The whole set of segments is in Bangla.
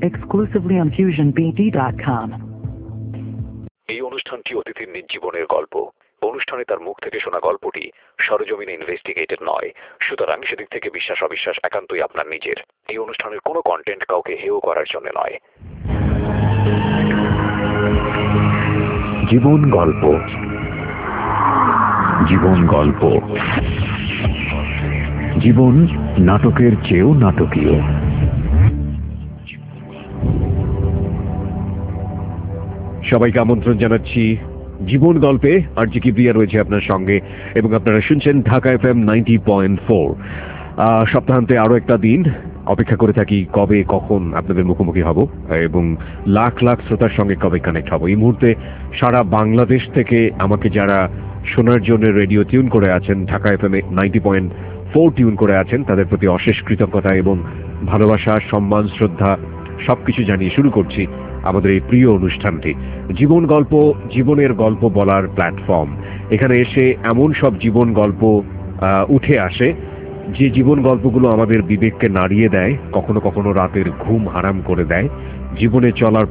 exclusively on FusionBD.com. এই অনুষ্ঠানটি অতিথির নিজ জীবনের গল্প। অনুষ্ঠানে তার মুখ থেকে শোনা গল্পটি সরজমিনে ইনভেস্টিগেটেড নয়, সুতরাং সেদিক থেকে বিশ্বাস অবিশ্বাস একান্তই আপনার নিজের। এই অনুষ্ঠানের কোনো কন্টেন্ট কাউকে হেয় করার জন্য নয়। জীবন গল্প, জীবন গল্প, জীবন নাটকের চেয়েও নাটকীয়। সবাইকে আমন্ত্রণ জানাচ্ছি জীবন গল্পে। আর জি কিবরিয়া রয়েছে আপনার সঙ্গে এবং আপনারা শুনছেন ঢাকা FM 90.4। সপ্তাহান্তে আরো একটা দিন অপেক্ষা করে থাকি কবে কখন আপনাদের মুখোমুখি হব এবং লাখ লাখ শ্রোতার সঙ্গে কবে কানেক্ট হব। এই মুহূর্তে সারা বাংলাদেশ থেকে আমাকে যারা শোনার জন্য রেডিও টিউন করে আছেন, ঢাকা FM 90.4 টিউন করে আছেন, তাদের প্রতি অশেষ কৃতজ্ঞতা এবং ভালোবাসা, সম্মান, শ্রদ্ধা সবকিছু জানিয়ে শুরু করছি আমাদের এই প্রিয় অনুষ্ঠানটি জীবন গল্প, জীবনের গল্প বলার প্ল্যাটফর্ম। এখানে এসে এমন সব জীবন গল্প উঠে আসে যে জীবন গল্পগুলো আমাদের বিবেককে নাড়িয়ে দেয়, কখনো কখনো রাতের ঘুম হারাম করে দেয়, জীবনে চলার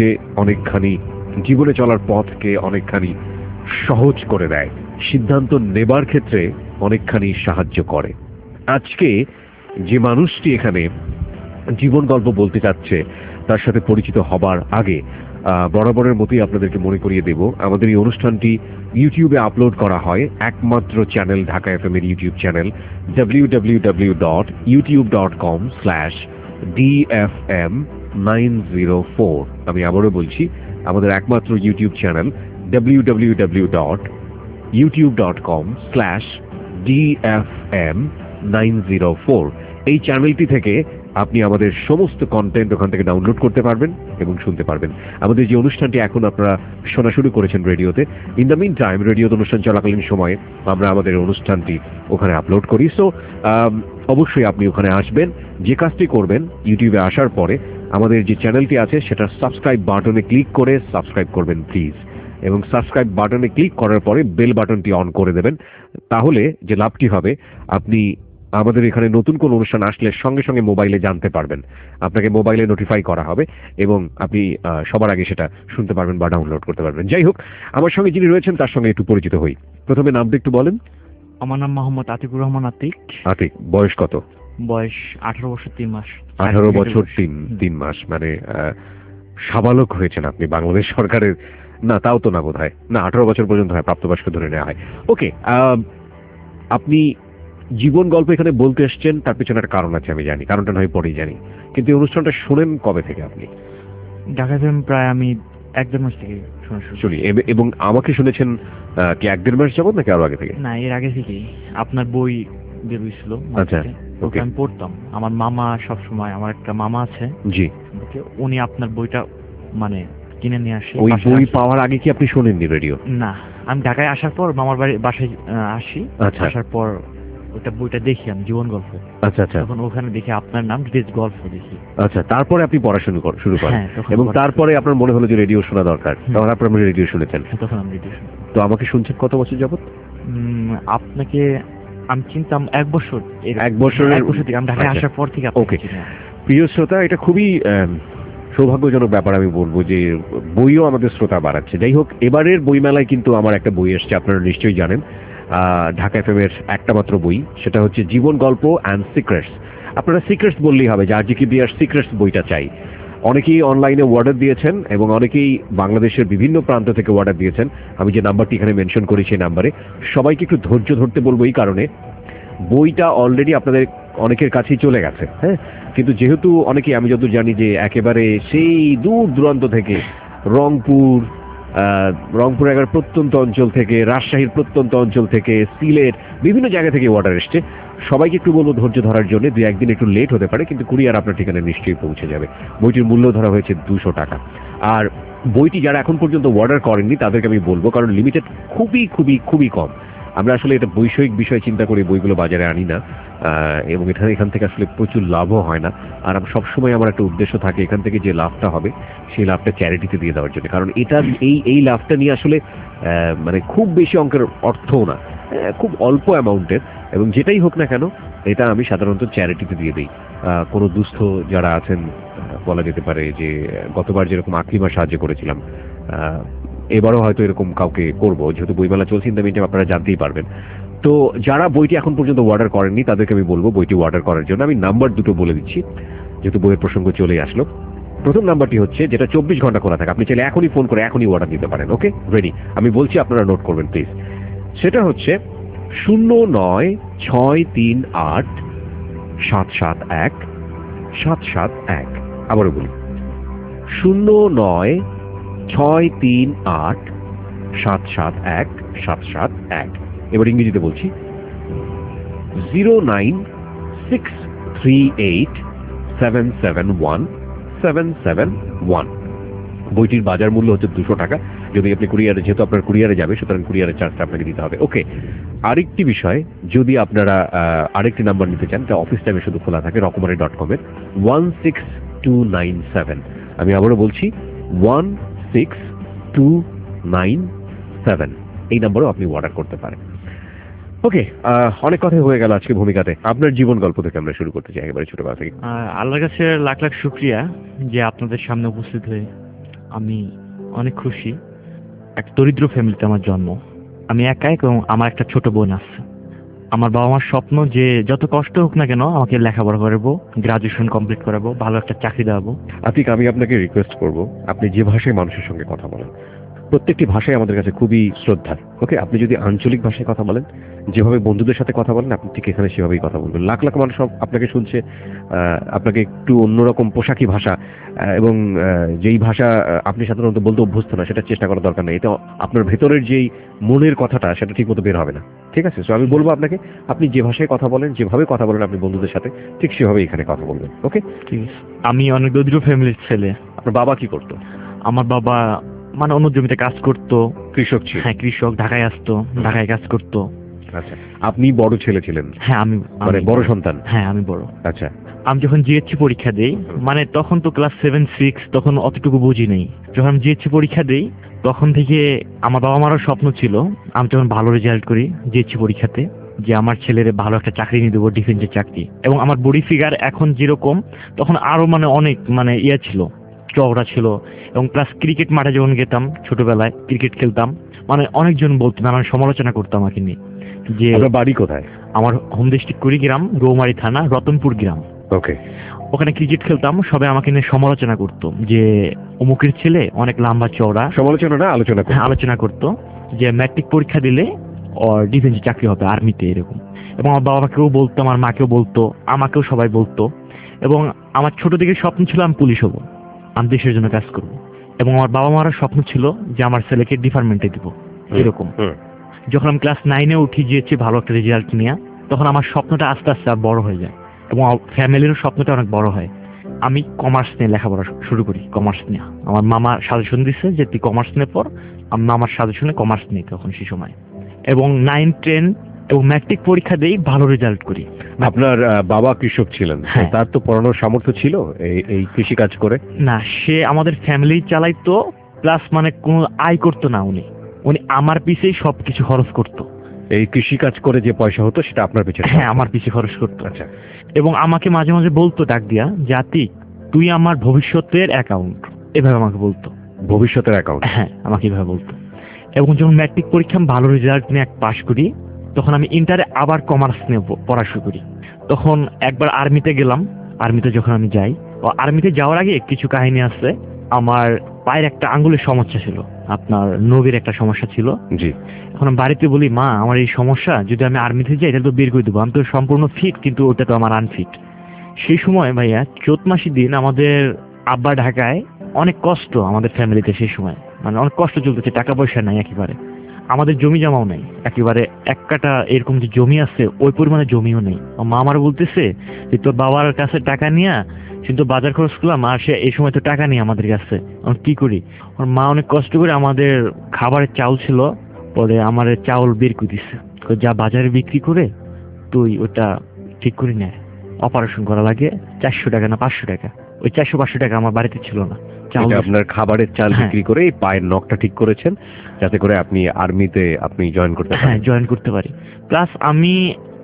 পথকে অনেকখানি সহজ করে দেয়, সিদ্ধান্ত নেবার ক্ষেত্রে অনেকখানি সাহায্য করে। আজকে যে মানুষটি এখানে জীবন গল্প বলতে চাচ্ছে তার সাথে পরিচিত হবার আগে বরাবরের মতোই আপনাদেরকে মনে করিয়ে দেব, আমাদের এই অনুষ্ঠানটি ইউটিউবে আপলোড করা হয় একমাত্র চ্যানেল ঢাকা FM এর ইউটিউব চ্যানেল www.youtube.com/dfm904। আমি আবারও বলছি, আমাদের একমাত্র ইউটিউব চ্যানেল www.youtube.com/dfm904। এই চ্যানেলটি থেকে আপনি আমাদের সমস্ত কন্টেন্ট ওখান থেকে ডাউনলোড করতে পারবেন এবং শুনতে পারবেন। আমাদের যে অনুষ্ঠানটি এখন আপনারা শোনা শুরু করেছেন রেডিওতে, ইন দ্য মিন টাইম রেডিওতে অনুষ্ঠান চলাকালীন সময়ে আমরা আমাদের অনুষ্ঠানটি ওখানে আপলোড করি। সো অবশ্যই আপনি ওখানে আসবেন। যে কাজটি করবেন, ইউটিউবে আসার পরে আমাদের যে চ্যানেলটি আছে সেটা সাবস্ক্রাইব বাটনে ক্লিক করে সাবস্ক্রাইব করবেন প্লিজ, এবং সাবস্ক্রাইব বাটনে ক্লিক করার পরে বেল বাটনটি অন করে দেবেন। তাহলে যে লাভটি হবে, আপনি আমাদের এখানে নতুন কোন অনুষ্ঠান আসলে সঙ্গে সঙ্গে মোবাইলে জানতে পারবেন, আপনাকে মোবাইলে নোটিফাই করা হবে এবং আপনি সবার আগে সেটা শুনতে পারবেন বা ডাউনলোড করতে পারবেন। যাই হোক, আমার সঙ্গে যিনি রয়েছেন তার সঙ্গে একটু পরিচিত হই। প্রথমে নামটা একটু বলেন। আমার নাম মোহাম্মদ আতিকুর রহমান আতিক। আতিক, বয়স কত? বয়স 18 বছর 3 মাস। 18 বছর 3 মাস, মানে সাবালক হয়েছেন আপনি বাংলাদেশ সরকারের। না, তাও তো না বোধ হয়, না 18 বছর পর্যন্ত হয়, প্রাপ্তবয়স্ক ধরে নেওয়া হয়। ওকে, আপনি জীবন গল্প এখানে বলতে এসছেন, তার পেছনে একটা কারণ আছে আমি জানি, কারণটা নয় পরেই জানি, কিন্তু এই অনুষ্ঠানটা শোনেন কবে থেকে আপনি? ঢাকা FM প্রায় আমি 1-1.5 মাস থেকে শোনা শুরু শুনি। এবং আমাকে শুনেছেন কি 1-1.5 মাস যাবত নাকি আরো আগে থেকে? না, এর আগে থেকেই আপনার বই বের হয়েছিল। আচ্ছা, ওকে। আমি পড়তাম। আমার মামা সবসময়, আমার একটা মামা আছে, জি, উনি আপনার বইটা মানে কিনে নিয়ে আসে। ওই বই পাওয়ার আগে কি আপনি শোনেননি রেডিও? না, আমি ঢাকায় আসার পর মামার বাসায় আসি। আসার পর ওটা বইটা দেখি আমি, জীবন গল্প। আচ্ছা আচ্ছা। তখন ওখানে দেখি আপনার নাম, ডিটেইলস গল্প দেখি। আচ্ছা, তারপরে আপনি পড়াশোনা শুরু করেন এবং তারপরে আপনার মনে হলো যে রেডিও শোনা দরকার, তখন আপনি রেডিও শুনেছেন। তখন আমি রেডিও শুনি। তো আমাকে শুনছেন কত বছর যাবত? আপনাকে আমি চিনতাম 1 বছর। 1 বছরের থেকে আমি ঢাকায় আসার পর থেকে। ওকে, প্রিয় শ্রোতা, এটা খুবই সৌভাগ্যজনক ব্যাপার আমি বলবো যে বইও আমাদের শ্রোতা বাড়াচ্ছে। যাই হোক, এবারের বইমেলায় কিন্তু আমার একটা বই এসছে, আপনারা নিশ্চয়ই জানেন, ঢাকা FM এর একটা মাত্র বই, সেটা হচ্ছে জীবন গল্প অ্যান্ড সিক্রেটস। আপনারা সিক্রেটস বললেই হবে, যে আর জি কিবরিয়ার সিক্রেটস বইটা চাই। অনেকেই অনলাইনে অর্ডার দিয়েছেন এবং অনেকেই বাংলাদেশের বিভিন্ন প্রান্ত থেকে অর্ডার দিয়েছেন। আমি যে নাম্বারটি এখানে মেনশন করি সেই নাম্বারে সবাইকে একটু ধৈর্য ধরতে বলবো, এই কারণে বইটা অলরেডি আপনাদের অনেকের কাছেই চলে গেছে, হ্যাঁ, কিন্তু যেহেতু অনেকেই, আমি যতদূর জানি, যে একেবারে সেই দূর দূরান্ত থেকে, রংপুর এগার প্রত্যন্ত অঞ্চল থেকে, রাজশাহীর প্রত্যন্ত অঞ্চল থেকে, সিলেট, বিভিন্ন জায়গা থেকে অর্ডার এসছে। সবাইকে একটু বলবো ধৈর্য ধরার জন্য, 2-1 দিন একটু লেট হতে পারে, কিন্তু কুরিয়ার আপনার ঠিকানায় নিশ্চয়ই পৌঁছে যাবে। বইটির মূল্য ধরা হয়েছে 200 টাকা। আর বইটি যারা এখন পর্যন্ত অর্ডার করেননি তাদেরকে আমি বলবো, কারণ লিমিটেড খুবই খুবই খুবই কম। আমরা আসলে এটা বৈষয়িক বিষয় চিন্তা করে বইগুলো বাজারে আনি না, এবং এখান থেকে আসলে প্রচুর লাভও হয় না। আর সবসময় আমার একটা উদ্দেশ্য থাকে, এখান থেকে যে লাভটা হবে সেই লাভটা চ্যারিটিতে দিয়ে দেওয়ার জন্য, কারণ এটা এই লাভটা নিয়ে আসলে মানে খুব বেশি অঙ্কের অর্থও না, খুব অল্প অ্যামাউন্টের, এবং যেটাই হোক না কেন এটা আমি সাধারণত চ্যারিটিতে দিয়ে দিই। কোনো দুস্থ যারা আছেন, বলা যেতে পারে যে গতবার যেরকম আকলিমা সাহায্য করেছিলাম, এবারও হয়তো এরকম কাউকে করব, যেহেতু বইমেলা চলছে। ইন দ্য মিনটাইম আপনারা জানতেই পারবেন। তো যারা বইটি এখন পর্যন্ত অর্ডার করেননি তাদেরকে আমি বলবো বইটি অর্ডার করার জন্য। আমি নাম্বার দুটো বলে দিচ্ছি যেহেতু বইয়ের প্রসঙ্গ চলে আসলো। প্রথম নাম্বারটি হচ্ছে যেটা 24 ঘন্টা খোলা থাকে, আপনি চাইলে এখনই ফোন করে এখনই অর্ডার দিতে পারেন। Okay, ready? আমি বলছি, আপনারা নোট করবেন প্লিজ। সেটা হচ্ছে 0963871771। আবারও বলি, 0963871771। এবার ইংরেজিতে বলছি, 09638771771। বইটির বাজার মূল্য হচ্ছে 200 টাকা। যদি আপনি কুরিয়ারে, যেহেতু আপনার কুরিয়ারে যাবে, সুতরাং কুরিয়ারের চার্জটা আপনাকে দিতে হবে। ওকে, আরেকটি বিষয়, যদি আপনারা আরেকটি নাম্বার নিতে চান, তা অফিস টাইমে শুধু খোলা থাকে রকমারি.com এর 16297। আমি আবারও বলছি 16297, এই নাম্বারও আপনি অর্ডার করতে পারেন। ওকে, অনেক কথা হয়ে গেল আজকে ভূমিকাতে। আপনার জীবন গল্প থেকে আমরা শুরু করতে চাই, একেবারে ছোটবেলা থেকে। আল্লাহর কাছে লাখ লাখ শুকরিয়া যে আপনাদের সামনে উপস্থিত হয়ে আমি অনেক খুশি। এক দরিদ্র ফ্যামিলিতে আমার জন্ম, আমি একাই এবং আমার একটা ছোট বোন আছে। আমার বাবা মার স্বপ্ন যে যত কষ্ট হোক না কেন আমাকে লেখাপড়া করাবো, গ্রাজুয়েশন কমপ্লিট করাবো, ভালো একটা চাকরি দেওয়াবো। আতিক, আমি আপনাকে রিকোয়েস্ট করব, আপনি যে ভাষায় মানুষের সঙ্গে কথা বলেন, প্রত্যেকটি ভাষায় আমাদের কাছে খুবই শ্রদ্ধার। ওকে, আপনি যদি আঞ্চলিক ভাষায় কথা বলেন, যেভাবে বন্ধুদের সাথে কথা বলেন, আপনি ঠিক এখানে সেভাবেই কথা বলবেন। লাখ লাখ মানুষ আপনাকে শুনছে, আপনাকে একটু অন্যরকম পোশাকি ভাষা এবং যেই ভাষা আপনি সাধারণত বলতে অভ্যস্ত না, সেটা চেষ্টা করার দরকার নেই। এতে আপনার ভেতরের যেই মনের কথাটা সেটা ঠিক মতো বের হবে না। ঠিক আছে? সো আমি বলবো আপনাকে, আপনি যে ভাষায় কথা বলেন, যেভাবে কথা বলেন আপনি বন্ধুদের সাথে, ঠিক সেভাবে এখানে কথা বলবেন। ওকে, ঠিক আছে। আমি অনেক দরিদ্র ফ্যামিলির ছেলে। আপনার বাবা কি করতো? আমার বাবা মানে অন্য জমিতে কাজ করতো। কৃষক ছিল? হ্যাঁ, কৃষক। ঢাকায় আসতো, ঢাকায় কাজ করতো। আচ্ছা, আপনি বড় ছেলে ছিলেন? হ্যাঁ, আমি মানে বড় সন্তান? হ্যাঁ, আমি বড়। আচ্ছা, আমি যখন জিএসসি পরীক্ষা দেই, মানে তখন তো ক্লাস 7-6, তখন অতটুকু বুঝি নেই। যখন আমি জিএসসি পরীক্ষা দেই তখন থেকে আমার বাবা মারও স্বপ্ন ছিল আমি যখন ভালো রেজাল্ট করি জিএসসি পরীক্ষাতে, যে আমার ছেলের ভালো একটা চাকরি নিয়ে দেবো, ডিফেন্সের চাকরি। এবং আমার বডি ফিগার এখন যেরকম, তখন আরো মানে অনেক মানে ইয়ে ছিল, চওড়া ছিল। এবং প্লাস ক্রিকেট মাঠে যখন গেতাম ছোটবেলায়, ক্রিকেট খেলতাম, মানে অনেকজন বলতো, নানান সমালোচনা করতাম আমাকে নিয়ে। যে বাড়ি কোথায়? আমার হোম ডিস্ট্রিক্ট কুড়িগ্রাম, রৌমারী থানা, রতনপুর গ্রাম। ওকে, ওখানে ক্রিকেট খেলতাম, সবাই আমাকে নিয়ে সমালোচনা করতো যে অমুকের ছেলে অনেক লম্বা চওড়া। সমালোচনা না, আলোচনা করতো। আলোচনা করতো যে ম্যাট্রিক পরীক্ষা দিলে ওর ডিফেন্সে চাকরি হবে, আর্মিতে, এরকম। এবং আমার বাবাকেও বলতো, আমার মাকেও বলতো, আমাকেও সবাই বলতো। এবং আমার ছোট থেকে স্বপ্ন ছিল আমি পুলিশ হব, আমি দেশের জন্য কাজ করব। এবং আমার বাবা মারও স্বপ্ন ছিল যে আমার ছেলেকে ডিপার্টমেন্টে দিব, এরকম। যখন আমি ক্লাস 9-এ উঠি, যেয়েছি ভালো একটা রেজাল্ট নিয়ে, তখন আমার স্বপ্নটা আস্তে আস্তে আর বড় হয়ে যায় এবং ফ্যামিলিরও স্বপ্নটা অনেক বড় হয়। আমি কমার্স নিয়ে লেখাপড়া শুরু করি, কমার্স নিয়ে। আমার মামা সাজেশন দিচ্ছে যে তুই কমার্স নিয়ে পড়, আমি মামার সাজেশনে কমার্স নিই তখন সেই সময়। এবং 9-10 এবং ম্যাট্রিক পরীক্ষা দিই, ভালো রেজাল্ট করি। আপনার বাবা কৃষক ছিলেন? হ্যাঁ। তার তো পড়ানোর সামর্থ্য ছিল এই কৃষি কাজ করে? না, সে আমাদের ফ্যামিলি চালাইতো, প্লাস মানে কোনো আয় করতো না। উনি আমার পিছেই সবকিছু খরচ করতো। এই কৃষি কাজ করে যে পয়সা হতো সেটা আপনার পিছনে? হ্যাঁ, আমার পিছে খরচ করতো। আচ্ছা। এবং আমাকে মাঝে মাঝে বলতো ডাক দিয়া, জাতি তুই আমার ভবিষ্যতের অ্যাকাউন্ট, এভাবে আমাকে বলতো। ভবিষ্যতের অ্যাকাউন্ট? হ্যাঁ, আমাকে এভাবে বলতো। এবং যখন ম্যাট্রিক পরীক্ষা ভালো রেজাল্ট নিয়ে পাশ করি, তখন আমি ইন্টারে আবার কমার্স নিয়ে পড়া শুরু করি। তখন একবার আর্মিতে গেলাম। আর্মিতে যখন আমি যাই, আর্মিতে যাওয়ার আগে কিছু কাহিনী আছে। আমার পায়ের একটা আঙ্গুলের সমস্যা ছিল, আপনার নবীর একটা সমস্যা ছিল। জি। এখন বাড়িতে বলি, মা আমার এই সমস্যা, যদি আমি আর্মিতে যাই তাহলে তো বের করে দেবো, আমি তো সম্পূর্ণ ফিট, কিন্তু ওটা তো আমার আনফিট। সেই সময় ভাইয়া চৈত মাসের দিন আমাদের আব্বা ঢাকায়, অনেক কষ্ট আমাদের ফ্যামিলিতে সেই সময়, মানে অনেক কষ্ট চলতেছে, টাকা পয়সা নাই একেবারে, আমাদের জমি জমাও নাই একেবারে। এক কাটা এরকম যে জমি আছে ওই পরিমাণে জমিও নেই। মা আমার বলতেছে যে তোর বাবার কাছে টাকা নিয়ে কিন্তু বাজার খরচ করলাম, আর সে এই সময় তো টাকা নেই আমাদের কাছে, আমরা কি করি? আমার মা অনেক কষ্ট করে আমাদের খাবারের চাউল ছিল, পরে আমার চাউল বের করে দিচ্ছে, যা বাজারে বিক্রি করে তুই ওটা ঠিক করে নেয়, অপারেশন করা লাগে 400 টাকা না 500 টাকা। ওই 400-500 টাকা আমার বাড়িতে ছিল না। আপনার খাবারের চাল বিক্রি করে এই পায়ের নখটা ঠিক করেছেন, যাতে করে আপনি আর্মিতে আপনি জয়েন করতে পারেন। হ্যাঁ, জয়েন করতে পারি। প্লাস আমি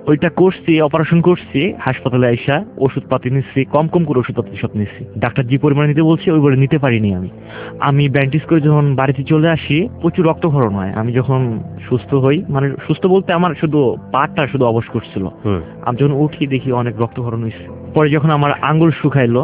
ওইটা করছি, অপারেশন করছি, হাসপাতালে আইসা ওষুধপাতি নিচ্ছি, কম কম করে ওষুধপাতি সব নিচ্ছি। ডাক্তার যে পরিমাণে নিতে বলছে ওই বলে নিতে পারিনি আমি ব্যান্ডেজ করে যখন বাড়িতে চলে আসি প্রচুর রক্তক্ষরণ হয়। আমি যখন সুস্থ হই, মানে সুস্থ বলতে আমার শুধু পাটা শুধু অবশ করছিল, আমি যখন উঠি দেখি অনেক রক্তক্ষরণ হয়েছে। পরে যখন আমার আঙ্গুল শুকাইলো,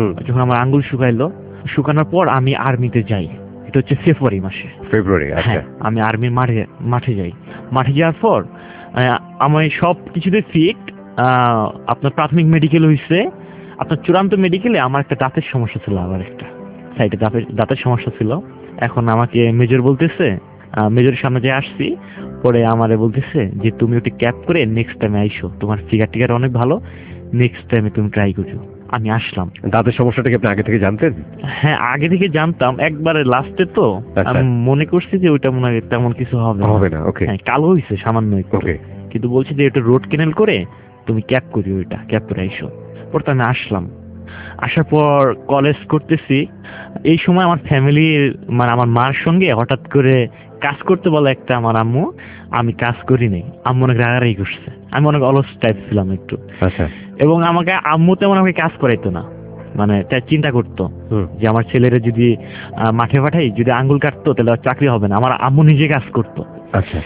শুকানোর পর আমি আর্মিতে যাই। এটা হচ্ছে ফেব্রুয়ারি মাসে। আচ্ছা। আমি আর্মির মাঠে যাই। মাঠে যাওয়ার পর আমি সব কিছুতে ফিট। আপনার প্রাথমিক মেডিকেল হয়েছে, আপনার চূড়ান্ত মেডিকেলে আমার একটা দাঁতের সমস্যা ছিল, আবার একটা সাইডে দাঁতের সমস্যা ছিল। এখন আমাকে মেজর বলতেছে, মেজরের সামনে যে আসছি, পরে আমারে বলতেছে যে তুমি ওটি ক্যাপ করে নেক্সট টাইমে আইসো, তোমার ফিগার অনেক ভালো, নেক্সট টাইমে তুমি ট্রাই করছো। আমি আসলাম। দাঁতের সমস্যাটা কি আপনি আগে থেকে জানতেন? হ্যাঁ, আগে থেকে জানতাম, একবারে লাস্টে তো আমি মনে করছি যে ওইটা মনে হয় তেমন কিছু হবে না। ওকে, হ্যাঁ, কালো হয়েছে সামান্য একটু, কিন্তু বলছি যে এটা রোড ক্যানেল করে তুমি ক্যাপ করি, ওইটা ক্যাপ করে আইসো। পরে আমি আসলাম। আসার পর কলেজ করতেছি। এই সময় আমার ফ্যামিলির, মানে আমার মার সঙ্গে হঠাৎ করে কাজ করতে বলে একটা আমার আম্মু। আমি কাজ করি নাই, আম্মু অনেক রাগারাগি করছে। আমি অনেক অলস টাইপ ছিলাম একটু। আচ্ছা। এবং আমাকে আম্মু তেমন আমাকে কাজ করাইতো না, মানে তাই চিন্তা করতো যে আমার ছেলেরা যদি মাঠে পাঠাই, যদি আঙ্গুল কাটতো তাহলে চাকরি হবে না। আমার আম্মু নিজে কাজ করতো। আচ্ছা।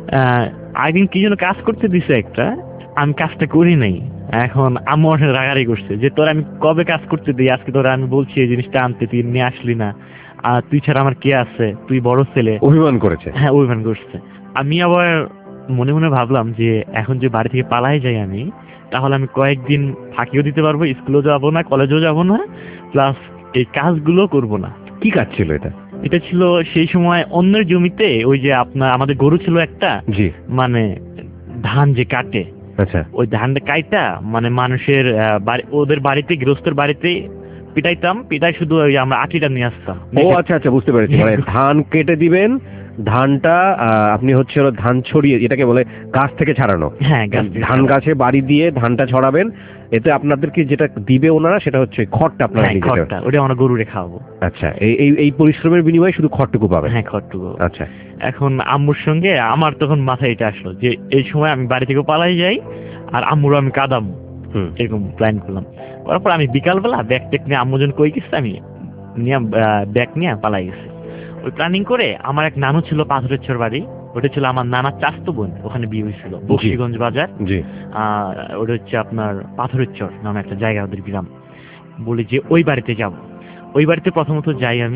একদিন কি জন্য কাজ করতে দিছে একটা, আমি কাজটা করি নাই। এখন আম্মু অনেক রাগারাগি করছে যে তোর আমি কবে কাজ করতে দিই, আজকে তোরা আমি বলছি এই জিনিসটা আনতে, তুই নিয়ে আসলি না, আর তুই ছাড়া আমার কে আছে, তুই বড় ছেলে। অভিমান করেছে? হ্যাঁ, অভিমান করছে। আমি আবার মনে মনে ভাবলাম যে এখন যে বাড়ি থেকে পালাই যাই আমি, তাহলে আমি কয়েকদিন ফাঁকিও দিতে পারবো, স্কুলেও যাবো না, কলেজেও যাবো না, প্লাস এই কাজগুলো করবো না। কি কাজ ছিল এটা? এটা ছিল সেই সময় অন্যের জমিতে, ওই যে আপনার আমাদের গরু ছিল একটা, মানে ধান যে কাটে, আচ্ছা, ওই ধানটা কাইটা মানে মানুষের ওদের বাড়িতে, গৃহস্থের বাড়িতে পিটাইতাম, পিটাই শুধু ওই আমরা আটিটা নিয়ে আসতাম। ও আচ্ছা আচ্ছা, বুঝতে পেরেছি। মানে ধান কেটে দিবেন, ধানটা আপনি হচ্ছে ধান ছড়িয়ে, এটাকে বলে গাছ থেকে ছাড়ানো। হ্যাঁ, ধান গাছে বাড়ি দিয়ে ধানটা ছড়াবেন। এতে আপনাদেরকে যেটা দিবে ওনারা সেটা হচ্ছে খড়টা, আপনারা খড়টা, ওটা আমরা গরুরে খাওয়াবো। আচ্ছা, এই পরিশ্রমের বিনিময়ে শুধু খড়টুকু পাবেন? হ্যাঁ, খড়টুকু। আচ্ছা। এখন আম্মুর সঙ্গে আমার তখন মাথায় এটা আসলো যে এই সময় আমি বাড়ি থেকে পালাই যাই আর আম্মুরও আমি কাঁদাম, এরকম প্ল্যান করলাম। তারপর আমি বিকালবেলা ব্যাগ টেক নিয়ে, আম্মু যখন কই গেছে আমি নিয়ে ব্যাগ নিয়ে পালাই গেছি। ওই প্ল্যানিং করে আমার এক নানু ছিল পাথরের চর বাড়ি, ওটা ছিল আমার নানার চাস্তো বোন, ওখানে বিয়ে হয়েছিল বক্সিগঞ্জ বাজার। ওটা হচ্ছে আপনার পাথরের চর নামে একটা জায়গা, ওদের গ্রাম। বলি যে ওই বাড়িতে যাব। ওই বাড়িতে প্রথমত যাই আমি।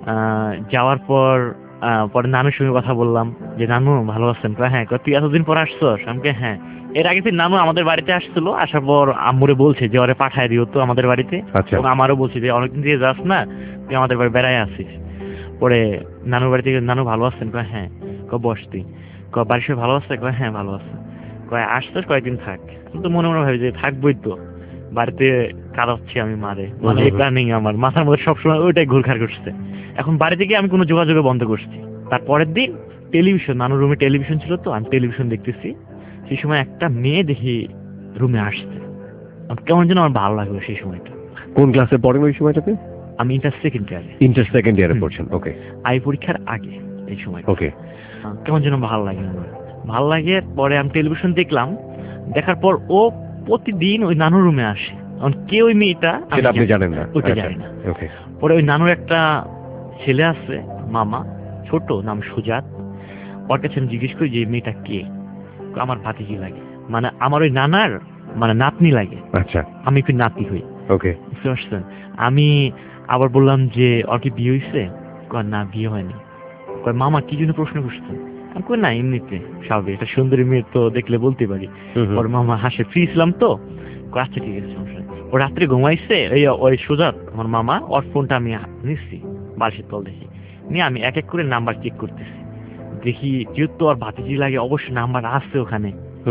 যাওয়ার পর পরে নানুর সঙ্গে কথা বললাম যে নানু ভালো আছেন? হ্যাঁ। তুই এতদিন পর আসছস? আমাকে হ্যাঁ। এর আগে নানু আমাদের বাড়িতে আসছিল, আসার পর আম্মুরে বলছে যে ওরে পাঠায় দিও তো আমাদের বাড়িতে। এবং আমারও বলছে যে অনেকদিন দিয়ে যাস না, তুই আমাদের বাড়ি বেড়ায় আসিস। পরে নানুর বাড়ি থেকে নানু ভালো আছেন? হ্যাঁ। বস তুই। বাড়ির সবাই ভালো আছে? হ্যাঁ ভালো আছে। আসছস, কয়েকদিন থাক। আমি তো মনে মনে ভাবি যে থাকবোই তো, বাড়িতে কাঁদাচ্ছি আমি মারে, মানে এই প্ল্যানিং আমার মাথার মধ্যে সবসময় ওইটাই ঘুরঘার করছে। এখন বাড়ি থেকে আমি কোনো যোগাযোগ বন্ধ করছি। তারপরের দিন টেলিভিশন, নানুর রুমে টেলিভিশন ছিল তো, আমি টেলিভিশন দেখতেছি। সেই সময় একটা মেয়ে দেখি রুমে আসছে, কেমন যেন আমার ভালো লাগলো সেই সময়টা। কোন ক্লাসে পড়েন ওই সময়টাতে? আমি ইন্টার সেকেন্ড ইয়ারে পড়ছেন। ওকে। আই পরীক্ষার আগে এই সময়। ওকে। কেমন যেন ভালো লাগে আমার, ভালো লাগে। পরে আমি টেলিভিশন দেখলাম, দেখার পর ও প্রতিদিন ওই নানুর রুমে আসে। কে ওই মেয়েটা আপনি জানেন না? ওইটা জানি না। পরে ওই নানুর একটা ছেলে আছে, মামা, ছোট, নাম সুজাত। ওর কাছে আমি জিজ্ঞেস করি যে মেয়েটা কে? আমার ভাতিজি লাগে, মানে আমার ওই নানার মানে নাতনি লাগে। আচ্ছা। আমি একটু নাতি হই। ওকে, বুঝতে পারছেন? আমি আবার বললাম যে ওর কি বিয়ে হয়েছে? না, বিয়ে হয়নি। মামা কি জন্য প্রশ্ন করছেন? আমি কই না, এমনিতে স্বাভাবিক, একটা সুন্দরী মেয়ে তো দেখলে বলতে পারি। ওর মামা হাসে, ফ্রি ছিলাম তো। আচ্ছা ঠিক আছে, সমস্যা নেই। ও রাত্রে ঘুমাইছে, ওই সুজাত আমার মামা, ওর ফোনটা আমি নিচ্ছি, বালিশের তল দেখি নিয়ে আমি এক এক করে নাম্বার চেক করতেছি। দেখি যেহেতু ওর ভাতিজি লাগে, অবশ্যই নাম্বার আছে ওখানে।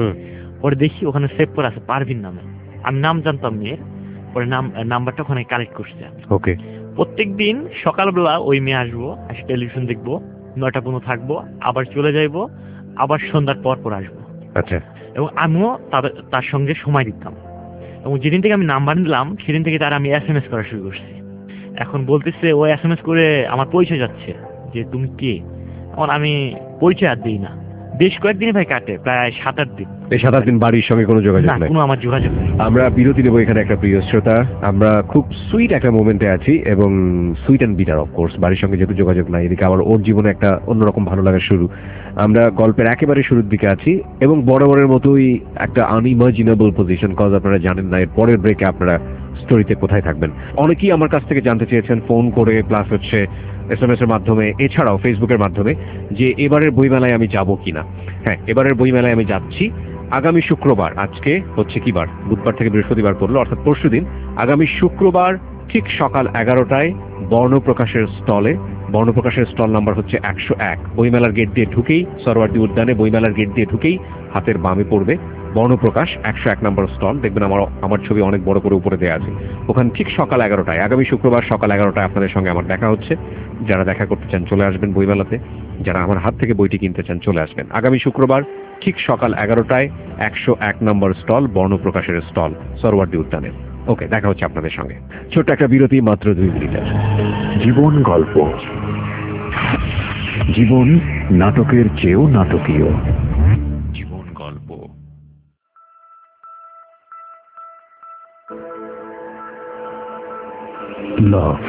পরে দেখি ওখানে সেভ করা আছে পারভিন নামে। আমি নাম জানতাম মেয়ের। পরে নাম্বারটা ওখানে কালেক্ট করছি আমি। ওকে। প্রত্যেকদিন সকালবেলা ওই মেয়ে আসবো, এসে টেলিভিশন দেখবো, 9টা পর্যন্ত থাকবো, আবার চলে যাইবো, আবার সন্ধ্যার পর আসবো। আচ্ছা। এবং আমিও তার সঙ্গে সময় দিতাম। এবং যেদিন থেকে আমি নাম্বার নিলাম সেদিন থেকে তার আমি SMS করা শুরু করছি। এখন বলতেছে ও SMS করে আমার পরিচয় যাচ্ছে যে তুমি কে। এখন আমি পরিচয় আর দিই না, বেশ কয়েকদিন ভাই কাটে, প্রায় 7-8 দিন। এই 7-8 দিন বাড়ির সঙ্গে কোনো যোগাযোগ না, নাই? কোনো আমার যোগাযোগ নেই। আমরা বিরতি নেব এখানে একটা প্রিয় শ্রোতা, আমরা খুব সুইট একটা মোমেন্টে আছি এবং সুইট অ্যান্ড বিটার অফকোর্স, বাড়ির সঙ্গে যেহেতু যোগাযোগ নাই, এদিকে আবার ওর জীবনে একটা অন্যরকম ভালো লাগার শুরু। আমরা গল্পের একেবারে শুরুর দিকে আছি এবং বরাবরের মতোই একটা আনইমাজিনেবল পজিশন, কজ আপনারা জানেন না এর পরের ব্রেকে আপনারা স্টোরিতে কোথায় থাকবেন। অনেকেই আমার কাছ থেকে জানতে চেয়েছেন ফোন করে, প্লাস হচ্ছে SMS এর মাধ্যমে, এছাড়াও ফেসবুকের মাধ্যমে, যে এবারের বইমেলায় আমি যাব কিনা। হ্যাঁ, এবারের বইমেলায় আমি যাচ্ছি আগামী শুক্রবার। আজকে হচ্ছে কি বার? বুধবার থেকে বৃহস্পতিবার পড়লো, অর্থাৎ পরশুদিন। আগামী শুক্রবার ঠিক সকাল 11টায় বর্ণপ্রকাশের স্টলে, বর্ণপ্রকাশের স্টল নাম্বার হচ্ছে 101, বইমেলার গেট দিয়ে ঢুকেই, সরোয়ার্দী উদ্যানে বইমেলার গেট দিয়ে ঢুকেই হাতের বামে পড়বে বর্ণপ্রকাশ 101 নম্বর স্টল। দেখবেন আমার ছবি অনেক বড় করে উপরে দেওয়া আছে। ওখানে ঠিক সকাল 11টায়, আগামী শুক্রবার সকাল 11টায় আপনাদের সঙ্গে আমার দেখা হচ্ছে। যারা দেখা করতে চান চলে আসবেন বইমেলাতে, যারা আমার হাত থেকে বইটি কিনতে চান চলে আসবেন আগামী শুক্রবার ঠিক সকাল 11টায় 101 নম্বর স্টল, বর্ণপ্রকাশের স্টল, সরোয়ার্দী উদ্যানে। ওকে, দেখা হচ্ছে আপনাদের সঙ্গে। ছোট্ট একটা বিরতি, মাত্র 2 মিনিটের। জীবন গল্প। জীবন নাটকের চেয়েও নাটকীয়। জীবন গল্প। Love,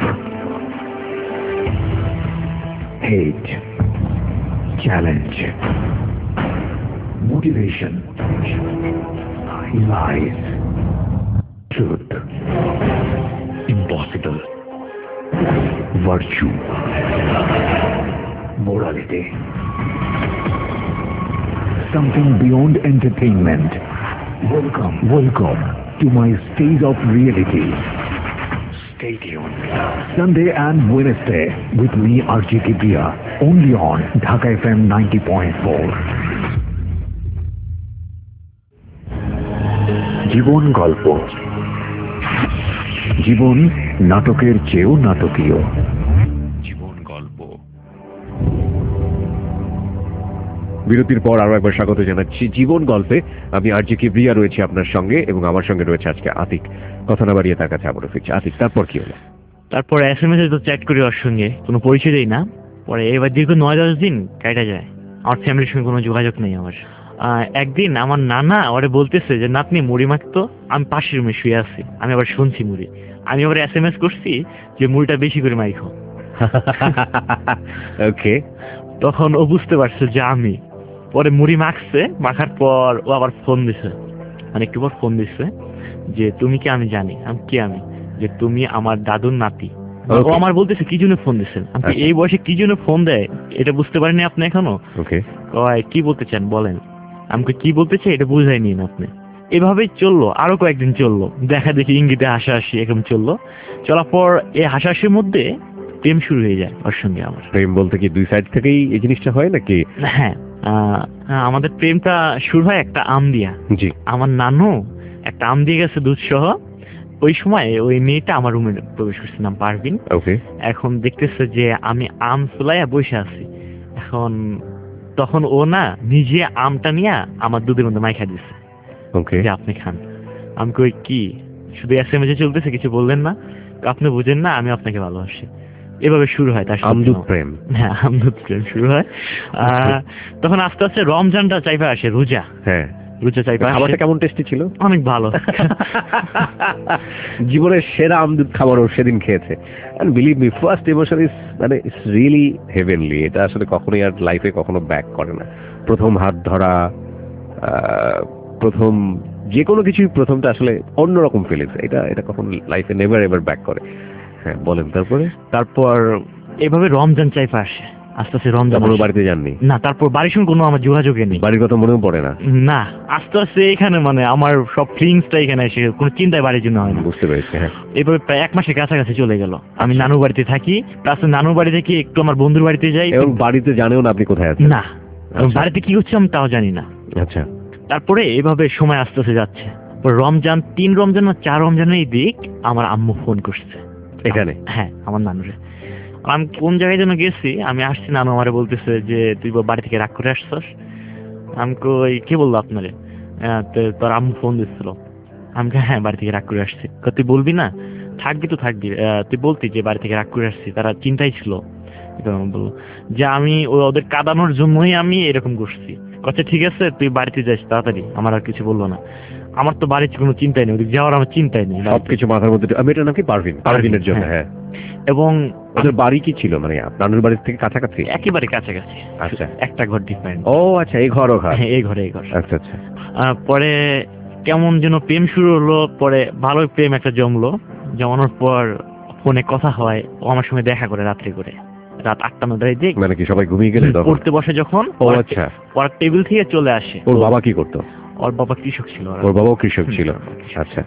hate, challenge, motivation, lies, truth, impossible, virtue, morality, something beyond entertainment. Welcome to my stage of reality. Stay tuned. Sunday and Wednesday with me, RJ Kibriya, only on Dhaka FM 90.4. জীবন গল্প। জীবন নাটকের চেয়েও নাটকীয়। জীবন গল্প। বিরতির পর আরো একবার স্বাগত জানাচ্ছি জীবন গল্পে। আমি RJ কিবরিয়া রয়েছি আপনার সঙ্গে এবং আমার সঙ্গে রয়েছে আজকে আতিক। কথা না বাড়িয়ে তার কাছে আবারও ফিরছি। আতিক, তারপর কি হলো? তারপর SMS এ তো চ্যাট করি ওর সঙ্গে, কোনো পরিচয় দেই না। পরে এবার দীর্ঘ 9-10 দিন কাটা যায়, আমার ফ্যামিলির সঙ্গে কোনো যোগাযোগ নেই আমার। একদিন আমার নানা ওরে বলতেছে যে নাতনি মুড়ি মাখতো, আমি পাশের রুমে শুয়ে আছি, আমি আবার শুনছি মুড়ি। আমি আবার SMS করছি যে মুড়িটা বেশি করে মাইখো। ওকে, তখন ও বুঝতে পারছে যে আমি। পরে মুড়ি মাখছে, মাখার পর ও আবার ফোন দিছে, মানে একটু পর ফোন দিছে যে তুমি কি? আমি জানি। আমি কি? আমি যে তুমি আমার দাদুর নাতি। ও আমার বলতেছে কি জন্য ফোন দিচ্ছেন আপনি? এই বয়সে কি জন্য ফোন দেয় এটা বুঝতে পারেনি আপনি এখনো? ওকে, কি বলতে চান বলেন? আমাকে কি বলতে চাই এটা বুঝাই নিন আপনি। এভাবেই চললো, আরো কয়েকদিন চললো, দেখা দেখি ইঙ্গিতে হাসাহাসি এরকম চললো। চলার পর এই হাসাহাসির মধ্যে প্রেম শুরু হয়ে যায় ওর সঙ্গে আমার। প্রেম বলতে কি দুই সাইড থেকেই এই জিনিসটা হয় নাকি? হ্যাঁ, আমাদের প্রেমটা শুরু হয় একটা আম দিয়া। জি। আমার নানু একটা আম দিয়ে গেছে দুধ সহ। ওই সময় ওই মেয়েটা আমার রুমে প্রবেশ করছে, নাম পারভিন। ওকে। এখন দেখতেছে যে আমি আম চুলাইয়া বসে আছি। তখন ও না নিজে আমটা নিয়ে আমার দুধের মধ্যে মাইখা দিচ্ছে। ওকে, যে আপনি খান। আমি কই কি? শুধু SMS এ চলতেছে, কিছু বললেন না? আপনি বুঝেন না আমি আপনাকে ভালোবাসি। এভাবে শুরু হয় তার আমদুধ প্রেম। হ্যাঁ, আমদুধ প্রেম শুরু হয়। তখন আস্তে আস্তে রমজানটা চাইপা আসে, রোজা। হ্যাঁ, রোজা চাইপা। খাবারটা কেমন টেস্টি ছিল? অনেক ভালো। জীবনের সেরা আমদুধ খাবারও সেদিন খেয়েছে। And believe me, first emotion is মানে ইটস রিয়েলি হেভেনলি। এটা আসলে কখনোই আর লাইফে কখনো ব্যাক করে না। প্রথম হাত ধরা, প্রথম যে কোনো কিছুই প্রথমটা আসলে অন্যরকম ফিলিংস। এটা কখনো লাইফে নেভার এভার ব্যাক করে। হ্যাঁ, বলেন তারপর এভাবে রমজান চাইপা আসে। আস্তে আস্তে রমজান। কোনো বাড়িতে যাননি? না, তারপর বাড়ির সঙ্গে কোনো আমার যোগাযোগে নেই। বাড়ির কথা মনেও পড়ে না? না, আস্তে আস্তে এখানে মানে আমার সব ফিলিংসটা এখানে এসে কোনো চিন্তায় বাড়ির জন্য হয় না। বুঝতে পেরেছি। হ্যাঁ, এভাবে প্রায় 1 মাসের কাছাকাছি চলে গেল। আমি নানুর বাড়িতে থাকি, প্লাস নানুর বাড়ি থেকে একটু আমার বন্ধুর বাড়িতে যাই। এবং বাড়িতে জানেও না আপনি কোথায় আছেন? না, বাড়িতে কি হচ্ছে আমি তাও জানি না। আচ্ছা। তারপরে এভাবে সময় আস্তে আস্তে যাচ্ছে। রমজান 3 রমজান না 4 রমজানের দিক আমার আম্মু ফোন করছে এখানে। হ্যাঁ, আমার নানুরে। আমি কোন জায়গায় যেন গেছি, আমি আসছি, নানু আমারে বলতেছে যে তুই বাড়ি থেকে রাগ করে আসছস। আমি কই কে বললো আপনারে? তোর আম্মু ফোন দিচ্ছিল। আমি হ্যাঁ, বাড়ি থেকে রাগ করে আসছি। তুই বলবি না? থাকবি তো থাকবি, তুই বলতি যে বাড়ি থেকে রাগ করে আসছি, তারা চিন্তাই ছিল। বললো যে আমি ওদের কাঁদানোর জন্যই আমি এরকম করছি। আচ্ছা ঠিক আছে তুই বাড়িতে যাস তাড়াতাড়ি। আমার আর কিছু বললো না। আমার তো বাড়ির কোনো চিন্তাই নেই, ওদিকে যাওয়ার আমার চিন্তাই নেই। সবকিছু মাথার মধ্যে আমি এটা নাকি পারভিনের জন্য। হ্যাঁ, এবং ওদের বাড়ি কি ছিল মানে নানুর বাড়ির থেকে কাছাকাছি? একেবারে কাছাকাছি। আচ্ছা, একটা ঘর ডিফারেন্ট। ও আচ্ছা, এই ঘর ও ঘর। হ্যাঁ, এই ঘরে এই ঘর। আচ্ছা আচ্ছা। পরে কেমন যেন প্রেম শুরু হলো, পরে ভালো প্রেম একটা জমলো। জমানোর পর ফোনে কথা হয়, ও আমার সঙ্গে দেখা করে রাত্রে করে, রাত 8-9টায় দিক। মানে কি সবাই ঘুমিয়ে গেলে তখন? পড়তে বসে যখন, ও আচ্ছা, পড়ার টেবিল থেকে চলে আসে। ওর বাবা কি করতো? ওর বাবা কৃষক ছিল। ওর বাবাও কৃষক ছিল। আচ্ছা।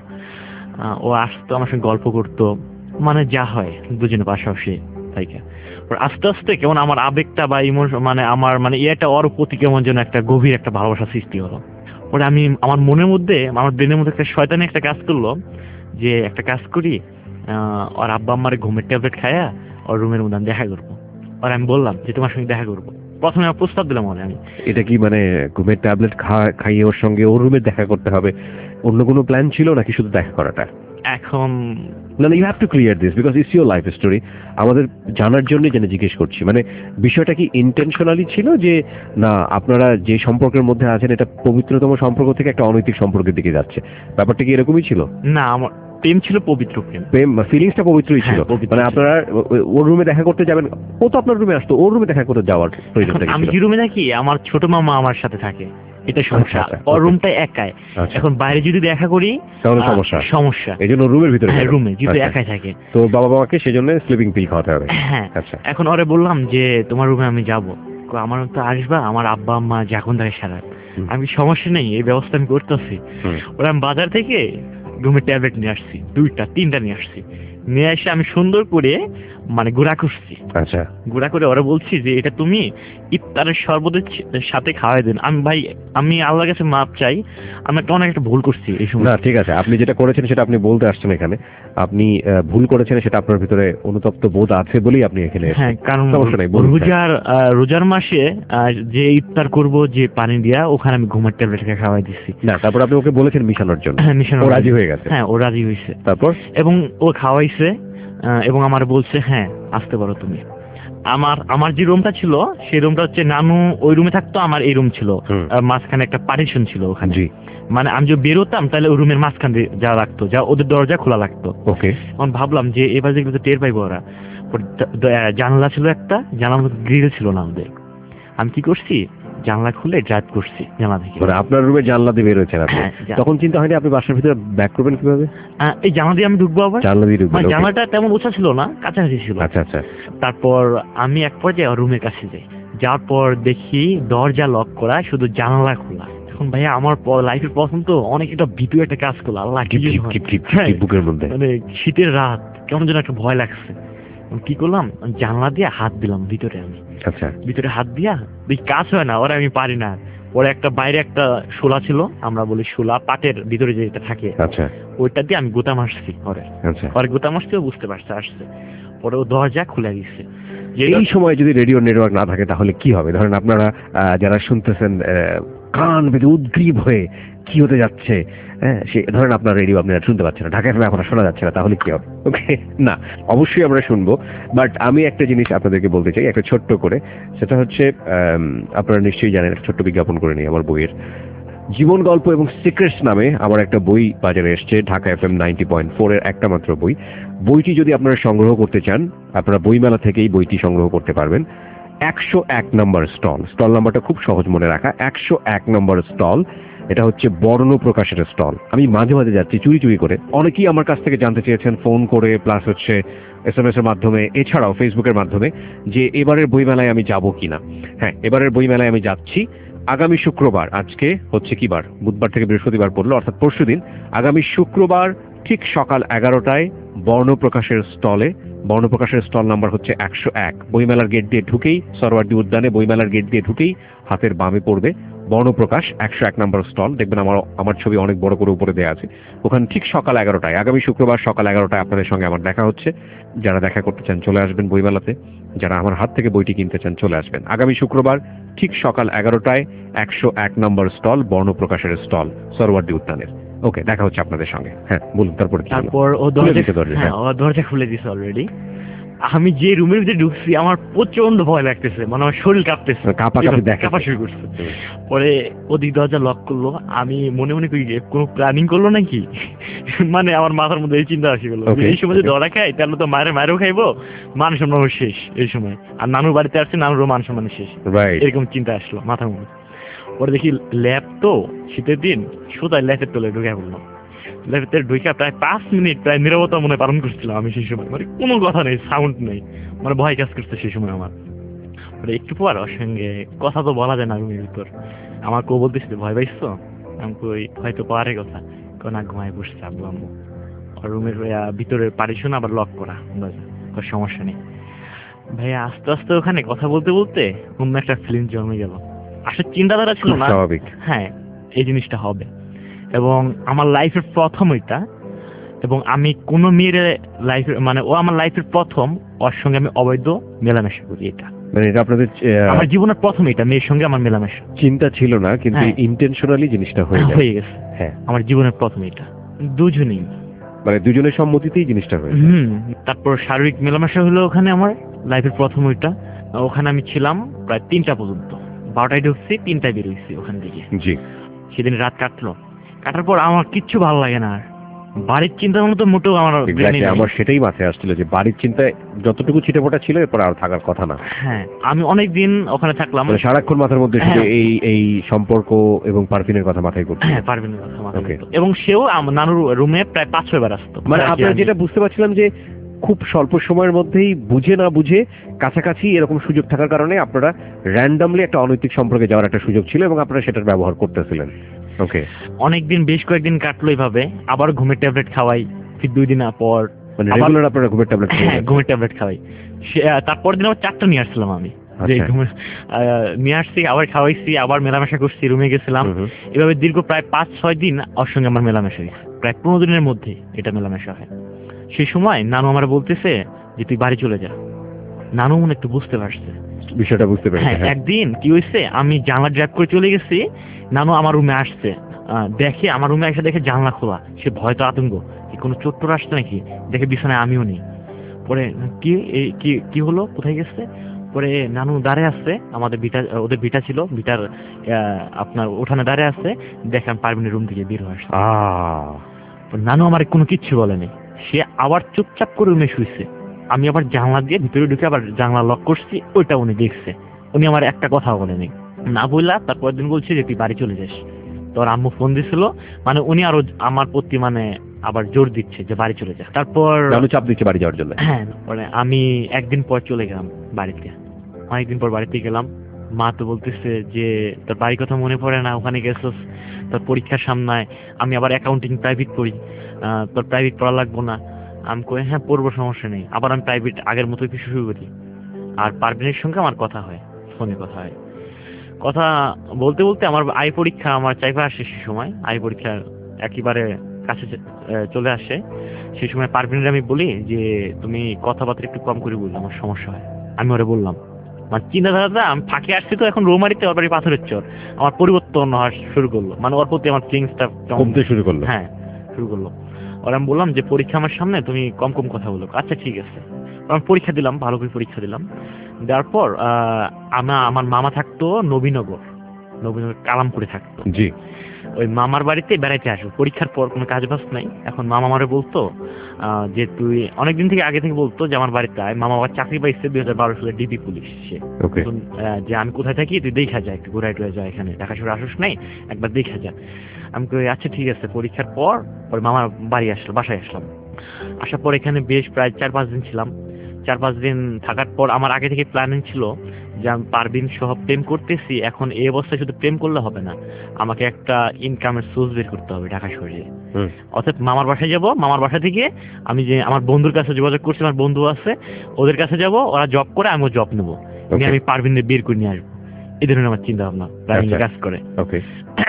ও আসতো আমার সঙ্গে গল্প করতো, মানে যা হয় দুজনে পাশাপাশি তাইকা। আস্তে আস্তে কেমন আমার আবেগটা বা ইমোশন মানে আমার মানে এটা ওর প্রতি কেমন যেন একটা গভীর একটা ভালোবাসা সৃষ্টি হলো। পরে আমি আমার মনের মধ্যে, আমার ব্রেনের মধ্যে একটা শয়তানি একটা কাজ করলো, যে একটা কাজ করি, ওর আব্বা আম্মার ঘুমের ট্যাবলেট খায়া ওর রুমের মধ্যে আমি দেখা করবো। আর আমি বললাম যে তোমার সঙ্গে দেখা করবো। প্রথমে আমার প্রস্তাব দিলাম ওরে আমি। এটা কি মানে ঘুমের ট্যাবলেট খাইয়ে ওর সঙ্গে ওর রুমে দেখা করতে হবে, অন্য কোনো প্ল্যান ছিল নাকি শুধু দেখা করাটা? এখন না, you have to clear this because it's your life story. আমাদের জানার জন্য জেনে জিজ্ঞেস করছি, মানে বিষয়টা কি ইন্টেনশনালি ছিল যে না আপনারা যে সম্পর্কের মধ্যে আছেন এটা পবিত্রতম সম্পর্ক থেকে একটা অনৈতিক সম্পর্কের দিকে যাচ্ছে? ব্যাপারটা কি এরকমই ছিল? না, আমার প্রেম ছিল পবিত্র প্রেম, ফিলিংসটা পবিত্রই ছিল। মানে আপনারা ওর রুমে দেখা করতে যাবেন, ও তো আপনার রুমে আসতো, ওর রুমে দেখা করতে যাওয়ার প্রয়োজনটা কি ছিল? আমি যে রুমে থাকি আমার ছোট মামা আমার সাথে থাকে, এটা সমস্যা। ওর রুমটা একাই। এখন বাইরে যদি দেখা করি তাহলে সমস্যা, এই জন্য রুমের ভিতরে, রুমে যেহেতু একাই থাকে তো বাবা মাকে সেজন্য স্লিপিং পিল খাওয়াতে হবে। হ্যাঁ। আচ্ছা, এখন ওরে বললাম যে তোমার রুমে আমি যাবো। আমার তো আসবা, আমার আব্বা আম্মা যখন থাকে সারা, আমি সমস্যা নেই, এই ব্যবস্থা আমি করতেছি। ওরা আমি বাজার থেকে রুমে ট্যাবলেট নিয়ে আসছি, 2-3টা নিয়ে আসছি। নিয়ে এসে আমি সুন্দর করে মানে গুঁড়া করছি। আচ্ছা, গুঁড়া করে ওরা বলছি যে এটা তুমি ইফতারের শরবতের সাথে খাওয়াই দেন। আমি আল্লাহর কাছে মাপ চাই, আমি অনেক একটা ভুল করছি এই সময়। না ঠিক আছে, আপনি যেটা করেছেন সেটা আপনি বলতে আসছেন এখানে, আপনি ভুল করেছেন সেটা আপনার ভিতরে অনুতপ্ত বোধ আছে বলেই আপনি এখানে। হ্যাঁ, কারণ রোজার মাসে যে ইফতার করব যে পানি দিয়া, ওখানে আমি ঘুমের ট্যাবলেট খাওয়াই দিচ্ছি। না, তারপর আপনি ওকে বলেছেন মিশানোর জন্য? হ্যাঁ, মিশানো। ও রাজি হয়ে গেছে? হ্যাঁ, ও রাজি হয়েছে। তারপর? এবং ও খাওয়াইছে এবং আমার বলছে হ্যাঁ আসতে পারো তুমি। আমার যে রুমটা ছিল সেই রুমটা হচ্ছে নানু ওই রুমে থাকতো, আমার এই রুম ছিল, মাঝখানে একটা পার্টিশন ছিল ওখানে। মানে আমি যদি বেরোতাম তাহলে ওই রুমের মাঝখান দিয়ে যাওয়া লাগতো, যা ওদের দরজা খোলা লাগতো। ওকে। এখন ভাবলাম যে এবার যেগুলো টের পাইবো ওরা। জানলা ছিল একটা, জানলার মধ্যে গ্রিল ছিল না আমাদের। আমি কি করছি, জানলা খুলে ড্রাইভ করছি জানলা থেকে। মানে আপনার রুমে জানলা দিয়ে বের হয়েছেন আপনি? তখন চিন্তা হয়নি আপনি বাসার ভিতরে ব্যাক করবেন কিভাবে? এই জানলা দিয়ে আমি ঢুকবো আবার। জানলা দিয়ে ঢুকবেন? জানলাটা তেমন উঁচা ছিল না, কাছাকাছি ছিল। আচ্ছা আচ্ছা। তারপর আমি এক পর্যায়ে রুমের কাছে যাই, যাওয়ার পর দেখি দরজা লক করা, শুধু জানালা খোলা। এখন ভাইয়া আমার লাইফের প্রথম তো অনেক একটা ভীতু একটা কাজ করলো। আল্লাহ বুকের মধ্যে মানে শীতের রাত কেমন যেন একটা ভয় লাগছে। কি করলাম, জানলা দিয়ে হাত দিলাম ভিতরে। আমি আচ্ছা ভিতরে হাত দিয়া দেখি কাজ হয় না, ওরা আমি পারি না। পরে একটা বাইরে একটা শোলা ছিল, আমরা বলি শোলা, পাটের ভিতরে যেটা থাকে, আচ্ছা, ওইটা দিয়ে আমি গোতা মারছি ওরে। আচ্ছা, ওরে গোতা মারছি, ও বুঝতে পারছে আসছে। পরে ও দরজা খুলে গেছে। এই সময় যদি রেডিও নেটওয়ার্ক না থাকে তাহলে কি হবে? ধরেন আপনারা যারা শুনতেছেন কান বেঁধে উদ্গ্রীব হয়ে কি হতে যাচ্ছে, হ্যাঁ, সে ধরেন আপনার রেডিও আপনারা শুনতে পাচ্ছেন না, ঢাকা এফএম এখন শোনা যাচ্ছে না, তাহলে কি হবে? ওকে, না অবশ্যই আমরা শুনবো। বাট আমি একটা জিনিস আপনাদেরকে বলতে চাই, একটা ছোট্ট করে, সেটা হচ্ছে আপনারা নিশ্চয়ই জানেন, একটা ছোট্ট বিজ্ঞাপন করে নিই আমার বইয়ের। জীবন গল্প এবং সিক্রেটস নামে আমার একটা বই বাজারে এসছে, ঢাকা এফএম 90.4 এর একটা মাত্র বই। বইটি যদি আপনারা সংগ্রহ করতে চান, আপনারা বইমেলা থেকেই বইটি সংগ্রহ করতে পারবেন। 101 নম্বর স্টল নাম্বারটা খুব সহজ মনে রাখা, 101 নম্বর স্টল। এটা হচ্ছে বর্ণ প্রকাশের স্টল। আমি মাঝে মাঝে যাচ্ছি চুরি চুরি করে, অনেকেই আমার কাছ থেকে জানতে চেয়েছেন ফোন করে, প্লাস হচ্ছে SMS এর মাধ্যমে, এছাড়াও ফেসবুকের মাধ্যমে, যে এবারের বইমেলায় আমি যাব কিনা। হ্যাঁ, এবারের বইমেলায় আমি যাচ্ছি আগামী শুক্রবার। আজকে হচ্ছে কি বার? বুধবার থেকে বৃহস্পতিবার পড়লো, অর্থাৎ পরশুদিন। আগামী শুক্রবার ঠিক সকাল 11টায় বর্ণপ্রকাশের স্টলে। বর্ণপ্রকাশের স্টল নাম্বার হচ্ছে 101। বইমেলার গেট দিয়ে ঢুকেই, সরওয়ার্দী উদ্যানে বইমেলার গেট দিয়ে ঢুকেই হাতের বামে পড়বে বর্ণপ্রকাশ 101 নম্বর স্টল। দেখবেন আমার ছবি অনেক বড় করে উপরে দেওয়া আছে। ওখানে ঠিক সকাল 11টায়, আগামী শুক্রবার সকাল 11টায় আপনাদের সঙ্গে আমার দেখা হচ্ছে। যারা দেখা করতে চান চলে আসবেন বইমেলাতে, যারা আমার হাত থেকে বইটি কিনতে চান চলে আসবেন আগামী শুক্রবার ঠিক সকাল 11টায় 101 নম্বর স্টল, বর্ণপ্রকাশের স্টল, সরওয়ার্দী উদ্যানের। ওকে, দেখা হচ্ছে আপনাদের সঙ্গে। হ্যাঁ বলুন, তারপর ও দরজা খুলে দিছে অলরেডি। আমি যে রুমের ভিতরে ঢুকছি আমার প্রচন্ড ভয় লাগতেছে, মানে আমার শরীর কাঁপতেছে, কাঁপাকাঁপি দেখা কাঁপা শুরু করছে। পরে ওদিক দরজা লক করলো, আমি মনে মনে করি যে কোনো প্ল্যানিং করলো নাকি, মানে আমার মাথার মধ্যে এই চিন্তা আসি গেলো Okay, এই সময় যদি okay. ধরা খাই তাহলে তো মায়েরও খাইবো, মান সম্মান শেষ এই সময়, আর নানুর বাড়িতে আসছে, নানুরও মান সম্মান শেষ, রাইট। এরকম চিন্তা আসলো মাথার মধ্যে। পরে দেখি ল্যাব তো শীতের দিন, সোজা ল্যাবের তলে ঢুকে পড়লাম। ল্যাবের ঢুকে প্রায় 5 মিনিট প্রায় নীরবতা মনে পালন করছিলাম আমি সেই সময়, মানে কোনো কথা নেই, সাউন্ড নেই, মানে ভয় কাজ করছে সেই সময় আমার। পরে একটু পর ওর সঙ্গে কথা তো বলা যায় না রুমের ভিতর, আমার কেউ বলতেছিল ভয় পাইছো, আমি কই হয়তো পারে কথা, কেউ না ঘুমায় বসছে আব্বু আম্মু, আর রুমের ভিতরের পারিশন আবার লক করা দরজা, কোনো সমস্যা নেই। ভাইয়া আস্তে আস্তে ওখানে কথা বলতে বলতে অন্য একটা ফিলিং জমে গেল, আসলে চিন্তাধারা ছিল খুব না স্বাভাবিক। হ্যাঁ এই জিনিসটা হবে, এবং আমার লাইফের প্রথম এটা, এবং আমি কোন মেয়ের লাইফের, মানে ও আমার লাইফের প্রথম, ওর সঙ্গে আমি অবৈধ মেলামেশা করি, এটা মানে এটা আপনাদের আমার জীবনের প্রথম, এটা মেয়ের সঙ্গে আমার মেলামেশা চিন্তা ছিল না, কিন্তু হ্যাঁ। ইন্টেনশনালি জিনিসটা হয়ে যায়। হয়ে গেছে, হ্যাঁ, আমার জীবনের প্রথম এটা, দুজনেই। মানে দুজনের সম্মতিতেই জিনিসটা হয়ে যায়। তারপর শারীরিক মেলামেশা হলো ওখানে আমার লাইফের প্রথম ওইটা, ওখানে আমি ছিলাম প্রায় 3টা পর্যন্ত, 12টায় ঢুকছি 3টায় বেরোইছি ওখান থেকে। জি। সেদিন রাত কাটলো, কাটার পর আমার কিচ্ছু ভালো লাগে না আর, বাড়ির চিন্তা ভাবনা তো মোটেও আমার brain এ এক্স্যাক্টলি, নেই। আমার সেটাই মাথায় আসছিল যে বাড়ির চিন্তায় যতটুকু ছিটেফোঁটা ছিল এরপর আর থাকার কথা না। হ্যাঁ আমি অনেকদিন ওখানে থাকলাম। মানে সারাক্ষণ মাথার মধ্যে শুধু হ্যাঁ। এই সম্পর্ক এবং পারফিনের কথা মাথায় করছে। হ্যাঁ পারবেন না কথা মাথায় Okay. ঘুরতো। এবং সেও নানুর রুমে প্রায় 5-6 বার আসতো। মানে আপনারা যেটা বুঝতে পারছিলাম যে খুব স্বল্প সময়ের মধ্যেই বুঝে না বুঝে কাছাকাছি এরকম সুযোগ থাকার কারণে আপনারা র্যান্ডমলি একটা অনৈতিক সম্পর্কে যাওয়ার একটা সুযোগ ছিল এবং আপনারা সেটার ব্যবহার করতেছিলেন। ওকে। অনেকদিন বেশ কয়েকদিন কাটলো এইভাবে, আবার ঘুমের ট্যাবলেট খাওয়াই, ফির 2 দিন পর মানে আবার- রেগুলার আপনারা ঘুমের ট্যাবলেট হ্যাঁ ঘুমের ট্যাবলেট খাওয়াই। তারপর দিন আবার 4টা নিয়ে আসছিলাম আমি, যে আচ্ছা। ঘুমের নিয়ে আসছি, আবার খাওয়াইছি, আবার মেলামেশা করছি, রুমে গেছিলাম। এভাবে দীর্ঘ প্রায় 5-6 দিন ওর সঙ্গে আমার মেলামেশা হয়েছে, প্রায় 15 দিনের মধ্যে এটা মেলামেশা হয়। সেই সময় নানু আমার বলতেছে যে তুই বাড়ি চলে যা। নানু মনে একটু বুঝতে পারছে বিষয়টা বুঝতে পেরেছি। হ্যাঁ। একদিন কি হয়েছে, আমি জানলা ড্রাইভ করে চলে গেছি, নানু আমার রুমে আসছে, দেখে আমার রুমে এসে দেখে জানলা খোলা, সে ভয় তো আতঙ্ক, কি কোনো চোট্টর আসছে নাকি, দেখে বিছানায় আমিও নেই। পরে কি হলো, কোথায় গেছে, পরে নানু দাঁড়িয়ে আসছে, আমাদের ওদের বিটা ছিল, বিটার আপনার উঠানে দাঁড়িয়ে আসছে, দেখে আমি পারবিনের রুম থেকে বের হয়ে আসছে। নানু আমার কোনো কিচ্ছু বলেনি, সে আবার চুপচাপ করে রুমে শুয়েছে। আমি আবার জানলা দিয়ে ভিতরে ঢুকে আবার জানলা লক করছি, ওইটা উনি দেখছে। উনি আমার একটা কথা বলেনি, না বললা তারপর দিন বলছে যে তুই বাড়ি চলে যাস। তোর আম্মু ফোন দিছিল, মানে উনি আরো আমার প্রতি মানে আবার জোর দিচ্ছে যে বাড়ি চলে যা। তারপর নানু চাপ দিচ্ছে বাড়ি যাওয়ার জন্য। হ্যাঁ, পরে আমি একদিন পর চলে গেলাম বাড়িতে, অনেকদিন পর বাড়িতে গেলাম। মা তো বলতেছে যে তোর বাড়ির কথা মনে পড়ে না, ওখানে গেছস, তোর পরীক্ষার সামনে, আমি আবার অ্যাকাউন্টিং প্রাইভেট পড়ি, তোর প্রাইভেট পড়া লাগবো না। আমি কই হ্যাঁ পড়বো, সমস্যা নেই। আবার আমি প্রাইভেট আগের মতো কিছু শুরু করি, আর পারভিনের সঙ্গে আমার কথা হয়, ফোনে কথা হয়। কথা বলতে বলতে আমার আই পরীক্ষা আমার চাইপা আসে, সে সময় আই পরীক্ষা একেবারে কাছে চলে আসে। সেই সময় পারভিনের আমি বলি যে তুমি কথাবার্তা একটু কম করে বললে আমার সমস্যা হয়। আমি ওরে বললাম, মানে চিন্তাধারাটা আমি ফাঁকে আসছি তো, এখন রোমারিতে ওর বাড়ি পাথরের চর, আমার পরিবর্তন হওয়া শুরু করলো, মানে ওর প্রতি আমার ফিলিংসটা কমতে শুরু করলো। হ্যাঁ শুরু করলো। ওর আমি বললাম যে পরীক্ষা আমার সামনে, তুমি কম কম কথা বলো। আচ্ছা ঠিক আছে। আমি পরীক্ষা দিলাম, ভালো করে পরীক্ষা দিলাম। দেওয়ার পর আমার মামা থাকতো নবীনগর কালামপুরে থাকতো। জি। ওই মামার বাড়িতে বেড়াইতে আসবো, পরীক্ষার পর কোনো কাজ বাজ নাই। এখন মামা আমারে বলতো যে তুই অনেকদিন থেকে আগে থেকে বলতো যে আমার বাড়িতে আয়। মামা আবার চাকরি পাইছে 2012 সালে ডিবি পুলিশ, সে ওকে। যে আমি কোথায় থাকি তুই দেখা যা, একটু ঘুরাই টুরাই যা, এখানে ঢাকা শহরে আসুস নাই, একবার দেখা যা। আমি কই আচ্ছা ঠিক আছে। পরীক্ষার পর মামার বাসায় আসলাম। আসার পর এখানে বেশ প্রায় 4-5 দিন ছিলাম। 4-5 দিন থাকার পর আমার আগে থেকে প্ল্যানিং ছিল যে আমি পারভিন সহ প্রেম করতেছি, এখন এই অবস্থায় শুধু প্রেম করলে হবে না, আমাকে একটা ইনকামের সোর্স বের করতে হবে ঢাকা শহরে। অর্থাৎ মামার বাসায় যাব, মামার বাসা থেকে আমি যে আমার বন্ধুর কাছে যোগাযোগ করছি, আমার বন্ধু আছে, ওদের কাছে যাব, ওরা জব করে, আমিও জব নেবো, আমি পারভিনদের বের করে নিয়ে আসবো। এই ধরনের আমার চিন্তা ভাবনা প্ল্যানিং কাজ করে। ওকে।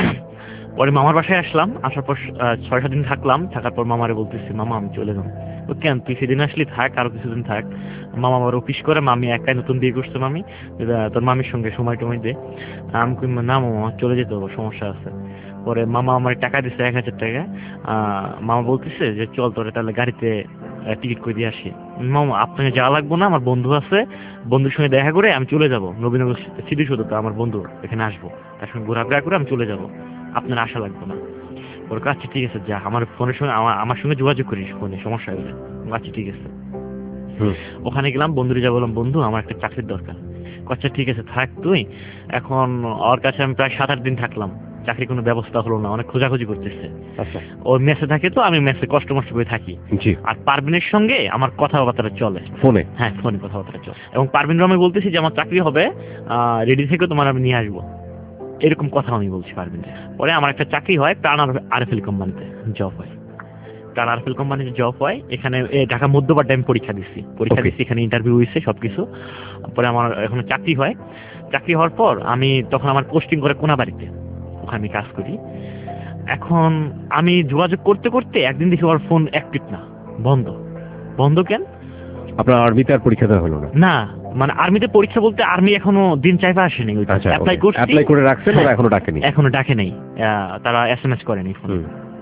পরে মামার বাসায় আসলাম, আসার পর 6-7 দিন থাকলাম। থাকার পর মামারে বলতেছি মামা আমি চলে যাবো। ও কেন, তুই সেদিন আসলি, থাক আরো কিছুদিন থাক। মামা আমার অফিস করে, মামি একাই নতুন বিয়ে করছে, মামি তোর মামির সঙ্গে সময় টময় দে। আমি কই না মামা চলে যেতে হবে, সমস্যা আছে। পরে মামা আমার টাকা দিচ্ছে 1000 টাকা। মামা বলতেছে যে চল তোরে তাহলে গাড়িতে টিকিট করে দিয়ে আসি। মামা আপনাকে যাওয়া লাগবো না, আমার বন্ধু আছে, বন্ধুর সঙ্গে দেখা করে আমি চলে যাব নবীনগর স্মৃতিসৌধ, আমার বন্ধু এখানে আসবো, তার সঙ্গে ঘোরাফেরা করে আমি চলে যাব, আপনার আশা লাগবে না। ওর আচ্ছা ঠিক আছে, যা আমার ফোনের সঙ্গে আমার সঙ্গে যোগাযোগ করিস ফোনে, সমস্যা হলে। আচ্ছা ঠিক আছে। ওখানে গেলাম, বন্ধুরে যা বললাম, বন্ধু আমার একটা চাকরির দরকার। আচ্ছা ঠিক আছে থাক তুই। এখন ওর কাছে আমি প্রায় 7-8 দিন থাকলাম, চাকরি কোনো ব্যবস্থা হলো না, অনেক খোঁজাখুঁজি করতেছে। আচ্ছা, ওর মেসে থাকে, তো আমি মেসে কষ্ট মষ্ট করে থাকি। জি। আর পারভিনের সঙ্গে আমার কথাবার্তা চলে ফোনে? হ্যাঁ, ফোনে কথাবার্তা চলে। এবং পারভিনর আমি বলতেছি যে আমার চাকরি হবে, রেডি থেকে তোমার আমি নিয়ে আসবো, এরকম কথা আমি বলছি পারভিন। পরে আমার একটা চাকরি হয় প্রাণ আরএফএল কোম্পানিতে, জব হয়। প্রাণ আরএফএল কোম্পানিতে জব হয়। এখানে ঢাকা মধ্যপাড়ায় আমি পরীক্ষা দিচ্ছি, এখানে ইন্টারভিউ হয়েছে সবকিছু। পরে আমার এখন চাকরি হয়। চাকরি হওয়ার পর আমি তখন আমার পোস্টিং করে কোনাবাড়িতে, ওখানে আমি কাজ করি। এখন আমি যোগাযোগ করতে করতে একদিন দেখি ওর ফোন অ্যাক্টিভ না, বন্ধ। বন্ধ কেন? আপনার আর্মিতে আর পরীক্ষা দেওয়া হলো না? না, মানে আর্মিতে পরীক্ষা বলতে আর্মি এখনো দিন চাইবা আসেনি। আচ্ছা, অ্যাপ্লাই করে রাখছেন, ওরা এখনো ডাকেনি? এখনো ডাকে নাই, তারা এসএমএস করেনি ফোন।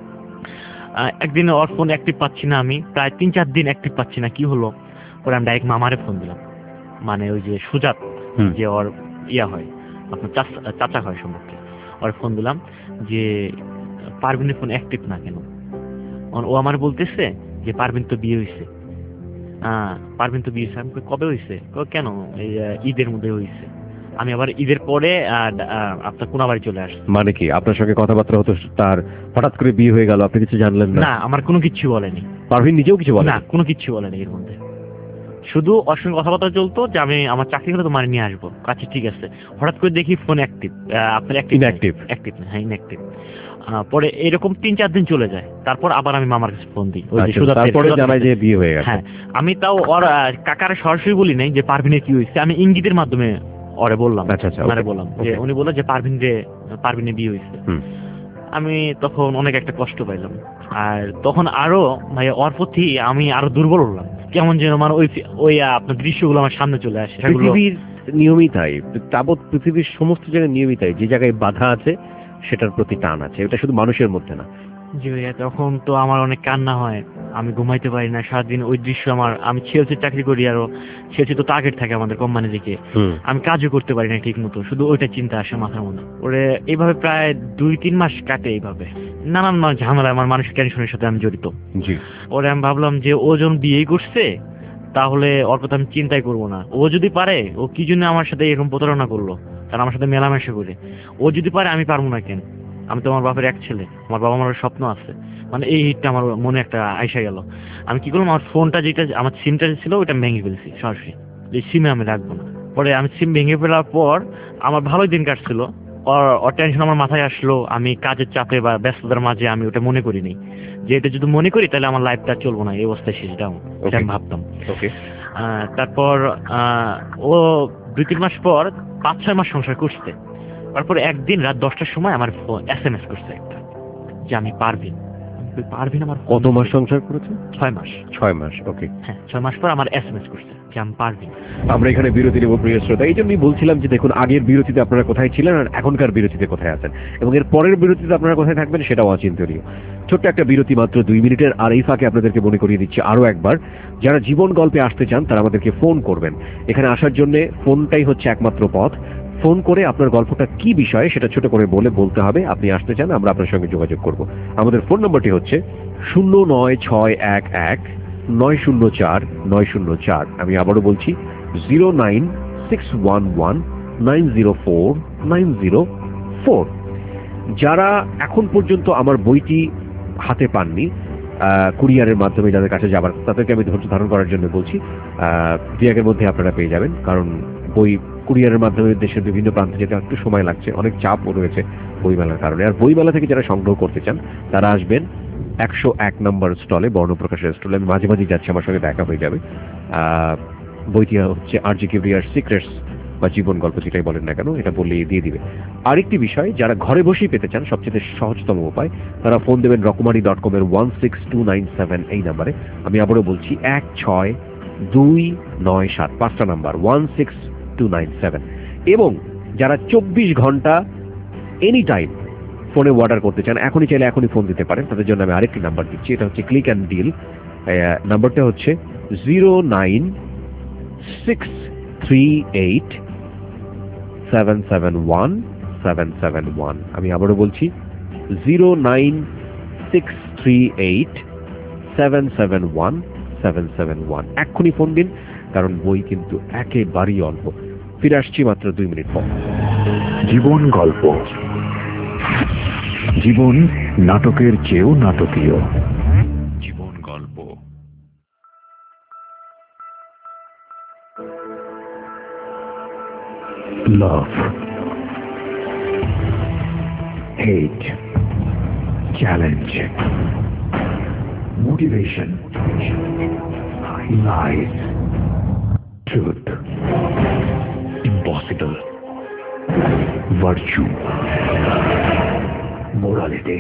একদিন ওর ফোন অ্যাক্টিভ পাচ্ছি না, আমি প্রায় 3-4 দিন অ্যাক্টিভ পাচ্ছি না, কি হলো? পরে আমি ডাইরেক্ট মামারে ফোন দিলাম, মানে ওই যে সুজাত, যে ওর হয়, আপনার চাচা হয় সম্পর্কে, ওর ফোন দিলাম যে পারভিনের ফোন অ্যাক্টিভ না কেন? ও আমার বলতেছে যে পারভিন তো বিয়ে হয়েছে। পারভিন তো বিয়ে হয়েছে। আমি কবে হয়েছে? কেন? এই ঈদের মধ্যে হয়েছে। আমি আবার ঈদের পরে আপনার কোনাবাড়ি চলে আসছি। মানে কি আপনার সঙ্গে কথাবার্তা হতো, তার হঠাৎ করে বিয়ে হয়ে গেল, আপনি কিছু জানলেন না? না, আমার কোনো কিছু বলেনি। পারভিন নিজেও কিছু বলে না, কোনো কিছু বলেনি এর মধ্যে। শুধু ওর সঙ্গে কথাবার্তা চলতো যে আমি আমার চাকরি হলে তোমার নিয়ে আসবো। আচ্ছা ঠিক আছে। হঠাৎ করে দেখি ফোন অ্যাক্টিভ, আপনার ইনঅ্যাক্টিভ না, হ্যাঁ ইনঅ্যাক্টিভ। পরে এরকম 3-4 দিন চলে যায়। তারপর আবার আমি মামার কাছে ফোন দিই, তারপরে জানাই যে বিয়ে হয়ে গেছে। হ্যাঁ, আমি তাও ওর কাকার সরাসরি বলি নাই যে পারভিনের কি হয়েছে, আমি ইঙ্গিতের মাধ্যমে ওরে বললাম। আচ্ছা, বললাম যে উনি বললো যে পারভিনের বিয়ে হয়েছে। আমি তখন অনেক একটা কষ্ট পাইলাম। আর তখন আরো ভাই ওর প্রতি আমি আরো দুর্বল হলাম, কেমন যেন মানে ওই আপনার দৃশ্যগুলো আমার সামনে চলে আসে। পৃথিবীর নিয়মই তাই, তাবৎ পৃথিবীর সমস্ত জায়গায় নিয়মই তাই, যে জায়গায় বাধা আছে সেটার প্রতি টান আছে, এটা শুধু মানুষের মধ্যে না। জি ভাইয়া, তখন তো আমার অনেক কান্না হয়, আমি ঘুমাইতে পারি না সারাদিন। ওই দৃশ্য আমি চেলসির চাকরি করি, আরো চেলসি তো টার্গেট থাকে আমাদের কোম্পানি থেকে, আমি কাজও করতে পারি না ঠিক মতো, শুধু ওইটা চিন্তা আসে মাথার মধ্যে। ওরে এইভাবে প্রায় 2-3 মাস কাটে এইভাবে, নানান ঝামেলা, আমার মানসিক টেনশনের সাথে আমি জড়িত। ওরে আমি ভাবলাম যে ও যখন বিয়ে করছে তাহলে ওর কথা আমি চিন্তাই করবো না। ও যদি পারে, ও কি জন্য আমার সাথে এরকম প্রতারণা করলো, কারণ আমার সাথে মেলামেশা করে। ও যদি পারে, আমি পারবো না কেন? আমি তো আমার বাপের এক ছেলে, আমার বাবা মার স্বপ্ন আছে। মানে এই হিটটা আমার মনে একটা আইসা গেল। আমি কি করলাম, আমার ফোনটা যেটা আমার সিমটা ছিল ওইটা ভেঙে ফেলছি সরাসরি, এই সিমে আমি রাখবো না। পরে আমি সিম ভেঙে ফেলার পর আমার ভালোই দিন কাটছিল। ওর টেনশন আমার মাথায় আসলো, আমি কাজের চাপে বা ব্যস্ততার মাঝে আমি ওটা মনে করিনি যে এটা যদি মনে করি তাহলে আমার লাইফটা চলবো না, এই অবস্থায় শেষ ডাউন, এটা আমি ভাবতাম। তারপর ও 2-3 মাস পর 5-6 মাস সংসার করছে। তারপর একদিন রাত 10টার সময় আমার এসএমএস করছে একটা, যে আমি পারভিন। আমার কত মাস সংসার করেছে? 6 মাস। 6 মাস, ওকে। হ্যাঁ, 6 মাস পর আমার এসএমএস করছে যে আমি পারভিন। আমরা এখানে বিরতি নেব প্রিয় শ্রোতা। এই জন্যই বলছিলাম যে দেখুন, আগের বিরতিতে আপনারা কোথায় ছিলেন আর এখনকার বিরতিতে কোথায় আছেন, এবং এর পরের বিরতিতে আপনারা কোথায় থাকবেন সেটাও অচিন্তনীয়। ছোট্ট একটা বিরতি, মাত্র 2 মিনিটের। আর এই ফাঁকে আপনাদেরকে মনে করিয়ে দিচ্ছি আরো একবার, যারা জীবন গল্পে আসতে চান তারা আমাদেরকে ফোন করবেন। এখানে আসার জন্য ফোনটাই হচ্ছে একমাত্র পথ। ফোন করে আপনার গল্পটা কি বিষয়ে সেটা ছোট করে বলতে হবে আপনি আসতে চান, আমরা আপনার সঙ্গে যোগাযোগ করব। আমাদের ফোন নম্বরটি হচ্ছে 09611904904। আমি আবারও বলছি 09611904904। যারা এখন পর্যন্ত আমার বইটি হাতে পাননি, কুরিয়ারের মাধ্যমে যাদের কাছে যাবার, তাদেরকে আমি ধৈর্য ধারণ করার জন্য বলছি, 2-1 মধ্যে আপনারা পেয়ে যাবেন। কারণ বই কুরিয়ারের মাধ্যমে দেশের বিভিন্ন প্রান্তে যেতে একটু সময় লাগছে, অনেক চাপও রয়েছে বইমেলার কারণে। আর বইমেলা থেকে যারা সংগ্রহ করতে চান তারা আসবেন 101 নম্বর স্টলে, বর্ণপ্রকাশের স্টলে। আমি মাঝে মাঝে যাচ্ছি, আমার সঙ্গে দেখা হয়ে যাবে। বইটি হচ্ছে আর.জি. কিবরিয়ার সিক্রেটস বা জীবন গল্প, যেটাই বলেন না কেন, এটা বললেই দিয়ে দিবে। আরেকটি বিষয়, যারা ঘরে বসেই পেতে চান সবচেয়ে সহজতম উপায়, তারা ফোন দেবেন রকমারি.com এর 16297 এই নাম্বারে। আমি আবারও বলছি 16297, 5টা নাম্বার, 16297। এবং যারা 24 ঘন্টা এনি টাইম ফোনে অর্ডার করতে চান, এখনই চাইলে এখনই ফোন দিতে পারেন। তাদের জন্য আমি আরেকটি নাম্বার দিচ্ছি, এটা হচ্ছে ক্লিক অ্যান্ড ডিল। নাম্বারটা হচ্ছে 09638771771। আমি আবারও বলছি 09638771771। এক্ষুনি ফোন দিন, কারণ বই কিন্তু একেবারেই অল্প। ফিরে আসছি মাত্র 2 মিনিট পর। জীবন গল্প। জীবন নাটকের চেয়েও নাটকীয়। জীবন গল্প। Love, hate, challenge, motivation, lies, truth, impossible, virtue, morality,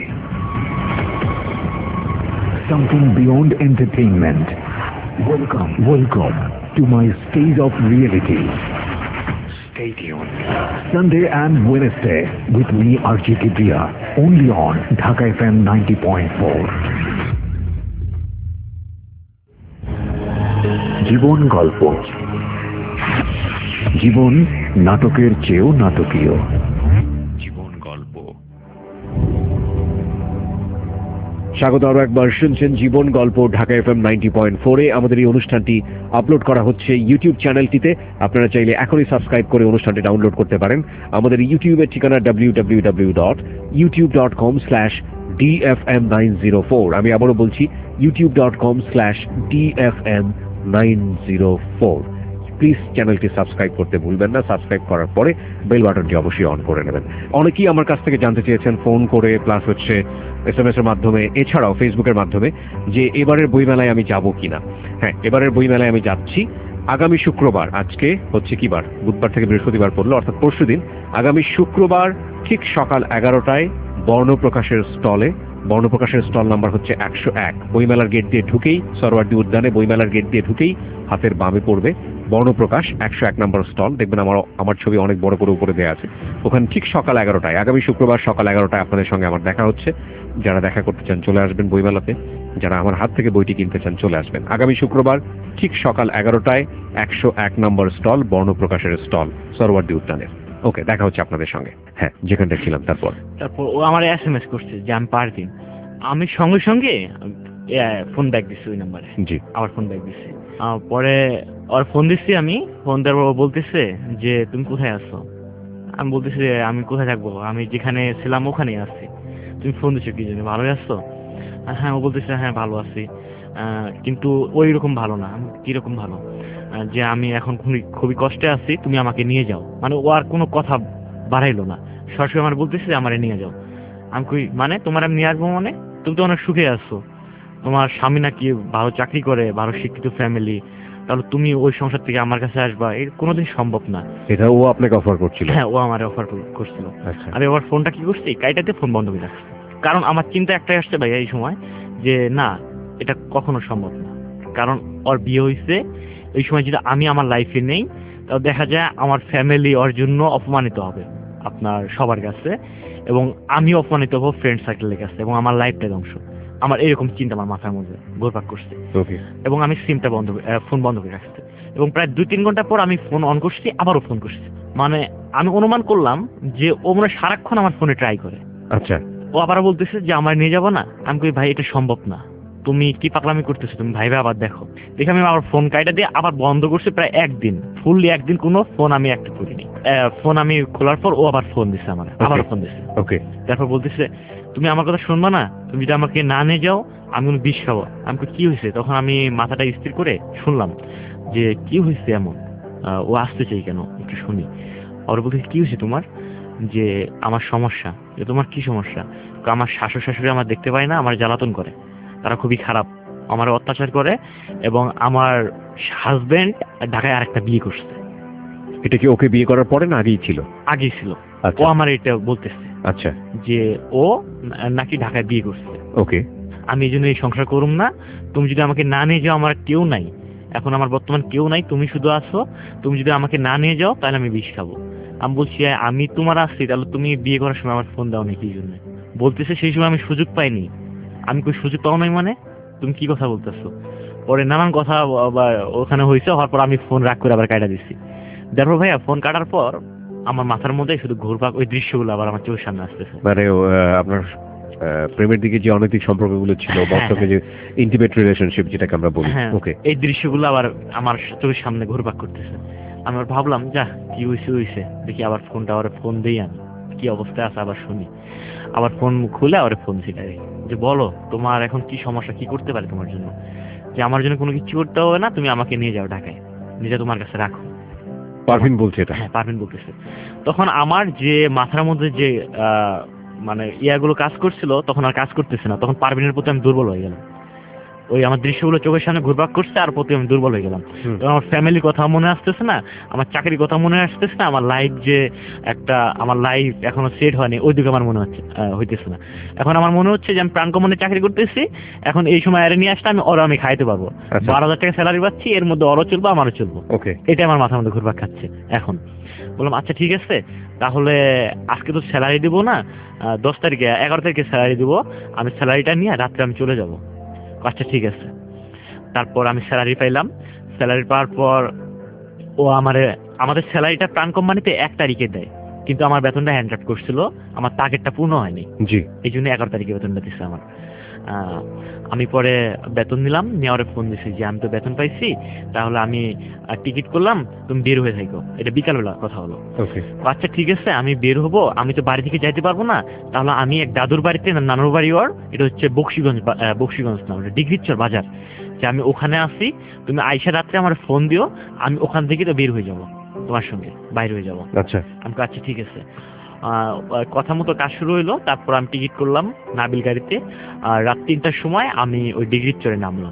something beyond entertainment. Welcome to my stage of reality. Stay tuned. Sunday and Wednesday with me, RJ Kibriya, only on Dhaka FM 90.4. জীবন গল্প। জীবন নাটকের চেয়েও নাটকীয়। জীবন গল্প। স্বাগত আরো একবার, শুনছেন জীবন গল্প ঢাকা FM 90.4-এ। আমাদের এই অনুষ্ঠানটি আপলোড করা হচ্ছে ইউটিউব চ্যানেলটিতে। আপনারা চাইলে এখনই সাবস্ক্রাইব করে অনুষ্ঠানটি ডাউনলোড করতে পারেন। আমাদের ইউটিউবের ঠিকানা www.youtube.com/dfm904। আমি আবারও বলছি youtube.com/dfm904। প্লিজ চ্যানেলটি সাবস্ক্রাইব করতে ভুলবেন না। সাবস্ক্রাইব করার পরে বেল বাটনটি অবশ্যই অন করে নেবেন। অনেকেই আমার কাছ থেকে জানতে চেয়েছেন ফোন করে, প্লাস হচ্ছে SMS এর মাধ্যমে, এছাড়াও ফেসবুকের মাধ্যমে, যে এবারের বইমেলায় আমি যাব কিনা। হ্যাঁ, এবারের বইমেলায় আমি যাচ্ছি আগামী শুক্রবার। আজকে হচ্ছে কি বার? বুধবার থেকে বৃহস্পতিবার পড়লো, অর্থাৎ পরশুদিন। আগামী শুক্রবার ঠিক সকাল 11টায় বর্ণপ্রকাশের স্টলে। বর্ণপ্রকাশের স্টল নাম্বার হচ্ছে 101। বইমেলার গেট দিয়ে ঢুকেই, সরওয়ার্দী উদ্যানে বইমেলার গেট দিয়ে ঢুকেই হাতের বামে পড়বে বর্ণপ্রকাশ 101 নম্বর স্টল। দেখবেন আমার ছবি অনেক বড় করে উপরে দেওয়া আছে। ওখানে ঠিক সকাল 11টায়, আগামী শুক্রবার সকাল 11টায় আপনাদের সঙ্গে আমার দেখা হচ্ছে। যারা দেখা করতে চান চলে আসবেন বইমেলাতে, যারা আমার হাত থেকে বইটি কিনতে চান চলে আসবেন। আগামী শুক্রবার ঠিক সকাল 11টায় 101 নম্বর স্টল, বর্ণপ্রকাশের স্টল, সরওয়ার্দী উদ্যানের। ওকে, দেখা হচ্ছে আপনাদের সঙ্গে। হ্যাঁ, যেখানটা ছিলাম। তারপর ও আমার SMS করছে যে আমি পারবি। আমি সঙ্গে সঙ্গে ফোন ব্যাক দিচ্ছি ওই নাম্বারে। জি, আবার ফোন ব্যাক দিচ্ছি। পরে ওর ফোন দিচ্ছি, আমি ফোন দেওয়ার পর বলতেছে যে তুমি কোথায় আছো। আমি বলতেছি যে আমি কোথায় থাকবো, আমি যেখানে ছিলাম ওখানেই আছি। তুমি ফোন দিচ্ছ কি জন্য, ভালোই আছো? হ্যাঁ। ও বলতেছে হ্যাঁ ভালো আছি, কিন্তু ওই রকম ভালো না। আমি কিরকম ভালো? যে আমি এখন খুবই কষ্টে আছি, তুমি আমাকে নিয়ে যাও। মানে ও আর কোনো কথা বাড়াইলো না, সরাসরি আমার বলতেছে আমারে নিয়ে যাও। আমি কই মানে তোমার আমি নিয়ে আসবো মানে? তুমি তো অনেক সুখে আছো, তোমার স্বামী নাকি ভালো চাকরি করে, ভালো শিক্ষিত ফ্যামিলি, তাহলে তুমি ওই সংসার থেকে আমার কাছে আসবা? এর কোনোদিন সম্ভব না। এটা ও আপনাকে অফার করছিল? হ্যাঁ, ও আমার অফার করছিল। আচ্ছা। আমি আবার ফোনটা কি করছি, কাইটাতে ফোন বন্ধ করে রাখছি। কারণ আমার চিন্তা একটাই আসছে ভাই এই সময়, যে না, এটা কখনো সম্ভব না। কারণ ওর বিয়ে হয়েছে, এই সময় যদি আমি আমার লাইফে নেই, তাহলে দেখা যায় আমার ফ্যামিলি ওর জন্য অপমানিত হবে আপনার সবার কাছে, এবং আমি অপমানিত হবো ফ্রেন্ড সার্কেলের কাছে, এবং আমার লাইফটা ধ্বংস। আমার এরকম চিন্তা আমার মাথার মধ্যে ঘুরপাক করছে। এবং আমি সিমটা ফোন বন্ধ করে রাখছি। এবং প্রায় 2-3 ঘন্টা পর আমি ফোন অন করছি, আবারও ফোন করছি। মানে আমি অনুমান করলাম যে ও মনে হয় সারাক্ষণ আমার ফোনে ট্রাই করে। আচ্ছা। ও আবার বলতেছে যে আমার নিয়ে যাবো না। আমি কই ভাই এটা সম্ভব না, তুমি কি পাগলামি করতেছো, তুমি ভাইবে আবার দেখো। দেখে আমি আবার ফোন কাইটা দিয়ে আবার বন্ধ করছি। প্রায় একদিন, ফুললি একদিন কোনো ফোন আমি অ্যাক্টিভ করিনি। ফোন আমি খোলার পর ও আবার ফোন দিছে আমার, আবার ফোন দিছে। ওকে। তারপর বলতেছে তুমি আমার কথা শুনবা না, তুমি যদি আমাকে না নিয়ে যাও আমি কোনো বিষ খাবো। আমি কি হয়েছে? তখন আমি মাথাটা স্থির করে শুনলাম যে কি হয়েছে এমন, ও আসতে চাই কেন একটু শুনি। আর বলতে কি হয়েছে তোমার? যে আমার সমস্যা। যে তোমার কি সমস্যা? আমার শাশুড় শাশুড়ি আমার দেখতে পায় না, আমার জ্বালাতন করে, তারা খুবই খারাপ, আমার অত্যাচার করে, এবং আমার হাজবেন্ড ঢাকায় আরেকটা বিয়ে করছে। এটা কি ওকে বিয়ে করার পরে না আগেই ছিল? আগেই ছিল। ও আমার এটা বলতেছে। আচ্ছা। যে ও নাকি ঢাকায় বিয়ে করছে। ওকে। আমি এই জন্য এই সংসার করুম না, তুমি যদি আমাকে না নিয়ে যাও, আমার কেউ নাই এখন, আমার বর্তমান কেউ নাই, তুমি শুধু আছো, তুমি যদি আমাকে না নিয়ে যাও তাহলে আমি বিষ খাবো। আমি বলছি আমি তোমার আসছি, তাহলে তুমি বিয়ে করার সময় আমার ফোন দাও নাকি? এই জন্য বলতেছে সেই সময় আমি সুযোগ পাইনি। আমি কই সুযোগ পাও নাই মানে? তুমি কি কথা বলতেছো? পরে নানান কথা ওখানে হয়েছে, হওয়ার পর আমি ফোন রাগ করে আবার কাটা দিচ্ছি। তারপর ভাইয়া ফোন কাটার পর আমার মাথার মধ্যে শুধু ঘুরপাক ওই দৃশ্যগুলো আবার আমার চোখের সামনে আসতেছে। মানে আপনার প্রেমের দিকে যে অনৈতিক সম্পর্কগুলো ছিল, বাস্তবে যে ইন্টিমেট রিলেশনশিপ যেটাকে আমরা বলি, ওকে, এই দৃশ্যগুলো আবার আমার চোখের সামনে ঘুরপাক করতেছে। আমি আবার ভাবলাম যা কি হয়েছে দেখি, আবার ফোন দিই আমি কি অবস্থায় আছে আবার শুনি। আবার ফোন খুলে আবার ফোন ছিটাই যে বলো তোমার এখন কি সমস্যা, কি করতে পারে তোমার জন্য, যে আমার জন্য কোনো কিছু করতে হবে না, তুমি আমাকে নিয়ে যাও ঢাকায়, নিজে তোমার কাছে রাখো। পারভিন বলছে এটা? হ্যাঁ, পারভিন বলতেছে। তখন আমার যে মাথার মধ্যে যে মানে ইয়াগুলো কাজ করছিল তখন আর কাজ করতেছে না, তখন পারভিনের প্রতি আমি দুর্বল হয়ে গেলাম। ওই আমার দৃশ্যগুলো চোখের সামনে ঘুরপাক করছে আর প্রতি আমি দুর্বল হয়ে গেলাম। আমার ফ্যামিলির কথা মনে আসতেছে না, আমার চাকরির কথা মনে আসতেছে না, আমার লাইফ যে আমার লাইফ এখনো সেট হয়নি ওই দিকে আমার মনে হইতেছে না। এখন আমার মনে হচ্ছে যে আমি প্রাণকমনে চাকরি করতেছি, এখন এই সময় আরে নিয়ে আসলে আমি খাইতে পারবো, 12,000 টাকা স্যালারি পাচ্ছি, এর মধ্যে ওরও চলবো আমারও চলবো, এটা আমার মাথার মধ্যে ঘুরপাক খাচ্ছে। এখন বললাম আচ্ছা ঠিক আছে, তাহলে আজকে তো স্যালারি দিব না, 10 তারিখে 11 তারিখে স্যালারি দিব, আমি স্যালারিটা নিয়ে রাত্রে আমি চলে যাবো। আচ্ছা ঠিক আছে। তারপর আমি স্যালারি পাইলাম, স্যালারি পাওয়ার পর ও আমাদের স্যালারিটা প্রাণ কোম্পানিতে 1 তারিখে দেয়, কিন্তু আমার বেতনটা হ্যান্ড ড্রাফট করছিল, আমার টার্গেটটা পূর্ণ হয়নি, এই জন্য 11 তারিখে বেতনটা দিচ্ছে আমার। আমি পরে বেতন নিলাম, নেওয়ারে ফোন দিছি যে আমি তো বেতন পাইছি, তাহলে আমি টিকিট করলাম, তুমি বের হয়ে থাকো, এটা বিকালবেলা কথা হলো। আচ্ছা ঠিক আছে, আমি বের হবো, আমি তো বাড়ি থেকে যাইতে পারবো না, তাহলে আমি এক দাদুর বাড়িতে, নানুর বাড়ি ওর, এটা হচ্ছে বক্সিগঞ্জ না, ওটা ডিগ্রিচর বাজার, যে আমি ওখানে আসি, তুমি আইসা রাত্রে আমার ফোন দিও, আমি ওখান থেকে তো বের হয়ে যাবো, তোমার সঙ্গে বাইরে হয়ে যাবো। আচ্ছা আমি আচ্ছা ঠিক আছে। কথা মতো কাজ শুরু হইলো, তারপর আমি টিকিট করলাম নাবিল গাড়িতে, আর রাত 3টার সময় আমি ওই ডিগ্রির চরে নামলাম।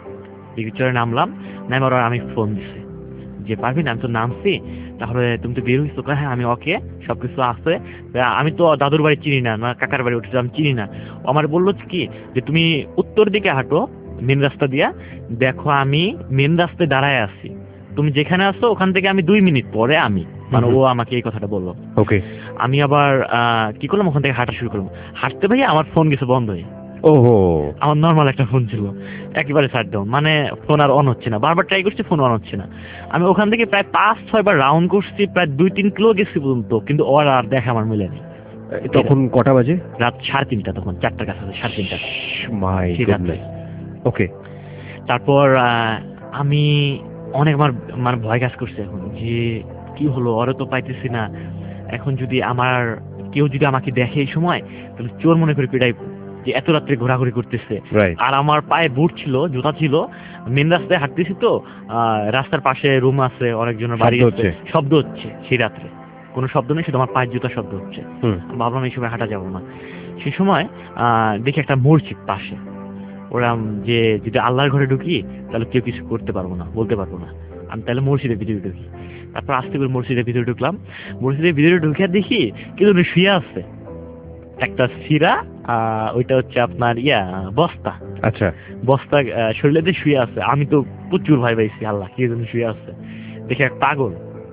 নামার আমি ফোন দিছি যে পারভিন আমি তো নামছি, তাহলে তুমি তো বের হইছো? হ্যাঁ আমি ওকে, সবকিছু আছে, আমি তো দাদুর বাড়ি চিনি না, কাকার বাড়ি উঠেছি আমি চিনি না। আমার বললো কি যে তুমি উত্তর দিকে হাঁটো মেন রাস্তা দিয়া, দেখো আমি মেন রাস্তায় দাঁড়ায় আছি, তুমি যেখানে আসো ওখান থেকে আমি 2 মিনিট পরে আমি, মানে ও আমাকে এই কথাটা বললো। ওকে, আমি আবার কি করলাম, ওখান থেকে হাঁটা শুরু করলাম। হাঁটতে ভাই আমার ফোন গেছে বন্ধ হয়ে। ওহো, আমার নর্মাল একটা ফোন ছিল, একেবারে সাইড ডাউন, মানে ফোন আর অন হচ্ছে না, বারবার ট্রাই করছি ফোন অন হচ্ছে না। আমি ওখান থেকে প্রায় 5-6 বার রাউন্ড করছি, প্রায় 2-3 কিলো গেছি পর্যন্ত, কিন্তু ওর আর দেখা আমার মেলেনি। তখন কটা বাজে? রাত 3:30, তখন 4টার কাছে 3:30। মাই গডনেস। ওকে, তারপর আমি অনেক মানে ভয় কাজ করছে এখন, যে কি হলো, ওরা তো পাইতেছি না, এখন যদি কেউ যদি আমাকে দেখে এই সময়, তাহলে চোর মনে করে পিটাই, যে এত রাত্রে ঘোরাঘুরি করতেছে। আর আমার পায়ে বুট ছিল, জুতা ছিল, মেন রাস্তায় হাঁটতেছি তো, রাস্তার পাশে রুম আছে, অনেকজনের বাড়ি আছে, শব্দ হচ্ছে, সেই রাত্রে কোনো শব্দ নেই, শুধু আমার পায়ের জুতা শব্দ হচ্ছে। ভাবলাম এই সময় হাঁটা যাবো না। সেই সময় দেখি একটা মসজিদ পাশে, ওরা যে যদি আল্লাহর ঘরে ঢুকি তাহলে কেউ কিছু করতে পারবো না, বলতে পারবো না, আমি তাহলে মসজিদের ভিতরে ঢুকি। তারপর আস্তে করে মসজিদের ভিতরে ঢুকলাম। মসজিদের ভিতরে ঢুকে দেখি কেউ শুয়ে আছে, একটা সিরা, ওইটা হচ্ছে আপনার বস্তা। আচ্ছা, বস্তা শরীরে শুয়ে আছে। আমি তো প্রচুর ভয় পাইছি, আল্লাহ কে যেন শুয়ে আছে। দেখে এক পাগল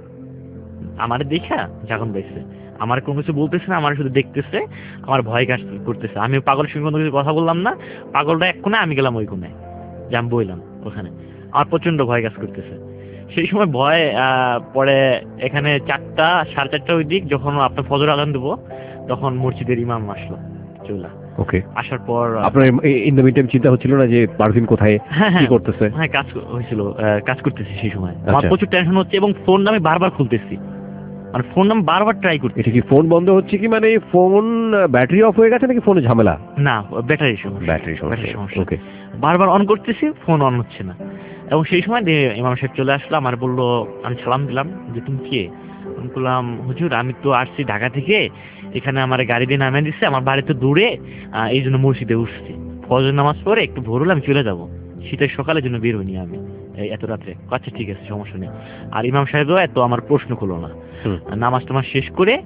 আমার দেখা যখন পাইছে, আমার কোনো কিছু বলতেছে না, আমার শুধু দেখতেছে, আমার ভয় কাজ করতেছে। আমি পাগলের সঙ্গে কোনো কিছু কথা বললাম না, পাগলটা এক কোণে, আমি গেলাম ওই কোণে, যে আমি বইলাম ওখানে। আমার প্রচন্ড ভয় কাজ করতেছে সেই সময়। ভয় পরে এখানে 4টা 4:30 ওই দিক, যখন আপনার ফজর আজান দেবো, তখন মসজিদের ইমাম আসলো চলে। ওকে, আসার পর আপনার ইন দ্য মিনটাইম চিন্তা হচ্ছিল না যে পারভিন কোথায়, কি করতেছে? হ্যাঁ, কাজ হয়েছিল, কাজ করতেছি সেই সময়। আমার প্রচুর টেনশন হচ্ছে, এবং ফোন আমি বারবার খুলতেছি, মানে ফোন আমি বারবার ট্রাই করছি। এটা কি ফোন বন্ধ হচ্ছে কি, মানে ফোন ব্যাটারি অফ হয়ে গেছে নাকি ফোনে ঝামেলা? না, ব্যাটারি সমস্যা। ওকে, বারবার অন করতেছি, ফোন অন হচ্ছে না। এবং সেই সময় ইমাম সাহেব চলে আসলো, আমার বললো, আমি সালাম দিলাম যে তুমি কে? আমি বললাম হুজুর আমি তো আসছি ঢাকা থেকে, এখানে আমার গাড়ি দিয়ে নামিয়ে দিচ্ছে, আমার বাড়ি তো দূরে, এই জন্য মসজিদে উঠছি, ফজর নামাজ পড়ে একটু ভোর হলে আমি চলে যাবো, শীতের সকালের জন্য বের হইনি আমি এত রাত্রে। আচ্ছা ঠিক আছে, সমস্যা নেই। আর ইমাম সাহেবও এত আমার প্রশ্ন করলো না। নামাজ টামাজ শেষ করে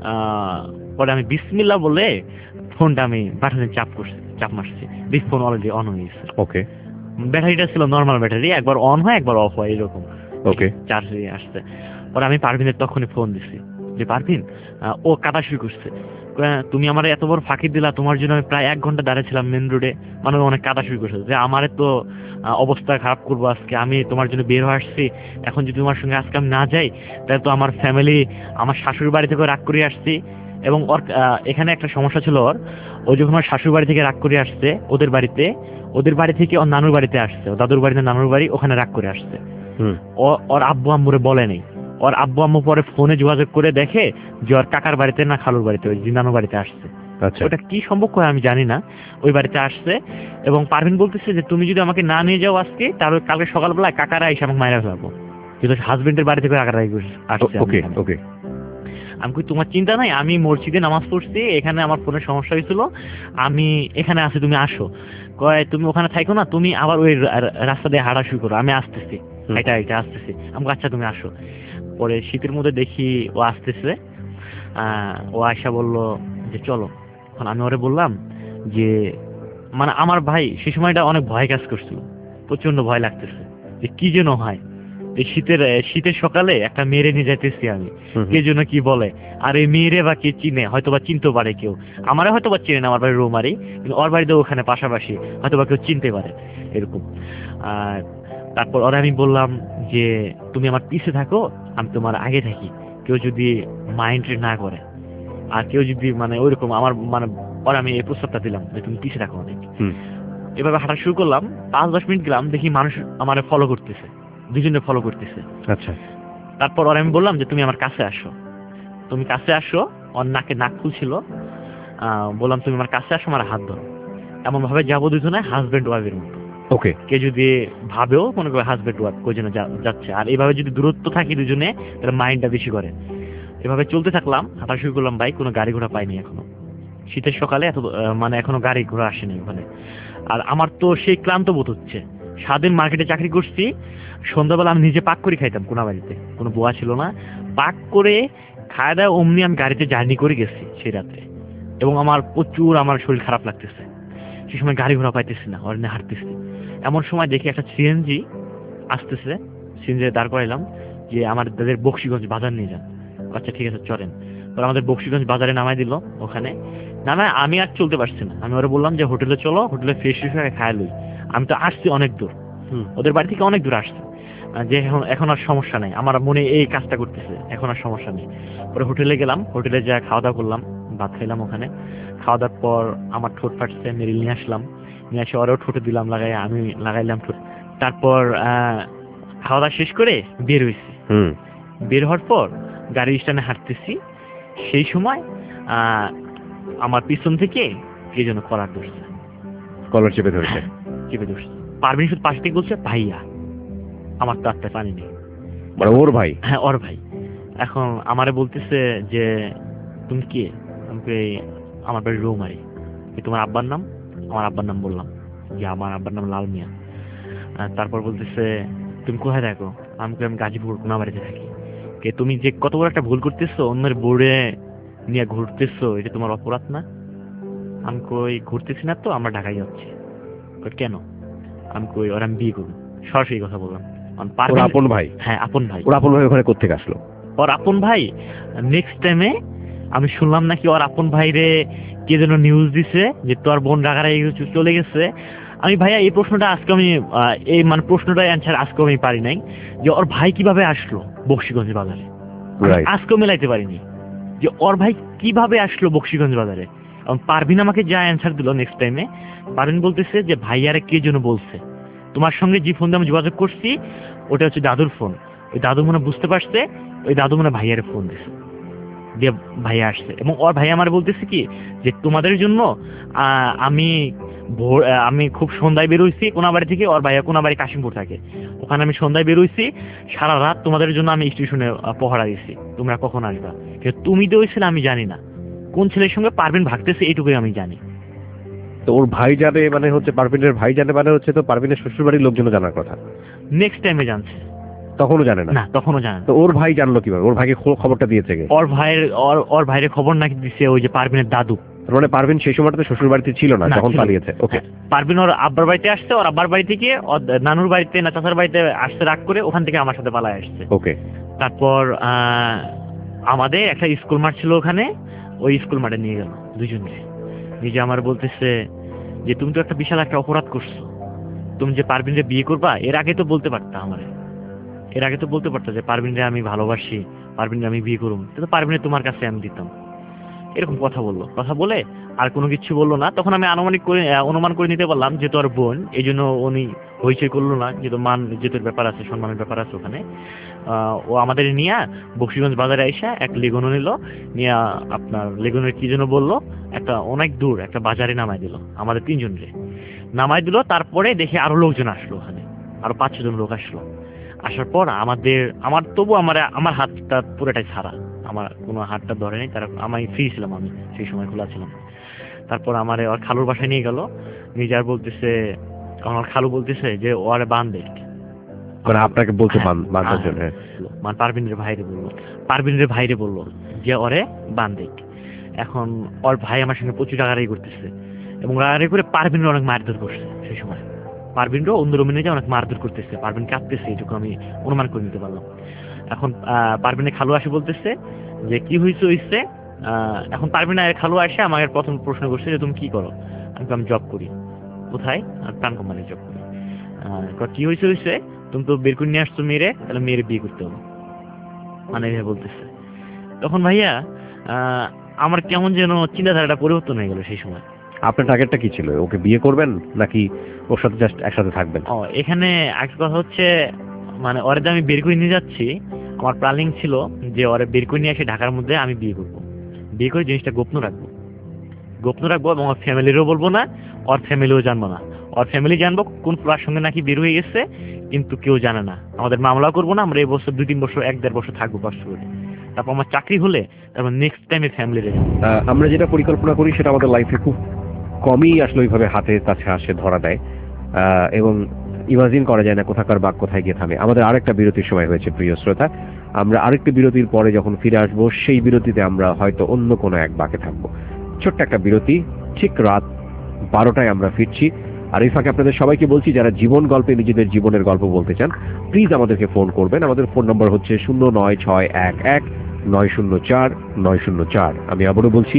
পরে আমি বিসমিল্লাহ বলে ফোনটা আমি বাটনে চাপ মারছি, দেখি ফোন অলরেডি অন হয়ে গেছে। ওকে, ব্যাটারিটা ছিল নর্মাল ব্যাটারি, একবার অন হয় একবার অফ হয় এরকম। ওকে, চার্জ হয়ে আসছে। পরে আমি পারভিনের তখনই ফোন দিছি যে পারভিন ও কাদা শুরু করছে, তুমি আমার এত বড় ফাঁকি দিলা, তোমার জন্য আমি প্রায় 1 ঘন্টা দাঁড়িয়েছিলাম মেন রোডে, মানে অনেক কাদা শুরু করছে যে আমার তো অবস্থা খারাপ করবো আজকে, আমি তোমার জন্য বের হয়ে আসছি, এখন যদি তোমার সঙ্গে আজকে আমি না যাই তাহলে তো আমার ফ্যামিলি, আমার শাশুড়ি বাড়ি থেকে রাগ করে আসছি। এবং ওর এখানে একটা সমস্যা ছিল, ও যখন আমার শাশুড়ি বাড়ি থেকে রাগ করে আসছে ওদের বাড়ি থেকে ওর নানুর বাড়িতে আসছে, ও দাদুর বাড়িতে নানুর বাড়ি, ওখানে রাগ করে আসছে। ওর আব্বু আম্মুরে বলে নেই, ওর আব্বু আম্মু পরে ফোনে যোগাযোগ করে দেখে যে ওর কাকার বাড়িতে না খালুর বাড়িতে, ওই নানুর বাড়িতে আসছে। ওটা কি সম্ভব হয় আমি জানি না, ওই বাড়িতে আসছে। এবং পারভিন বলতেছে যে তুমি যদি আমাকে না নিয়ে যাও আজকে, তাহলে কালকে সকালবেলায় কাকারা এসে আমাকে মাইরা ফেলবো, যেহেতু হাজবেন্ডের বাড়ি থেকে কাকারা আসছে। আমি কই তোমার চিন্তা নাই, আমি মসজিদে নামাজ পড়ছি, এখানে আমার ফোনের সমস্যা হয়েছিল, আমি এখানে আছি, তুমি আসো। কয় তুমি ওখানে থাকো না, তুমি আবার ওই রাস্তা দিয়ে হাঁটা শুরু করো, আমি আসতেছি, এটা আসতেছি। আমি আচ্ছা তুমি আসো। পরে শীতের মধ্যে দেখি ও আসতেছে, ও আয়সা বললো যে চলো। এখন আমি ওরে বললাম যে মানে আমার ভাই সে সময়টা অনেক ভয় কাজ করছিল, প্রচন্ড ভয় লাগতেছে যে কি যেন হয়, এই শীতের সকালে একটা মেয়েরে নিয়ে যাইতেছি আমি, কে যেন কি বলে, আর এই মেয়েরে বা কে চিনে, হয়তো বা চিনতে পারে কেউ, আমারে হয়তো বা চিনে না, আমার বাড়ির রৌমারি, কিন্তু ওর বাড়িতে ওখানে পাশাপাশি, হয়তো বা কেউ চিনতে পারে এরকম। আর তারপর ওরা আমি বললাম যে তুমি আমার পিছে থাকো, আমি তোমার আগে থাকি, কেউ যদি মাইন্ড না করে, আর কেউ যদি মানে ওইরকম আমার মানে, ওরা আমি এই প্রস্তাবটা দিলাম যে তুমি পিছে থাকো অনেক। এভাবে হাঁটা শুরু করলাম, 5-10 মিনিট গেলাম, দেখি মানুষ আমার ফলো করতেছে, দুজনে ফলো করতেছে। আচ্ছা। তারপর ওরা আমি বললাম যে তুমি আমার কাছে আসো, তুমি কাছে আসো, ওর নাকে নাক ফুলছিল, বললাম তুমি আমার কাছে আসো, আমার হাত ধরো। এমন ভাবে যাবো দুজনে হাজবেন্ড ওয়াইফের মতো। ওকে। কে যদি ভাবেও মনে করে হাজবেন্ড ওয়াইফ কই যেন যাচ্ছে, আর এইভাবে যদি দূরত্ব থাকি দুজনে তাহলে মাইন্ডটা বেশি করে। এভাবে চলতে থাকলাম, হাঁটা শুরু করলাম, ভাই কোনো গাড়ি ঘোড়া পাইনি এখনো, শীতের সকালে এত মানে এখনো গাড়ি ঘোড়া আসেনি ওখানে। আর আমার তো সেই ক্লান্ত বোধ হচ্ছে, সারাদিন মার্কেটে চাকরি করছি, সন্ধ্যাবেলা আমি নিজে পাক করে খাইতাম, কোনো বাড়িতে কোনো বোয়া ছিল না, পাক করে খাওয়া দাওয়া অমনি আমি গাড়িতে জার্নি করে গেছি সেই রাত্রে। এবং আমার প্রচুর আমার শরীর খারাপ লাগতেছে, সেই সময় গাড়ি ঘোড়া পাইতেছি না, অরণ্যে হাঁটতেছি। এমন সময় দেখি একটা সিএনজি আসতেছে, সিএনজি দাঁড় করাইলাম যে আমার দাদের বক্সিগঞ্জ বাজার নিয়ে যান। আচ্ছা ঠিক আছে চলেন। ওরা আমাদের বক্সিগঞ্জ বাজারে নামাই দিল, ওখানে নামায় আমি আর চলতে পারছি না, আমি ওরা বললাম যে হোটেলে চলো, হোটেলে ফ্রেশ হয়ে খায় লই, আমি তো আসছি অনেক দূর, ওদের বাড়ি থেকে অনেক দূর আসছে, যে এখন আর সমস্যা নেই, আমার মনে এই কাজটা করতেছে, এখন আর সমস্যা নেই। পরে হোটেলে গেলাম, হোটেলে যা খাওয়া দাওয়া করলাম, ভাত খাইলাম ওখানে। খাওয়া দাওয়ার পর আমার ঠোঁট ফাটছে, মেরিল নিয়ে আসলাম, নিয়ে এসে ওরাও ঠোঁটে দিলাম লাগাই, আমি লাগাইলাম ঠোঁট। তারপর খাওয়া দাওয়া শেষ করে বের হয়েছি। বের হওয়ার পর গাড়ি স্ট্যান্ডে হাঁটতেছি, সেই সময় আমার পিছন থেকে কে যেন কলার ধরছে, কলার চেপে ধরছে। পারভিন শুধু পাশ থেকে বলছে ভাইয়া, আমার তো আত্মায় পানি নেই, মানে ওর ভাই? হ্যাঁ ওর ভাই। এখন আমারে বলতেছে যে তুমি কে, আমাকে আমার বাড়ি রৌমারি, তোমার আব্বার নাম? আমার আব্বার নাম বললাম যে আমার আব্বার নাম লাল মিয়া। তারপর বলতেছে তুমি কোথায় থাকো? আমি গাজীপুর কোনাবাড়িতে থাকি। কে তুমি যে কত বড় একটা ভুল করতেছো, অন্যের বোর্ডে নিয়ে ঘুরতেছো, এটা তোমার অপরাধ না? আমি কই ঘুরতেছি না তো, আমরা ঢাকায় যাচ্ছি। কেন? আমি কই ওরা আমি বিয়ে করবো, সরাসরি কথা বললাম। আপন ভাই? হ্যাঁ আপন ভাই। ওর আপন ভাই ওখানে কোত্থেকে আসলো? ওর আপন ভাই নেক্সট টাইমে আমি শুনলাম নাকি ওর আপন ভাইরে কে যেন নিউজ দিছে যে তোর বোন ঢাকায় চলে গেছে। আমি ভাইয়া এই প্রশ্নটা আজকে আমি এই মানে প্রশ্নটার অ্যান্সার আজকে আমি পারি নাই, যে ওর ভাই কিভাবে আসলো বক্সিগঞ্জ বাজারে, আজকেও মেলাইতে পারিনি যে ওর ভাই কিভাবে আসলো বক্সিগঞ্জ বাজারে। পারভিন আমাকে যা অ্যান্সার দিল নেক্সট টাইমে, পারভিন বলতেছে যে ভাইয়ারে কে যেন বলছে, তোমার সঙ্গে যে ফোন দিয়ে আমি যোগাযোগ করছি ওটা হচ্ছে দাদুর ফোন, ওই দাদু মনে বুঝতে পারছে, ওই দাদু মনে ভাইয়ারে ফোন দিছে, দিয়ে ভাইয়া আসছে। এবং ওর ভাই আমার বলতেছে কি যে তোমাদের জন্য আমি খুব সন্ধ্যায় বেরোইছি কোনাবাড়ি থেকে, ওর ভাইয়া কোনাবাড়ি কাশিমপুর থাকে, ওখানে আমি সন্ধ্যায় বেরোইছি, সারা রাত তোমাদের জন্য আমি স্টেশনে পহরা দিয়েছি, তোমরা কখন আসবা। কিন্তু তুমি তো ওই ছেলে আমি জানি না, কোন ছেলের সঙ্গে পারভিন ভাগতেছে এইটুকুই আমি জানি। তো ওর ভাই জানে মানে হচ্ছে, পারভিনের ভাই জানে মানে হচ্ছে, তো পারভিনের শ্বশুর বাড়ির লোকজন জানার কথা। নেক্সট টাইমে জানছে, তখনও জানে না? না তখনও জানে না। তো ওর ভাই জানলো কিভাবে? ওর ভাইকে খবরটা দিয়েছে কে? ওর ভাইয়ের খবর নাকি দিছে ওই যে পারভিনের দাদু। মানে পারভিন সেই সময়টাতে শ্বশুর বাড়িতে ছিল না, যখন পালিয়েছে। ওকে। পারভিন ওর আব্বার বাড়িতে আসছে, ওর আব্বার বাড়ি থেকে ওর নানুর বাড়িতে না চাচার বাড়িতে আসছে রাগ করে, ওখান থেকে আমার সাথে পালায় আসছে। ওকে। তারপর আমাদের একটা স্কুল মাঠ ছিল ওখানে, ওই স্কুল মাঠে নিয়ে গেল দুজনকে। নিজে আমার বলতেছে যে তুমি তো একটা বিশাল একটা অপরাধ করছো, তুমি যে পারভিনরে বিয়ে করবা এর আগে তো বলতে পারতা আমারে, এর আগে তো বলতে পারতা যে পারভিনরে আমি ভালোবাসি, পারভিনরে আমি বিয়ে করুম, তো পারভিনে তোমার কাছে আমি দিতাম। এরকম কথা বললো, কথা বলে আর কোনো কিছু বললো না। তখন আমি অনুমান করে নিতে পারলাম যে তোর বোন, এই জন্য উনি হইচই করলো না, যেহেতু মান ইজ্জতের ব্যাপার আছে, সম্মানের ব্যাপার আছে ওখানে। ও আমাদের নিয়ে বকশীগঞ্জ বাজারে আইসা এক লেগুনও নিল, নিয়ে আপনার লেগুনের কি যেন বললো, একটা অনেক দূর একটা বাজারে নামাই দিল, আমাদের তিনজনকে নামাই দিল। তারপরে দেখে আরো লোকজন আসলো, ওখানে আরো 5-6 জন লোক আসলো। আসার পর আমার তবু আমার হাতটা পুরোটাই ছাড়া, আমার কোনো হাতটা ধরে নেই, তারা আমি ফ্রি ছিলাম, আমি সেই সময় খোলা ছিলাম। তারপর আমারে ওর খালুর বাসায় নিয়ে গেল, নিজে আর বলতেছে, আমার খালু বলতেছে যে ওরে বান্ধে, মানে আপনাকে বলতে বাঁধার জন্য? মানে পারভিনের ভাইরে বললো যে ওরে বান্ধে। এখন ওর ভাই আমার সঙ্গে প্রচুর রাগারাগি করতেছে, এবং রাগারাগি করে পারভিনের অনেক মারধর করছে সেই সময়। পারভিনও অন্য রুমে নিয়ে অনেক মারধর করতেছে, পারভিন কাঁদতেছে, এটুকু আমি অনুমান করে নিতে পারলাম। এখন পারভিনের খালু আসে বলতেছে যে কি হয়েছে। এখন পারভিনের খালু আসে আমাকে প্রথম প্রশ্ন করছে যে তুমি কি করো। আমি জব করি। কোথায়? প্রাণ কোম্পানির জব করি। কি হয়েছে, তুমি তো বের করে নিয়ে আসছো মেয়েরে, তাহলে মেয়েরে বিয়ে করতে হবে, মানে এভাবে বলতেছে। তখন ভাইয়া আমার কেমন যেন চিন্তাধারাটা পরিবর্তন হয়ে গেল সেই সময়। আপনার টার্গেটটা কি ছিল? ওকে বিয়ে করবেন নাকি ওর সাথে জাস্ট একসাথে থাকবেন? এখানে একটা কথা হচ্ছে, মানে ওরে যে আমি বের করে নিয়ে যাচ্ছি, আমার প্ল্যানিং ছিল যে ওরে বের করে নিয়ে এসে ঢাকার মধ্যে আমি বিয়ে করবো, বিয়ে করে জিনিসটা গোপন রাখবো এবং ওর ফ্যামিলিরও বলবো না, ওর ফ্যামিলিও জানবো না। ওর ফ্যামিলি জানবো কোন প্লার সঙ্গে নাকি বের হয়ে গেছে, কিন্তু কেউ জানে না। আমাদের মামলা করবো না, আমরা এই বছর 2-3 বছর 1-1.5 বছর থাকবো কষ্ট করে। তারপর আমার চাকরি হলে তারপর নেক্সট টাইমে ফ্যামিলি রেখে। আমরা যেটা পরিকল্পনা করি সেটা আমাদের লাইফে খুব কমই আসলে ওইভাবে হাতের কাছে আসে, ধরা দেয়, এবং ইমাজিন করা যায় না কোথাকার বাঘ কোথায় গিয়ে থামে। আমাদের আরেকটা বিরতির সময় হয়েছে প্রিয় শ্রোতা, আমরা আরেকটি বিরতির পরে যখন ফিরে আসবো, সেই বিরতিতে আমরা হয়তো অন্য কোনো এক বাঁকে থাকবো। ছোট্ট একটা বিরতি, ঠিক রাত 12টায় আমরা ফিরছি। আর এই ফাঁকে আপনাদের সবাইকে বলছি, যারা জীবন গল্পে নিজেদের জীবনের গল্প বলতে চান, প্লিজ আমাদেরকে ফোন করবেন। আমাদের ফোন নম্বর হচ্ছে 09611904904। আমি আবারও বলছি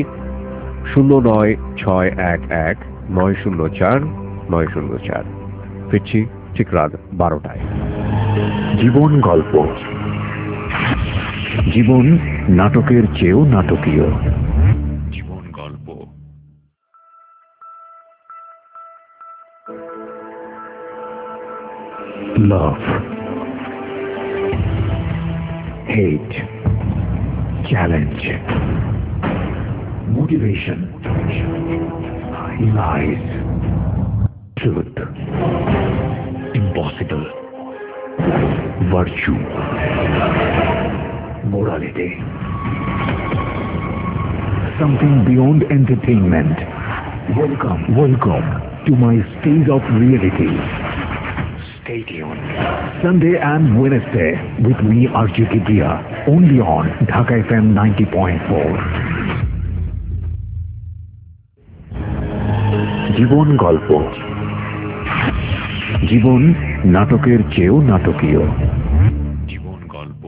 09611904904। ফিরছি ঠিক রাত 12টায়। জীবন গল্প, জীবন নাটকের চেয়েও নাটকীয়। জীবন গল্প। Love, hate, challenge, motivation, lies, truth, impossible, virtue, morality, something beyond entertainment. Welcome to my stage of reality. Stay tuned. Sunday and Wednesday with me, Arjun Kibriya, only on Dhaka FM 90.4. জীবন গল্প, জীবন নাটকের চেয়েও নাটকীয়। জীবন গল্প।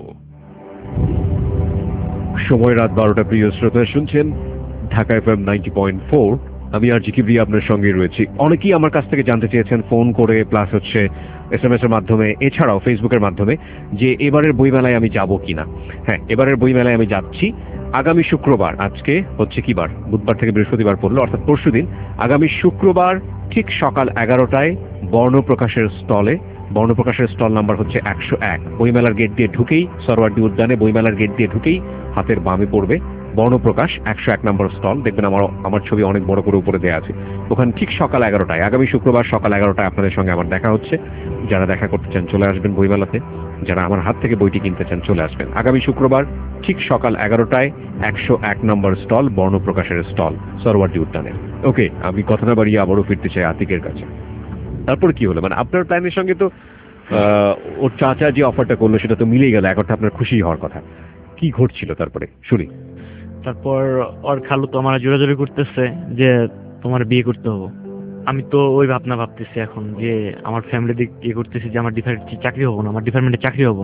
সময় রাত 12টা। প্রিয় শ্রোতা, শুনছেন ঢাকা FM 90.4। আমি আরজি কিবরিয়া আপনার সঙ্গে রয়েছি। অনেকেই আমার কাছ থেকে জানতে চেয়েছেন ফোন করে, প্লাস হচ্ছে SMS এর মাধ্যমে, এছাড়াও ফেসবুকের মাধ্যমে, যে এবারের বইমেলায় আমি যাব কিনা। হ্যাঁ, এবারের বইমেলায় আমি যাচ্ছি আগামী শুক্রবার। আজকে হচ্ছে কি বার? বুধবার থেকে বৃহস্পতিবার পড়লো, অর্থাৎ পরশুদিন। আগামী শুক্রবার ঠিক সকাল 11টায় বর্ণপ্রকাশের স্টলে। বর্ণপ্রকাশের স্টল নাম্বার হচ্ছে 101। বইমেলার গেট দিয়ে ঢুকেই, সরওয়ার্দী উদ্যানে বইমেলার গেট দিয়ে ঢুকেই হাতের বামে পড়বে বর্ণপ্রকাশ 101 নম্বর স্টল। দেখবেন আমার ছবি অনেক বড় করে উপরে দেওয়া আছে। ওখানে ঠিক সকাল 11টায়, আগামী শুক্রবার সকাল 11টায় আপনাদের সঙ্গে আমার দেখা হচ্ছে। যারা দেখা করতে চান চলে আসবেন বইমেলাতে, যারা আমার হাত থেকে বইটি কিনতে চান চলে আসবেন আগামী শুক্রবার ঠিক সকাল 11টায় 101 নম্বর স্টল, বর্ণপ্রকাশের স্টল, সরওয়ার্দী উদ্যানে। ওকে, আমি কথা না বাড়িয়ে আবারও ফিরতে চাই আতিকের কাছে। তারপর কি হলো? মানে আপনার প্ল্যানের সঙ্গে তো ওর চাচা যে অফারটা করলো সেটা তো মিলেই গেল, এক অর্থে আপনার খুশি হওয়ার কথা। কি ঘটছিল তারপরে শুনি। তারপর ওর খালু তো আমার জোরাজোরি করতেছে যে তোমার বিয়ে করতে হবে। আমি তো ওই ভাবতেছি এখন যে আমার ফ্যামিলি দিক ইয়ে করতেছি যে আমার চাকরি হবো না, আমার ডিপার্টমেন্টে চাকরি হবো না।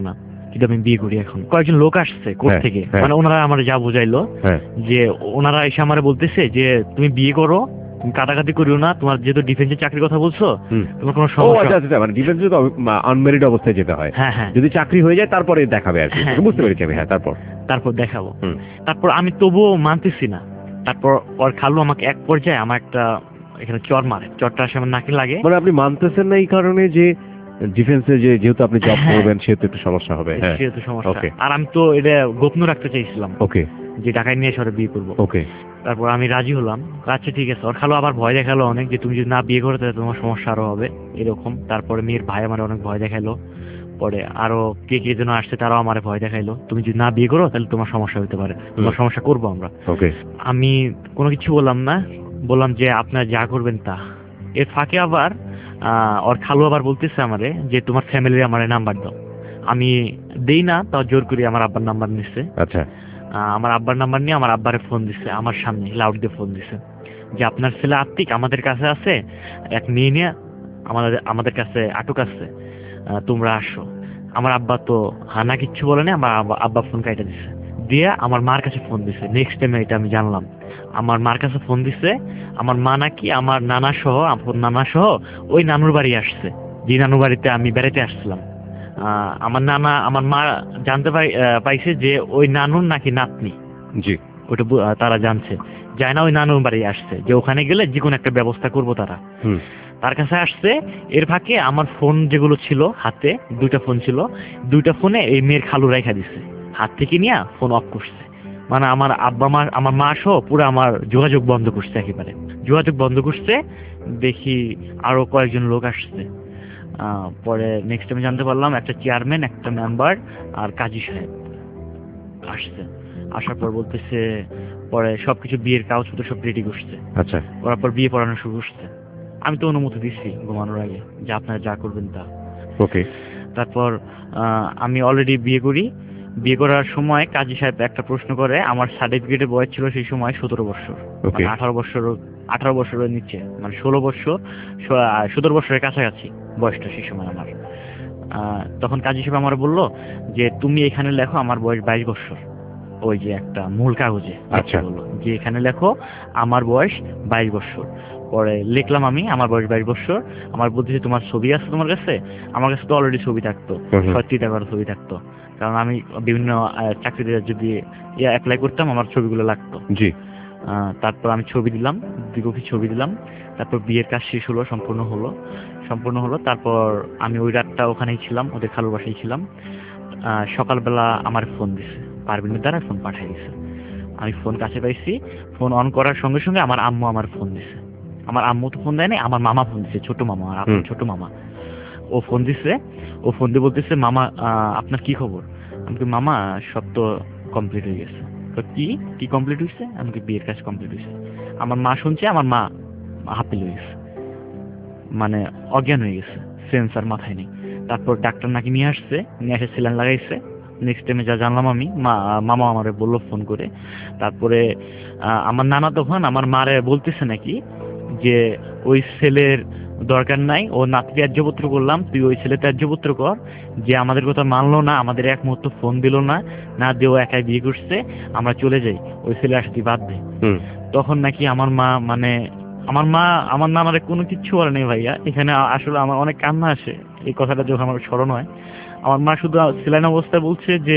যদি আমি বিয়ে করি। এখন কয়েকজন লোক আসছে কোর্ট হ্যাঁ, থেকে, হ্যাঁ। মানে ওনারা আমার যা বুঝাইলো হ্যাঁ যে ওনারা এসে আমারে বলতেছে যে তুমি বিয়ে করো, তুমি কাটাকাটি করিও না, তোমার যেহেতু ডিফেন্সের চাকরির কথা বলছো হুম। তোমার কোনো ও সমস্যা। আচ্ছা আচ্ছা, মানে ডিফেন্সে তো আনমেরিড অবস্থায় যেতে হয়, হ্যাঁ হ্যাঁ, যদি চাকরি হয়ে যায় তারপরে দেখাবে আর কি। হ্যাঁ। বুঝতে পেরেছি আমি। হ্যাঁ, তারপর? তারপর দেখাবো। হুম। তারপর আমি তবুও মানতেছি না। তারপর ওর খালু আমাকে এক পর্যায়ে আমার একটা এখানে চর মারে, চরটা আসে আমার নাকে লাগে। মানে আপনি মানতেছেন না এই কারণে যে ডিফেন্সে যেহেতু আপনি জব হ্যাঁ। করবেন সেহেতু একটু সমস্যা হবে। হ্যাঁ, সেহেতু সমস্যা। ওকে আর আমি তো এটা গোপন রাখতে চাইছিলাম ওকে যে ঢাকায় নিয়ে এসে ওরা বিয়ে করবো। ওকে। তারপর আমি রাজি হলাম, আচ্ছা ঠিক আছে। ওর খালু আবার ভয় দেখালো অনেক, যে তুমি যদি না বিয়ে করো তাহলে তোমার সমস্যা আরো হবে এরকম। তারপরে মেয়ের ভাই আমার অনেক ভয় দেখাইলো। পরে আরো কে কে যেন আসছে তারাও আমার ভয় দেখাইলো, তুমি যদি না বিয়ে করো তাহলে তোমার সমস্যা হতে পারে, তোমার সমস্যা করবো আমরা। ওকে। আমি কোনো কিছু বললাম না, বললাম যে আপনার যা করবেন তা। এর ফাঁকে আবার ওর খালু আবার বলতেছে আমারে যে তোমার ফ্যামিলির আমারে নাম্বার দাও। আমি দেই না, তাও জোর করে আমার আব্বার নাম্বার নিচ্ছে। আচ্ছা। আমার আব্বার নাম্বার নিয়ে আমার আব্বারে ফোন দিচ্ছে, আমার সামনে লাউড দিয়ে ফোন দিচ্ছে যে আপনার ছেলে আত্মিক আমাদের কাছে আছে, এক মেয়ে নিয়ে আমাদের কাছে আটক আছে, তোমরা আসো। আমার আব্বা তো হানা কিচ্ছু বলে না, আমার আব্বা ফোন কাইটা দিচ্ছে, দিয়ে আমার মার কাছে ফোন দিছে। নেক্সট টাইমে এটা আমি জানলাম, আমার মার কাছে ফোন দিছে। আমার মা নাকি আমার নানা সহ ওই নানুর বাড়ি আসছে, যে নানুর বাড়িতে আমি বেড়াতে আসছিলাম। আমার মা জানতে পাইছে যে ওই নানুর নাকি নাতনি। জি। ওটা তারা জানছে, যায় না ওই নানুর বাড়ি আসছে, যে ওখানে গেলে যে কোনো একটা ব্যবস্থা করবো তারা। হুম। তার কাছে আসছে। এর ফাঁকে আমার ফোন যেগুলো ছিল হাতে, 2টা ফোন ছিল, 2টা ফোনে এই মেয়ের খালু রেখা দিছে, হাত থেকে নিয়ে ফোন অফ করছে। মানে আমার আমার মা সহ পুরো আমার যোগাযোগ বন্ধ করছে, একেবারে যোগাযোগ বন্ধ করছে। দেখি আরো কয়েকজন লোক আসছে। পরে নেক্সট আমি জানতে পারলাম একটা চেয়ারম্যান, একটা মেম্বার আর কাজী সাহেব আসছে। আসার পর বলতেছে পরে সবকিছু বিয়ের কাগজপত্র সব রেডি করছে। আচ্ছা। করার পর বিয়ে পড়ানো শুরু করছে। আমি তো অনুমতি দিচ্ছি ঘুমানোর আগে যে আপনারা যা করবেন তা। ওকে। তারপর আমি অলরেডি বিয়ে করি। বিয়ে করার সময় কাজী সাহেব একটা প্রশ্ন করে, আমার সার্টিফিকেটের বয়স ছিল সেই সময় 17 বছর, মানে 18 বছরের নিচে, মানে 16 বছর 17 বছরের কাছাকাছি বয়সটা সেই সময় আমার। তখন কাজী সাহেব আমার বললো যে তুমি এখানে লেখো আমার বয়স 22 বছর, ওই যে একটা মূল কাগজে। আচ্ছা। বললো যে এখানে লেখো আমার বয়স 22 বছর। পরে লিখলাম আমি আমার বয়স 22 বছর। আমার বলতেছে তোমার ছবি আছে তোমার কাছে? আমার কাছে তো অলরেডি ছবি থাকতো, সত্যিটা করে ছবি থাকতো, কারণ আমি বিভিন্ন চাকরিতে যদি অ্যাপ্লাই করতাম আমার ছবিগুলো লাগতো। জি। তারপর আমি ছবি দিলাম, 2 কপি ছবি দিলাম। তারপর বিয়ের কাজ শেষ হলো, সম্পূর্ণ হলো। তারপর আমি ওই রাতটা ওখানেই ছিলাম, ওদের খালুর বাসায় ছিলাম। সকালবেলা আমার ফোন দিছে, পারভিনের দ্বারা ফোন পাঠিয়ে দিছে। আমি ফোন কাছে পাইছি। ফোন অন করার সঙ্গে সঙ্গে আমার আম্মু আমার ফোন দিছে। আমার আম্মু তো ফোন দেয় নাই, আমার মামা ফোন দিছে, ছোট মামা, আপনার ছোট মামা। ও ফোন দিছে। ও ফোন দিয়ে বলতেছে মামা আপনার কি খবর? আমাকে মামা সব তো কমপ্লিট হয়ে গেছে। তো কি কমপ্লিট হয়েছে? আমাকে বিয়ের কাজ কমপ্লিট হয়েছে। আমার মা শুনছে, আমার মা হাঁপিয়ে হয়ে গেছে, মানে অজ্ঞান হয়ে গেছে, সেন্সার মাথায় নেই। তারপর ডাক্তার নাকি নিয়ে এসে স্যালাইন লাগাইছে। নেক্সট টাইমে যা জানলাম আমি, মামা আমারে বললো ফোন করে। তারপরে আমার নানা তখন আমার মারে বলতেছে নাকি যে ওই ছেলের দরকার নাই, ও নাতি ত্যায্যপুত্র করলাম, তুই ওই ছেলে ত্যায্যপুত্র কর, যে আমাদের কথা মানলো না, আমাদের এক মুহূর্ত ফোন দিল না দিয়ে ও একাই বিয়ে করছে, আমরা চলে যাই, ওই ছেলে আসতে বাদ দে। তখন নাকি আমার মা আমার নানারে কোনো কিচ্ছু বলে নেই ভাইয়া। এখানে আসলে আমার অনেক কান্না আসে এই কথাটা যখন আমার স্মরণ হয়। আমার মা শুধু সেলাইন অবস্থায় বলছে যে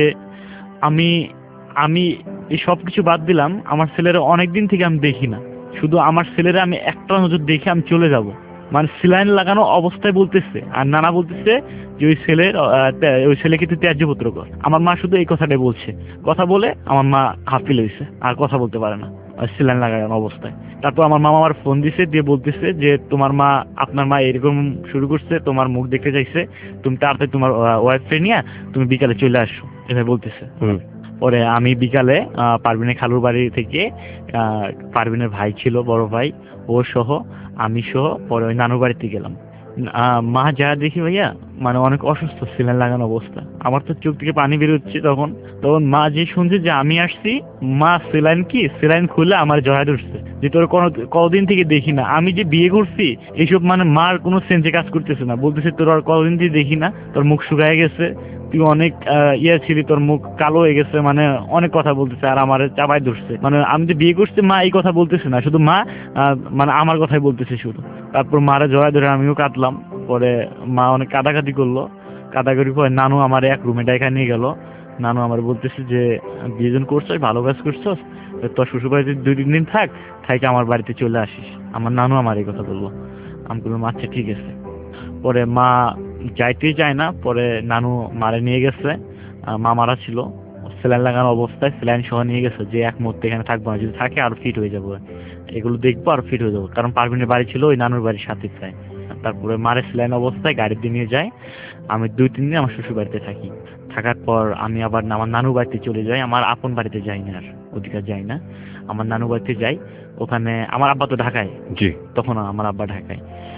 আমি এই সব কিছু বাদ দিলাম, আমার ছেলেরা অনেকদিন থেকে আমি দেখি না, শুধু আমার ছেলেরা আমি একটা নজর দেখে আমি চলে যাব, মানে সেলাইন লাগানো অবস্থায় বলতেছে। আর নানা বলতেছে যে ওই ছেলেকে তুই ত্যায্যপুত্র কর। আমার মা শুধু এই কথাটাই বলছে। কথা বলে আমার মা হাঁপিয়ে লইছে, আর কথা বলতে পারে না সেলাইন লাগানো অবস্থায়। তারপর আমার মামা আমার ফোন দিছে, দিয়ে বলতেছে যে আপনার মা এরকম শুরু করছে, তোমার মুখ দেখতে চাইছে, তুমি তাড়াতাড়ি তোমার ওয়াইফকে নিয়ে তুমি বিকালে চলে আসো, এভাবে বলতেছে। পরে আমি বিকালে পারভিনের খালুর বাড়ি থেকে, পারভিনের ভাই ছিল, বড় ভাই, ও সহ আমি সহ পরে ওই নানুর বাড়িতে গেলাম। মা যা দেখি ভাইয়া, মানে অনেক অসুস্থ, সেলাইন লাগানো অবস্থা। আমার তো চোখ থেকে পানি বেরোচ্ছে তখন মা যে শুনছে যে আমি আসছি, মা সেলাইন খুলে আমার জড়ায় ধরছে যে তোর কতদিন থেকে দেখি না, আমি যে বিয়ে করছি এইসব মানে মার কোনো সেন্সে কাজ করতেছে না, বলতেছে তোর আর কতদিন থেকে দেখি না, তোর মুখ শুকায় গেছে, তুই অনেক ইয়ে ছিলি, তোর মুখ কালো হয়ে গেছে, মানে অনেক কথা বলতেছে আর আমার চাপাই ধরছে। মানে আমি যে বিয়ে করছি মা এই কথা বলতেছে না, শুধু মা মানে আমার কথাই বলতেছে শুধু। তারপর মারা জড়ায় ধরে আমিও কাঁদলাম। পরে মা অনেক কাঁদাকাটি করলো, কাঁদাকাটি পরে নানু আমার এক রুমে ডাইকা নিয়ে গেল। নানু আমার বলতেছে যে বিয়েজন করছস, ভালো কাজ করছস, তোর শ্বশুর বাড়িতে 2-3 দিন থাক, থাইকে আমার বাড়িতে চলে আসিস। আমার নানু আমার এই কথা বললো। আমি বললাম আচ্ছা ঠিক আছে। পরে মা যাইতেই চায় না, পরে নানু মারে নিয়ে গেছে। মা মারা ছিল, স্যালাইন লাগানো অবস্থায় স্যালাইন সহ নিয়ে গেছে যে এক মুহূর্তে এখানে থাকবো না, যদি থাকে আরো ফিট হয়ে যাবো, এগুলো দেখবো আর ফিট হয়ে যাবো। কারণ পারভিনের বাড়ি ছিল ওই নানুর বাড়ির সাথে চায়। তারপরে মারে স্যালাইন অবস্থায় গাড়ি দিয়ে নিয়ে যায়। আমি 2-3 দিন আমার শ্বশুর বাড়িতে থাকি। থাকার পর আমি আবার আমার নানু বাড়িতে চলে যাই। আমার আপন বাড়িতে যাই না, আর ওদিকে যাই না, আমার নানু বাড়িতে যাই। ওখানে আমার আব্বা তো ঢাকায়, জি, তখন আমার আব্বা ঢাকায়।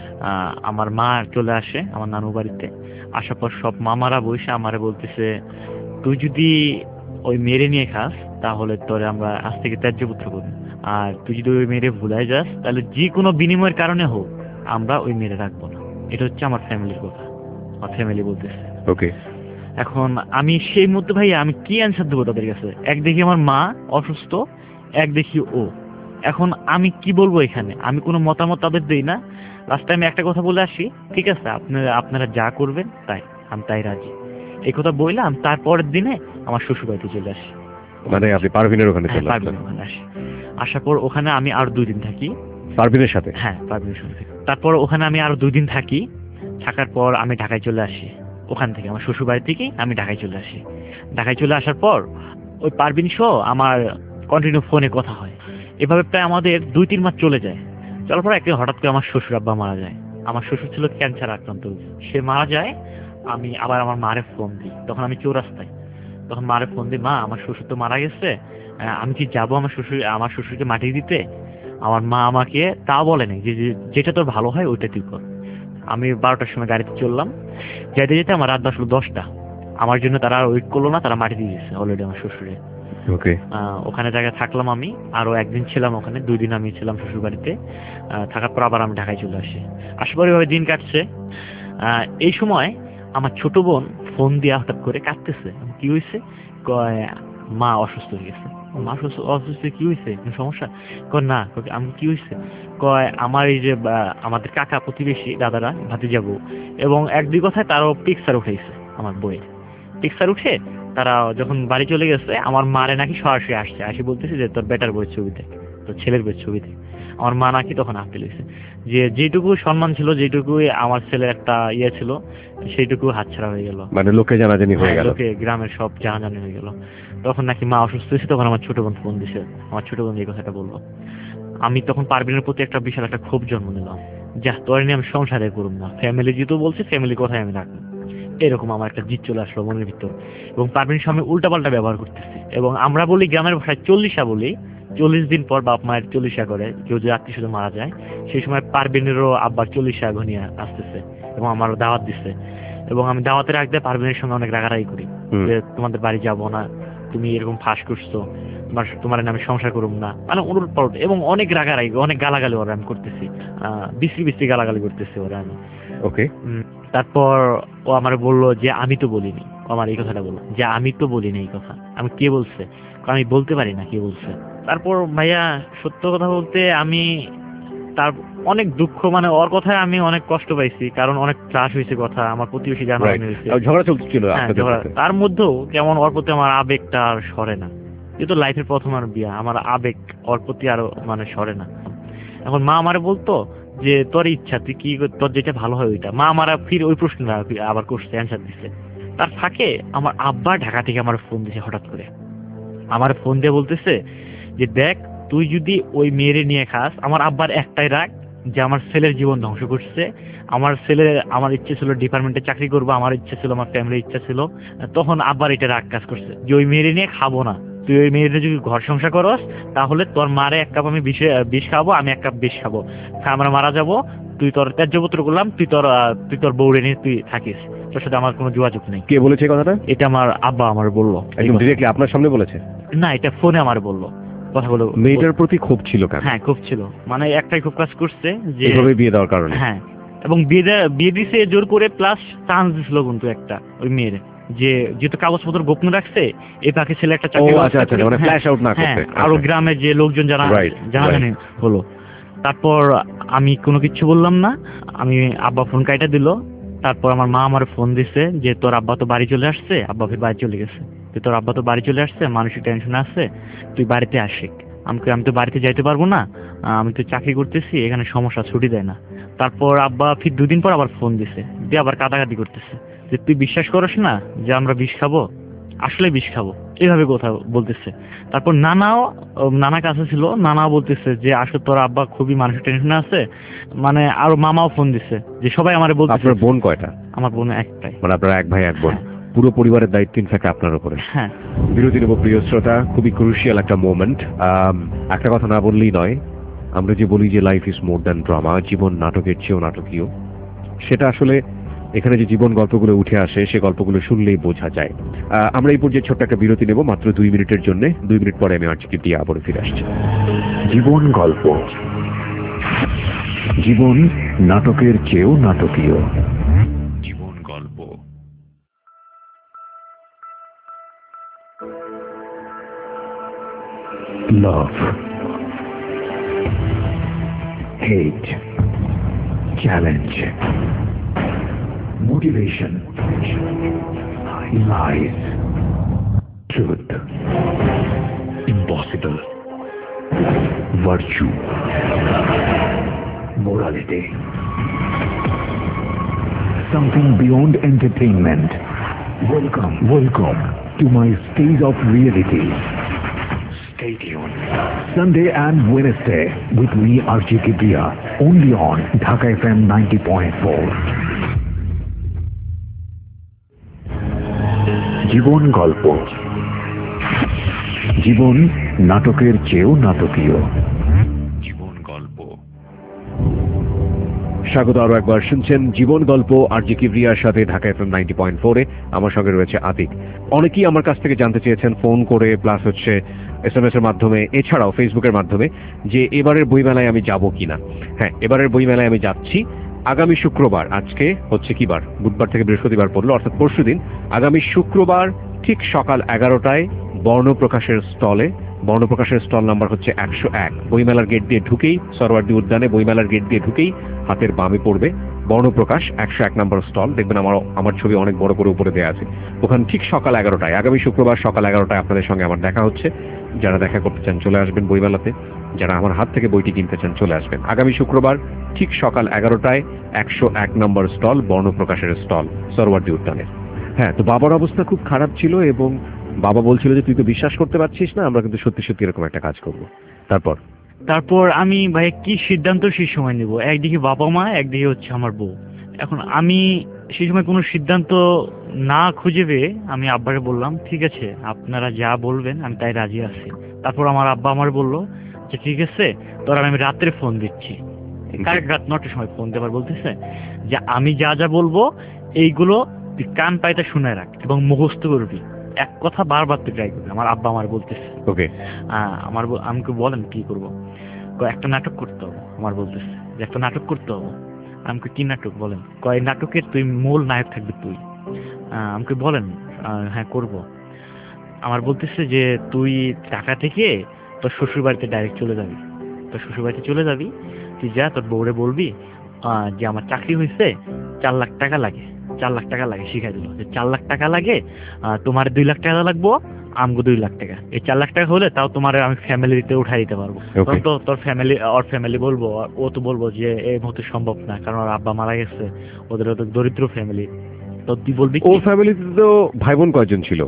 আমার মা চলে আসে আমার নানু বাড়িতে। আসার পর সব মামারা বসে আমারে বলতেছে তুই যদি ওই মেরে নিয়ে খাস তাহলে তোরে আমরা আজ থেকে ত্যায্যপুত্র করবো, আর তুই যদি ওই মেরে ভুলাই যাস তাহলে যে কোনো বিনিময়ের কারণে হোক আমরা ওই মেরে রাখবো না। এটা হচ্ছে আমার ফ্যামিলির কথা, আমার ফ্যামিলি বলতেছে। ওকে। এখন আমি সেই মধ্যে ভাই আমি কি অ্যান্সার দেবো তাদের কাছে? এক দেখি আমার মা অসুস্থ, এক দেখি ও। এখন আমি কি বলবো এখানে? আমি কোনো মতামত তাদের দিই না। লাস্ট টাইমে একটা কথা বলে আসি, ঠিক আছে আপনারা যা করবেন তাই, আমি তাই রাজি। এই কথা বললাম, তারপরের দিনে আমার শ্বশুর বাড়িতে চলে আসি। মানে আপনি পারভিনের ওখানে হ্যাঁ, চলে আসলেন? পারভিনের ওখানে আসি। আসার পর ওখানে আমি আরো 2 দিন থাকি। পারভিনের সাথে? হ্যাঁ, পারভিনের সাথে। তারপর ওখানে আমি আরো 2 দিন থাকি। থাকার পর আমি ঢাকায় চলে আসি। ওখান থেকে আমার শ্বশুর বাড়ি থেকে আমি ঢাকায় চলে আসি। ঢাকায় চলে আসার পর ওই পারভিন সহ আমার কন্টিনিউ ফোনে কথা হয়। এভাবে প্রায় আমাদের 2-3 মাস চলে যায়। চলার পর একদিন হঠাৎ করে আমার শ্বশুর আব্বা মারা যায়। আমার শ্বশুর ছিল ক্যান্সার আক্রান্ত, সে মারা যায়। আমি আবার আমার মারে ফোন দিই, তখন আমি চৌরাস্তায়। তখন মারে ফোন দিই, মা আমার শ্বশুর তো মারা গেছে, আমি কি যাবো আমার শ্বশুরকে মাটি দিতে? আমার মা আমাকে তা বলেনি, যে যেটা তোর ভালো হয় ওইটা তুই কর। আমি 12টার সময় গাড়িতে চললাম, যেতে যেতে আমার রাত বাজলো 10টা। আমার জন্য তারা ওয়েট করলো না, তারা মাটি দিয়ে দিয়েছে অলরেডি আমার শ্বশুরে। ওকে। ওখানে জায়গায় থাকলাম আমি, আরো একদিন ছিলাম ওখানে, 2 দিন আমি ছিলাম শ্বশুর বাড়িতে। থাকার পর আবার আমি ঢাকায় চলে আসি। আসার পরে ওই দিন কাটছে। এই সময় আমার ছোট বোন ফোন দিয়ে হঠাৎ করে কাঁদতেছে। কি হয়েছে? কয় মা অসুস্থ হয়ে গেছে। মা অসুস্থ, কি হয়েছে, কোনো সমস্যা? কয় না। আমি কি হয়েছে? কয় আমার এই যে আমাদের কাকা প্রতিবেশী দাদারা ভাতিজা বউ এবং 1-2 কথায় তারও পিকচার উঠেছে আমার বইয়ের। পিকচার উঠে তারা যখন বাড়ি চলে গেছে আমার মারে নাকি সরাসরি আসে বলতেছে যে তোর বেটার বইয়ের ছবিতে, তোর ছেলের বইয়ের ছবিতে। আমার মা নাকি তখন আপতে লেগেছে যে যেটুকু সম্মান ছিল, যেটুকু আমার ছেলের একটা ইয়ে ছিল, সেইটুকু হাতছাড়া হয়ে গেল। মানে লোকে জানাজানি হয়ে গেল, লোকে গ্রামের সব জানাজানি হয়ে গেল। তখন নাকি মা অসুস্থ হয়েছে, তখন আমার ছোট বোন ফোন দিছে। আমার ছোট বোন এই কথাটা বললো। আমি তখন পারভিনের প্রতি একটা বিশাল একটা ক্ষোভ জন্ম নিলাম, যা তোর নিয়ে আমি সংসারে করুম না, ফ্যামিলি যেহেতু বলছে ফ্যামিলির কথাই আমি রাখবো। এরকম আমার একটা জিদ চলে আসলো মনের ভিতর। এবং পারভিনের সামনে উল্টাপাল্টা ব্যবহার করতেছি। এবং আমরা বলি গ্রামের ভাষায় 40 বলি, 40 দিন পর বাপ মায়ের 40 করে, কেউ যদি আত্মীয় স্বজন মারা যায় সেই সময় পারভিনেরও আব্বার 40 ঘনিয়ে আসতেছে এবং আমারও দাওয়াত দিচ্ছে। এবং আমি দাওয়াতের আগে পারভিনের সঙ্গে অনেক রাগারাগি করি যে তোমাদের বাড়ি যাবো না, তুমি এরকম ফাঁস করছো, তোমার নামে সংসার করুম না, মানে অনুরোধ পালট এবং অনেক রাগারাগি, অনেক গালাগালি ওরা আমি করতেছি, বিশ্রী গালাগালি করতেছি ওরা আমি। ওকে। তারপর ও আমার বললো যে আমি তো বলিনি, আমার এই কথাটা বললো যে আমি তো বলিনি এই কথা, আমি কে বলছে? আমি বলতে পারি না কে বলছে। তারপর ভাইয়া সত্য কথা বলতে আমি তার অনেক দুঃখ, মানে ওর কথায় আমি অনেক কষ্ট পাইছি, কারণ অনেক ত্রাস হয়েছে কথা, আমার প্রতিবেশী জানানো হয়েছে, ঝগড়া চলছিল। তার মধ্যেও কেমন ওর প্রতি আমার আবেগটা আর সরে না। যেহেতু লাইফের প্রথম আর বিয়া, আমার আবেগ ওর প্রতি আরো মানে সরে না। এখন মা আমারে বলতো যে তোর ইচ্ছা, তুই কি, তোর যেটা ভালো হয় ওইটা। মা আমার ফির ওই প্রশ্নটা আবার করছে, অ্যান্সার দিচ্ছে। তার ফাঁকে আমার আব্বা ঢাকা থেকে আমার ফোন দিছে হঠাৎ করে। আমার ফোন দিয়ে বলতেছে যে দেখ তুই যদি ওই মেয়েরে নিয়ে খাস, আমার আব্বার একটাই রাগ যে আমার ছেলের জীবন ধ্বংস করছে। আমার ইচ্ছে ছিল ডিপার্টমেন্টে চাকরি করবো, আমার ইচ্ছা ছিল, আমার ফ্যামিলির ইচ্ছা ছিল। তখন আব্বার এটা রাগ কাজ করছে যে ওই মেয়েরে নিয়ে খাবো না, তুই ওই মেয়েরে যদি ঘর সংসার করস তাহলে তোর মারে 1 কাপ আমি বিষ খাবো, আমি 1 কাপ বিষ খাবো, আমরা মারা যাবো, তুই তোর ত্যায্যপুত্র করলাম, তুই তোর বউরে নিয়ে তুই থাকিস, তোর সাথে আমার কোনো যোগাযোগ নেই। কে বলেছে কথাটা? এটা আমার আব্বা আমার বললো। একদম ডিরেক্টলি আপনার সামনে বলেছে? না, এটা ফোনে আমার বললো। কথাগুলো। মেয়েটার প্রতি ক্ষোভ ছিল কেন? হ্যাঁ, খুব ছিল, মানে একটাই খুব কাজ করছে যে এভাবে বিয়ে দেওয়ার কারণে? হ্যাঁ, এবং বিয়ে দিছে জোর করে, প্লাস চান্স দিছিল কিন্তু একটা ওই মেয়ের, যে যেহেতু কাগজপত্র গোপন রাখছে এই পাখি ছেলে একটা ও চাকরি আচ্ছা আচ্ছা, মানে ফ্ল্যাশ আউট না হ্যাঁ, করতে। আরো আচ্ছা। গ্রামের যে লোকজন Right, জানাজানি হলো। তারপর আমি কোনো কিছু বললাম না, আমি আব্বা ফোন কাইটা দিল। তারপর আমার মা আমার ফোন দিছে যে তোর আব্বা তো বাড়ি চলে আসছে, আব্বা ফির বাড়ি চলে গেছে, তোর আব্বা তো বাড়ি চলে আসছে, মানসিক টেনশন আছে, তুই বাড়িতে আসিক। আমি তো বাড়িতে যাইতে পারবো না, আমি তো চাকরি করতেছি, এখানে সমস্যা, ছুটি দেয় না। তারপর আব্বা ফির 2 দিন পর আবার ফোন দিছে, দিয়ে আবার কাটাকাটি করতেছে যে তুই বিশ্বাস করিস না যে আমরা বিষ খাবো, আসলে বিষ খাবো, এইভাবে কথা বলতেছে। তারপর নানা কাছে ছিল, নানাও বলতেছে যে আসলে তোর আব্বা খুবই মানসিক টেনশনে আছে, মানে আরো মামাও ফোন দিছে, যে সবাই আমারে বলতেছে। আপনার বোন কয়টা? আমার বোন একটাই। মানে আপনার এক ভাই এক বোন, পুরো পরিবারের দায়িত্ব ইনফ্যাক্ট আপনার উপরে। হ্যাঁ। বিরতি নেব প্রিয় শ্রোতা, খুবই ক্রুশিয়াল একটা মোমেন্ট। একটা কথা না বললেই নয়, আমরা যে বলি যে life is more than drama, জীবন নাটকের চেয়েও নাটকীয়, সেটা আসলে এখানে যে জীবন গল্পগুলো উঠে আসে সে গল্পগুলো শুনলেই বোঝা যায়। আমরা এই পর্যায়ে ছোট্ট একটা বিরতি নেব মাত্র 2 মিনিটের জন্য। 2 মিনিট পরে আমি আরজিকে দিয়ে আবার ফিরে আসছি। জীবন গল্প, জীবন নাটকের চেয়েও নাটকীয়। জীবন গল্প। Love, hate, challenge, motivation, lies, truth, impossible, virtue, morality, something beyond entertainment. Welcome to my stage of reality. Stay tuned. Sunday and Wednesday with me, RJ Kibriya, only on Dhaka FM 90.4. জীবন গল্প, জীবন নাটকের চেয়েও নাটকীয়। জীবন গল্প। স্বাগত আরো একবার, শুনছেন জীবন গল্প আরজি কিবরিয়ার সাথে ঢাকা এফএম 90.4 এ। আমার সঙ্গে রয়েছে আতিক। অনেকেই আমার কাছ থেকে জানতে চেয়েছেন ফোন করে, প্লাস হচ্ছে SMS এর মাধ্যমে, এছাড়াও ফেসবুকের মাধ্যমে, যে এবারের বইমেলায় আমি যাব কিনা। হ্যাঁ, এবারের বইমেলায় আমি যাচ্ছি আগামী শুক্রবার। আজকে হচ্ছে কি বার? বুধবার থেকে বৃহস্পতিবার পড়লো, অর্থাৎ পরশুদিন। আগামী শুক্রবার ঠিক সকাল 11টায় বর্ণপ্রকাশের স্টলে, বর্ণপ্রকাশের স্টল নাম্বার হচ্ছে 101। বইমেলার গেট দিয়ে ঢুকেই, সরওয়ার্দী উদ্যানে বইমেলার গেট দিয়ে ঢুকেই হাতের বামে পড়বে বর্ণপ্রকাশ 101 নম্বর স্টল। দেখবেন আমার ছবি অনেক বড় করে উপরে দেওয়া আছে। ওখানে ঠিক সকাল 11টায়, আগামী শুক্রবার সকাল 11টায় আপনাদের সঙ্গে আমার দেখা হচ্ছে। যারা দেখা করতে চান চলে আসবেন বইমেলাতে, যারা আমার হাত থেকে বইটি কিনতে চান চলে আসবেন। আগামী শুক্রবার ঠিক সকাল 11টায় 101 নম্বর স্টল, বর্ণপ্রকাশের স্টল, সরওয়ার্দী উদ্যানে। হ্যাঁ, তো বাবার অবস্থা খুব খারাপ ছিল এবং বাবা বলছিল যে তুই তো বিশ্বাস করতে পারছিস না, আমরা কিন্তু সত্যি সত্যি এরকম একটা কাজ করব। তারপর আমি ভাই কি সিদ্ধান্ত সেই সময় নেব? একদিকে বাবা মা, একদিকে হচ্ছে আমার বউ। এখন আমি সেই সময় কোনো সিদ্ধান্ত না খুঁজে পেয়ে আমি আব্বাকে বললাম, ঠিক আছে আপনারা যা বলবেন আমি তাই রাজি আছি। তারপর আমার আব্বা আমার বললো যে ঠিক আছে, তোর আমি রাত্রে ফোন দিচ্ছি, কারেক্ট রাত 9টার সময় ফোন দেবার বলতেছে যে আমি যা যা বলবো এইগুলো তুই কান পাইতে শুনে রাখ এবং মুখস্থ করবি, এক কথা বারবার তুই ট্রাই করবি। আমার আব্বা আমার বলতেছে। ওকে। আমাকে বলেন কি করবো? একটা নাটক করতে হবে। আমার বলতেছে যে একটা নাটক করতে হবে। আমাকে কি নাটক বলেন? কয় নাটকের তুই মূল নায়ক থাকবি তুই। আমাকে বলেন। হ্যাঁ করব। আমার বলতেছে যে তুই ঢাকা থেকে তোর শ্বশুর বাড়িতে ডাইরেক্ট চলে যাবি, তোর শ্বশুর বাড়িতে চলে যাবি, তুই যা তোর বউরে বলবি যে আমার চাকরি হয়েছে, 4 লাখ টাকা লাগে, 4 লাখ টাকা লাগে, শিখাই দিল যে 4 লাখ টাকা লাগে, তোমার 2 লাখ টাকা লাগবো, আমগো 2 লাখ টাকা। এই 4 লাখ টাকা হলে তাও তোমার আমি ফ্যামিলিতে উঠাই দিতে পারবো। তো তোর ফ্যামিলি বলবো, ও তো বলবো যে এই মুহূর্তে সম্ভব না, কারণ ওর আব্বা মারা গেছে, ওদের তো দরিদ্র ফ্যামিলি। তো তুই বলবি ও ফ্যামিলিতে তো ভাই বোন কয়জন ছিল?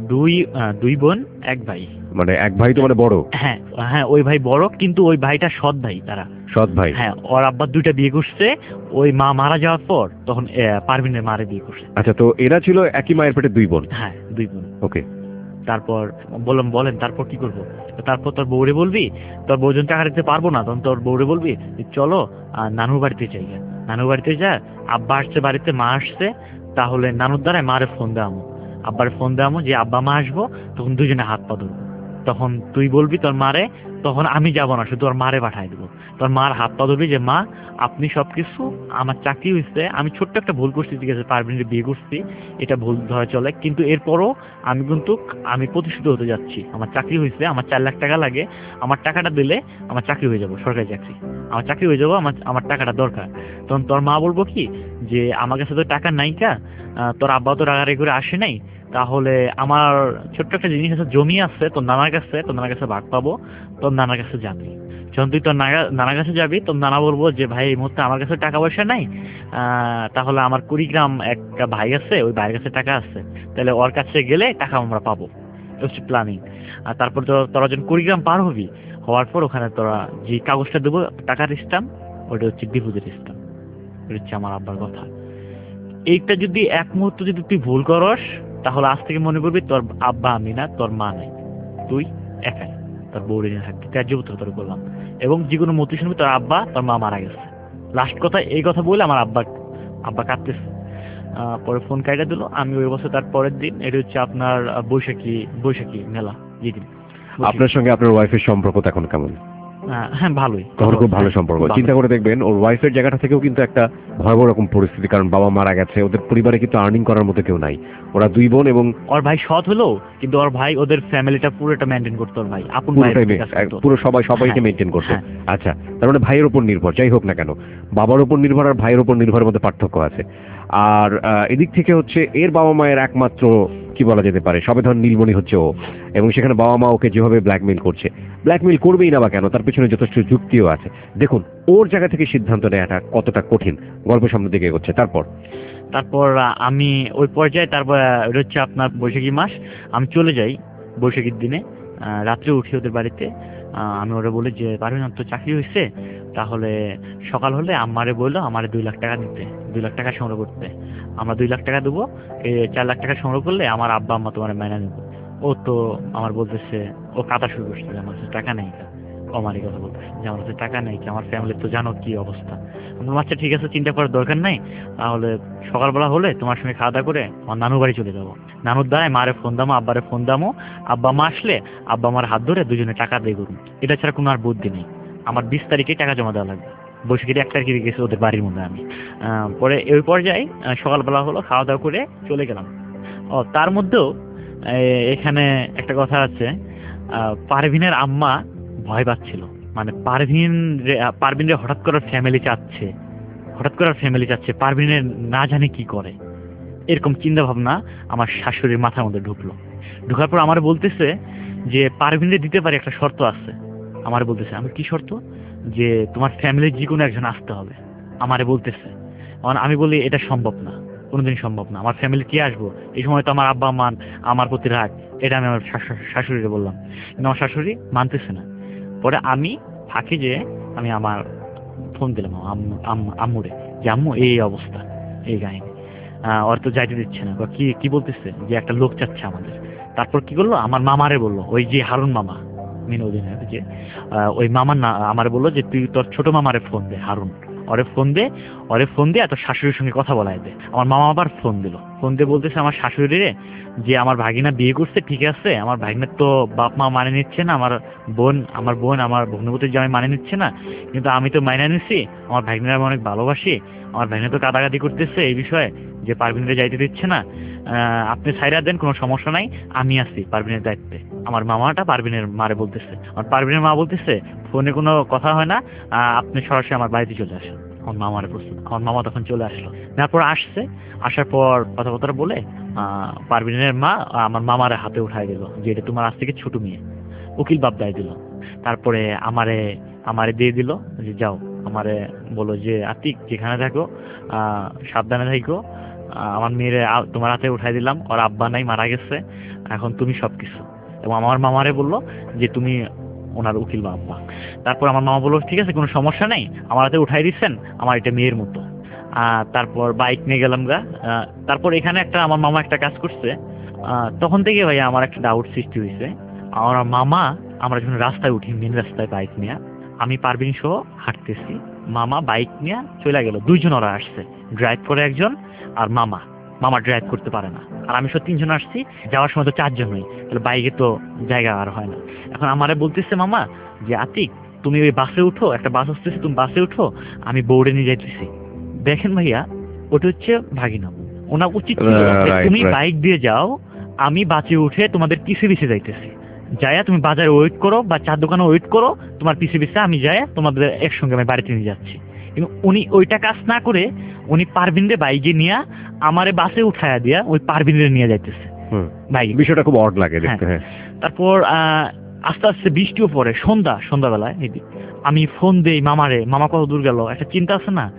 2 বোন 1 ভাই। মানে এক ভাই তো মানে বড়? হ্যাঁ হ্যাঁ, ওই ভাই বড়, কিন্তু ওই ভাইটা সৎ ভাই। তারা সৎ ভাই? হ্যাঁ, ওর আব্বা 2টা বিয়ে করছে, ওই মা মারা যাওয়ার পর তখন পারভিনের মারে বিয়ে করছে। আচ্ছা, তো এরা ছিল একই মায়ের পেটে 2 বোন? হ্যাঁ 2 বোন। ওকে। তারপর বলেন তারপর কি করবো? তারপর তোর বউরে বলবি, তোর বউজন টাকা দিতে পারবো না, তখন তোর বউরে বলবি চলো নানুর বাড়িতে যাই, নানুর বাড়িতে যা, আব্বা আসছে বাড়িতে, মা আসছে, তাহলে নানুর দ্বারাই মারে ফোন দেওয়ামো, আব্বারে ফোন দেওয়ামো যে আব্বা মা আসবো, তখন দুজনে হাত পা ধরবো। তখন তুই বলবি তোর মারে, তখন আমি যাব না, শুধু তোর মারে পাঠাই দেবো। তোর মার হাত পা ধরবি যে মা আপনি সবকিছু, আমার চাকরি হয়েছে, আমি ছোট্ট একটা ভুল করছি, ঠিক আছে পারভিনের বিয়ে করছি, এটা ভুল ধরা চলে, কিন্তু এরপরও আমি প্রতিষ্ঠিত হতে যাচ্ছি, আমার চাকরি হয়েছে, আমার 4 লাখ টাকা লাগে, আমার টাকাটা দিলে আমার চাকরি হয়ে যাবো, সরকারি চাকরি, আমার চাকরি হয়ে যাবো, আমার টাকাটা দরকার। তখন তোর মা বলবো কি যে আমার কাছে তো টাকা নাই কা, তোর আব্বা তো রাগারাগি করে আসে নাই, তাহলে আমার ছোট্ট একটা জিনিস আছে, জমি আছে তোর নানার কাছে ভাগ পাবো, তোর নানার কাছে যাবি। যখন তুই তোর নানার কাছে যাবি, তোর নানা বলবো যে ভাই এই মুহূর্তে আমার কাছে টাকা পয়সা নাই, তাহলে আমার কুড়িগ্রাম একটা ভাই আছে, ওই ভাইয়ের কাছে টাকা আছে, তাহলে ওর কাছে গেলে টাকা আমরা পাবো। এটা হচ্ছে প্ল্যানিং। আর তারপর তোরা যখন কুড়িগ্রাম পার হবি, হওয়ার পর ওখানে তোরা যে কাগজটা দেবো টাকার স্ট্যাম্প, ওটা হচ্ছে ডিপোজিট স্ট্যাম্প। এটা হচ্ছে আমার আব্বার কথা। এইটা যদি এক মুহূর্ত যদি তুই ভুল করস, তাহলে আজ থেকে মনে করবি তোর আব্বা আমি না, তোর মা নাই, তুই একাই, তোর বউ রেখে থাকবি, ত্যায্য পুত্র তোর বললাম। এবং যে কোনো মতি শুনবি তোর আব্বা তোর মা মারা গেছে। লাস্ট কথা এই কথা বলে আমার আব্বা কাঁদতেছে। পরে ফোন কাইটা দিল। আমি ওই বছর তার পরের দিন, এটা হচ্ছে আপনার বৈশাখী মেলা যেদিন। আপনার সঙ্গে আপনার ওয়াইফের সম্পর্ক এখন কেমন? হ্যাঁ ভালোই, তখন খুব ভালো সম্পর্ক। চিন্তা করে দেখবেন ওর ওয়াইফের জায়গাটা থেকেও কিন্তু একটা ভয়াবহ রকম পরিস্থিতি, কারণ বাবা মারা গেছে, ওদের পরিবারে কিন্তু আর্নিং করার মতো কেউ নাই, ওরা 2 বোন এবং ওর ভাই সৎ হলো, কিন্তু ওর ভাই ওদের ফ্যামিলিটা পুরোটা মেনটেন করতো, ওর ভাই আপন ভাই পুরো সবাইকে মেনটেন করতো। আচ্ছা, তার মানে ভাইয়ের উপর নির্ভর, যাই হোক না কেন বাবার উপর নির্ভর আর ভাইয়ের উপর নির্ভরের মধ্যে পার্থক্য আছে। আর এদিক থেকে হচ্ছে এর বাবা মায়ের একমাত্র কি বলা যেতে পারে সবেধন নীলমণি হচ্ছে ও, এবং সেখানে বাবা মা ওকে যেভাবে ব্ল্যাকমেইল করবেই না বা কেন, তার পিছনে যথেষ্ট যুক্তিও আছে। দেখুন ওর জায়গা থেকে সিদ্ধান্ত নেওয়াটা কতটা কঠিন। গল্প সামনের দিকে এগোচ্ছে। তারপর আমি ওই পর্যায়ে, তারপর এটা হচ্ছে আপনার বৈশাখী মাস, আমি চলে যাই বৈশাখীর দিনে, রাত্রে উঠি ওদের বাড়িতে। আমি ওরা বলি যে পারবেন তো চাকরি হয়েছে, তাহলে সকাল হলে আম্মারে বললো আমারে 2 লাখ টাকা দিতে, 2 লাখ টাকা সংগ্রহ করতে। আমরা 2 লাখ টাকা দেবো, 4 লাখ টাকা সংগ্রহ করলে আমার আব্বা আম্মা তোমার মাইনা নেব। ও তো আমার বলতেছে, ও কাঁদা শুরু করছে যে আমার কাছে টাকা নেই, আমারই কথা বলতেছে যে আমার কাছে টাকা নেই, আমার ফ্যামিলির তো জানো কি অবস্থা। আচ্ছা ঠিক আছে, চিন্তা করার দরকার নাই, তাহলে সকালবেলা হলে তোমার সঙ্গে খাওয়া দাওয়া করে আমার নানু বাড়ি চলে যাবো। নানুর দ্বারাই মারে ফোন দামো, আব্বারে ফোন দামো, আব্বা মা আসলে আব্বা আমার হাত ধরে দুজনে টাকা দিয়ে করুন। এটা ছাড়া কোনো আর বুদ্ধি নেই। আমার 20 তারিখে টাকা জমা দেওয়া লাগবে। বৈশাখীর 1 তারিখে গেছে ওদের বাড়ির মধ্যে আমি। পরে ওই পর্যায়ে সকালবেলা হলো, খাওয়া দাওয়া করে চলে গেলাম। তার মধ্যেও এখানে একটা কথা আছে, পারভিনের আম্মা ভয় পাচ্ছিল, মানে পারভিনের হঠাৎ করার ফ্যামিলি চাচ্ছে, পারভিনের না জানে কি করে, এরকম চিন্তা ভাবনা আমার শাশুড়ির মাথার মধ্যে ঢুকার পর আমার বলতেছে যে পারভিনের দিতে পারে, একটা শর্ত আছে। আমারে বলতেছে, আমি কি শর্ত? যে তোমার ফ্যামিলির যে কোনো একজন আসতে হবে, আমারে বলতেছে। আমি বলি এটা সম্ভব না, কোনোদিন সম্ভব না, আমার ফ্যামিলি কে আসবো, এই সময় তো আমার আব্বা আম্মা আমার প্রতি রাগ। এটা আমি আমার শাশুড়িকে বললাম, কিন্তু আমার শাশুড়ি মানতেছে না। পরে আমি ফাঁকি যে আমি আমার ফোন দিলাম আম্মুরে, যে আম্মু এই অবস্থা, এই কাহিনী, ওর তো যাইতে দিচ্ছে না, কি বলতেছে যে একটা লোক চাচ্ছে আমাদের। তারপর কি করলো, আমার মামারে বললো, ওই যে হারুন মামা মিনউদ্দিনের যে ওই মামার না, আমারে বললো যে তুই তোর ছোট মামারে ফোন দে, হারুন, ওরে ফোন দে আর তোর শাশুড়ির সঙ্গে কথা বলাই দে। আমার মামা আবার ফোন দিয়ে বলতেছে আমার শাশুড়িরে যে আমার ভাগিনা বিয়ে করছে, ঠিক আছে, আমার ভাগিনার তো বাপ মা মানে নিচ্ছে না, আমার বোন আমার ভগ্নপতির জামাই মানে নিচ্ছে না, কিন্তু আমি তো মাইনা নিচ্ছি, আমার ভাগিনার আমি অনেক ভালোবাসি, আমার ভাগিনা তো কাদাকাদি করতেছে এই বিষয়ে যে পারভিনরে যাইতে দিচ্ছে না, আপনি সাইরা দেন, কোনো সমস্যা নাই, আমি আছি পারভিনের দায়িত্বে। আমার মামাটা পারভিনের মারে বলতেছে, আমার পারভিনের মা বলতেছে ফোনে কোনো কথা হয় না, আপনি সরাসরি আমার বাড়িতে চলে আসেন। আমার মামারে প্রস্তুত, আমার মামা তখন চলে আসলো। তারপর আসার পর কথাবার্তা বলে পারভিনের মা আমার মামারে হাতে উঠাই দিল যে এটা তোমার আজ থেকে ছোট মেয়ে, উকিল বাপ দায় দিল। তারপরে আমারে দিয়ে দিল যে যাও, আমারে বলো যে আতিক যেখানে থাকো সাবধানে থাকো, আমার মেয়েরে তোমার হাতে উঠাই দিলাম, ওর আব্বা নাই, মারা গেছে, এখন তুমি সবকিছু। এবং আমার মামারে বললো যে তুমি ওনার উকিল বা আব্বা। তারপর আমার মামা বললো ঠিক আছে, কোনো সমস্যা নেই, আমার হাতে উঠাই দিচ্ছেন, আমার এটা মেয়ের মতো। তারপর বাইক নিয়ে গেলাম গা। তারপর এখানে আমার মামা একটা কাজ করছে, তখন থেকে ভাই আমার একটা ডাউট সৃষ্টি হয়েছে। আমার মামা, আমরা যখন রাস্তায় উঠি, মেন রাস্তায় বাইক নিয়ে, আমি পারভিন সহ হাঁটতেছি, মামা বাইক নিয়ে চলে গেল, 2 জন ওরা আসছে, ড্রাইভ করে একজন আর মামা। মামা ড্রাইভ করতে পারে না, আর আমি সব 3 জন আসছি, যাওয়ার সময় তো 4 জন হই, তাহলে বাইকে তো জায়গা আর হয় না। এখন আমারে বলতেছে মামা যে আতিক তুমি ওই বাসে উঠো, একটা বাস আসতেছে, তুমি বাসে উঠো, আমি বউরে নিয়ে যাইতেছি। দেখেন ভাইয়া, ওটা হচ্ছে ভাগিনা, ওনার উচিত ছিল যে তুমি বাইক দিয়ে যাও, আমি বাসে উঠে তোমাদের পিছে পিছে যাইতেছি, যাইয়া তুমি বাজারে ওয়েট করো বা চার দোকানে ওয়েট করো, তোমার পিছে পিছে আমি যাই, তোমাদের একসঙ্গে আমি বাড়িতে নিয়ে যাচ্ছি। কিন্তু উনি ওইটা কাজ না করে উনি পারভিনদের বাইকে নিয়ে আমারে বাসে উঠায়া দিয়া ওই পারভিনদের নিয়ে যাইতেছে বাইক। বিষয়টা খুব অড লাগে দেখতে। হ্যাঁ, তারপর আস্তে আস্তে বৃষ্টিও পড়ে, সন্ধ্যাবেলায় আমি ফোন দেই মামারে, মামা কত দূর গেল, একটা চিন্তা আছে না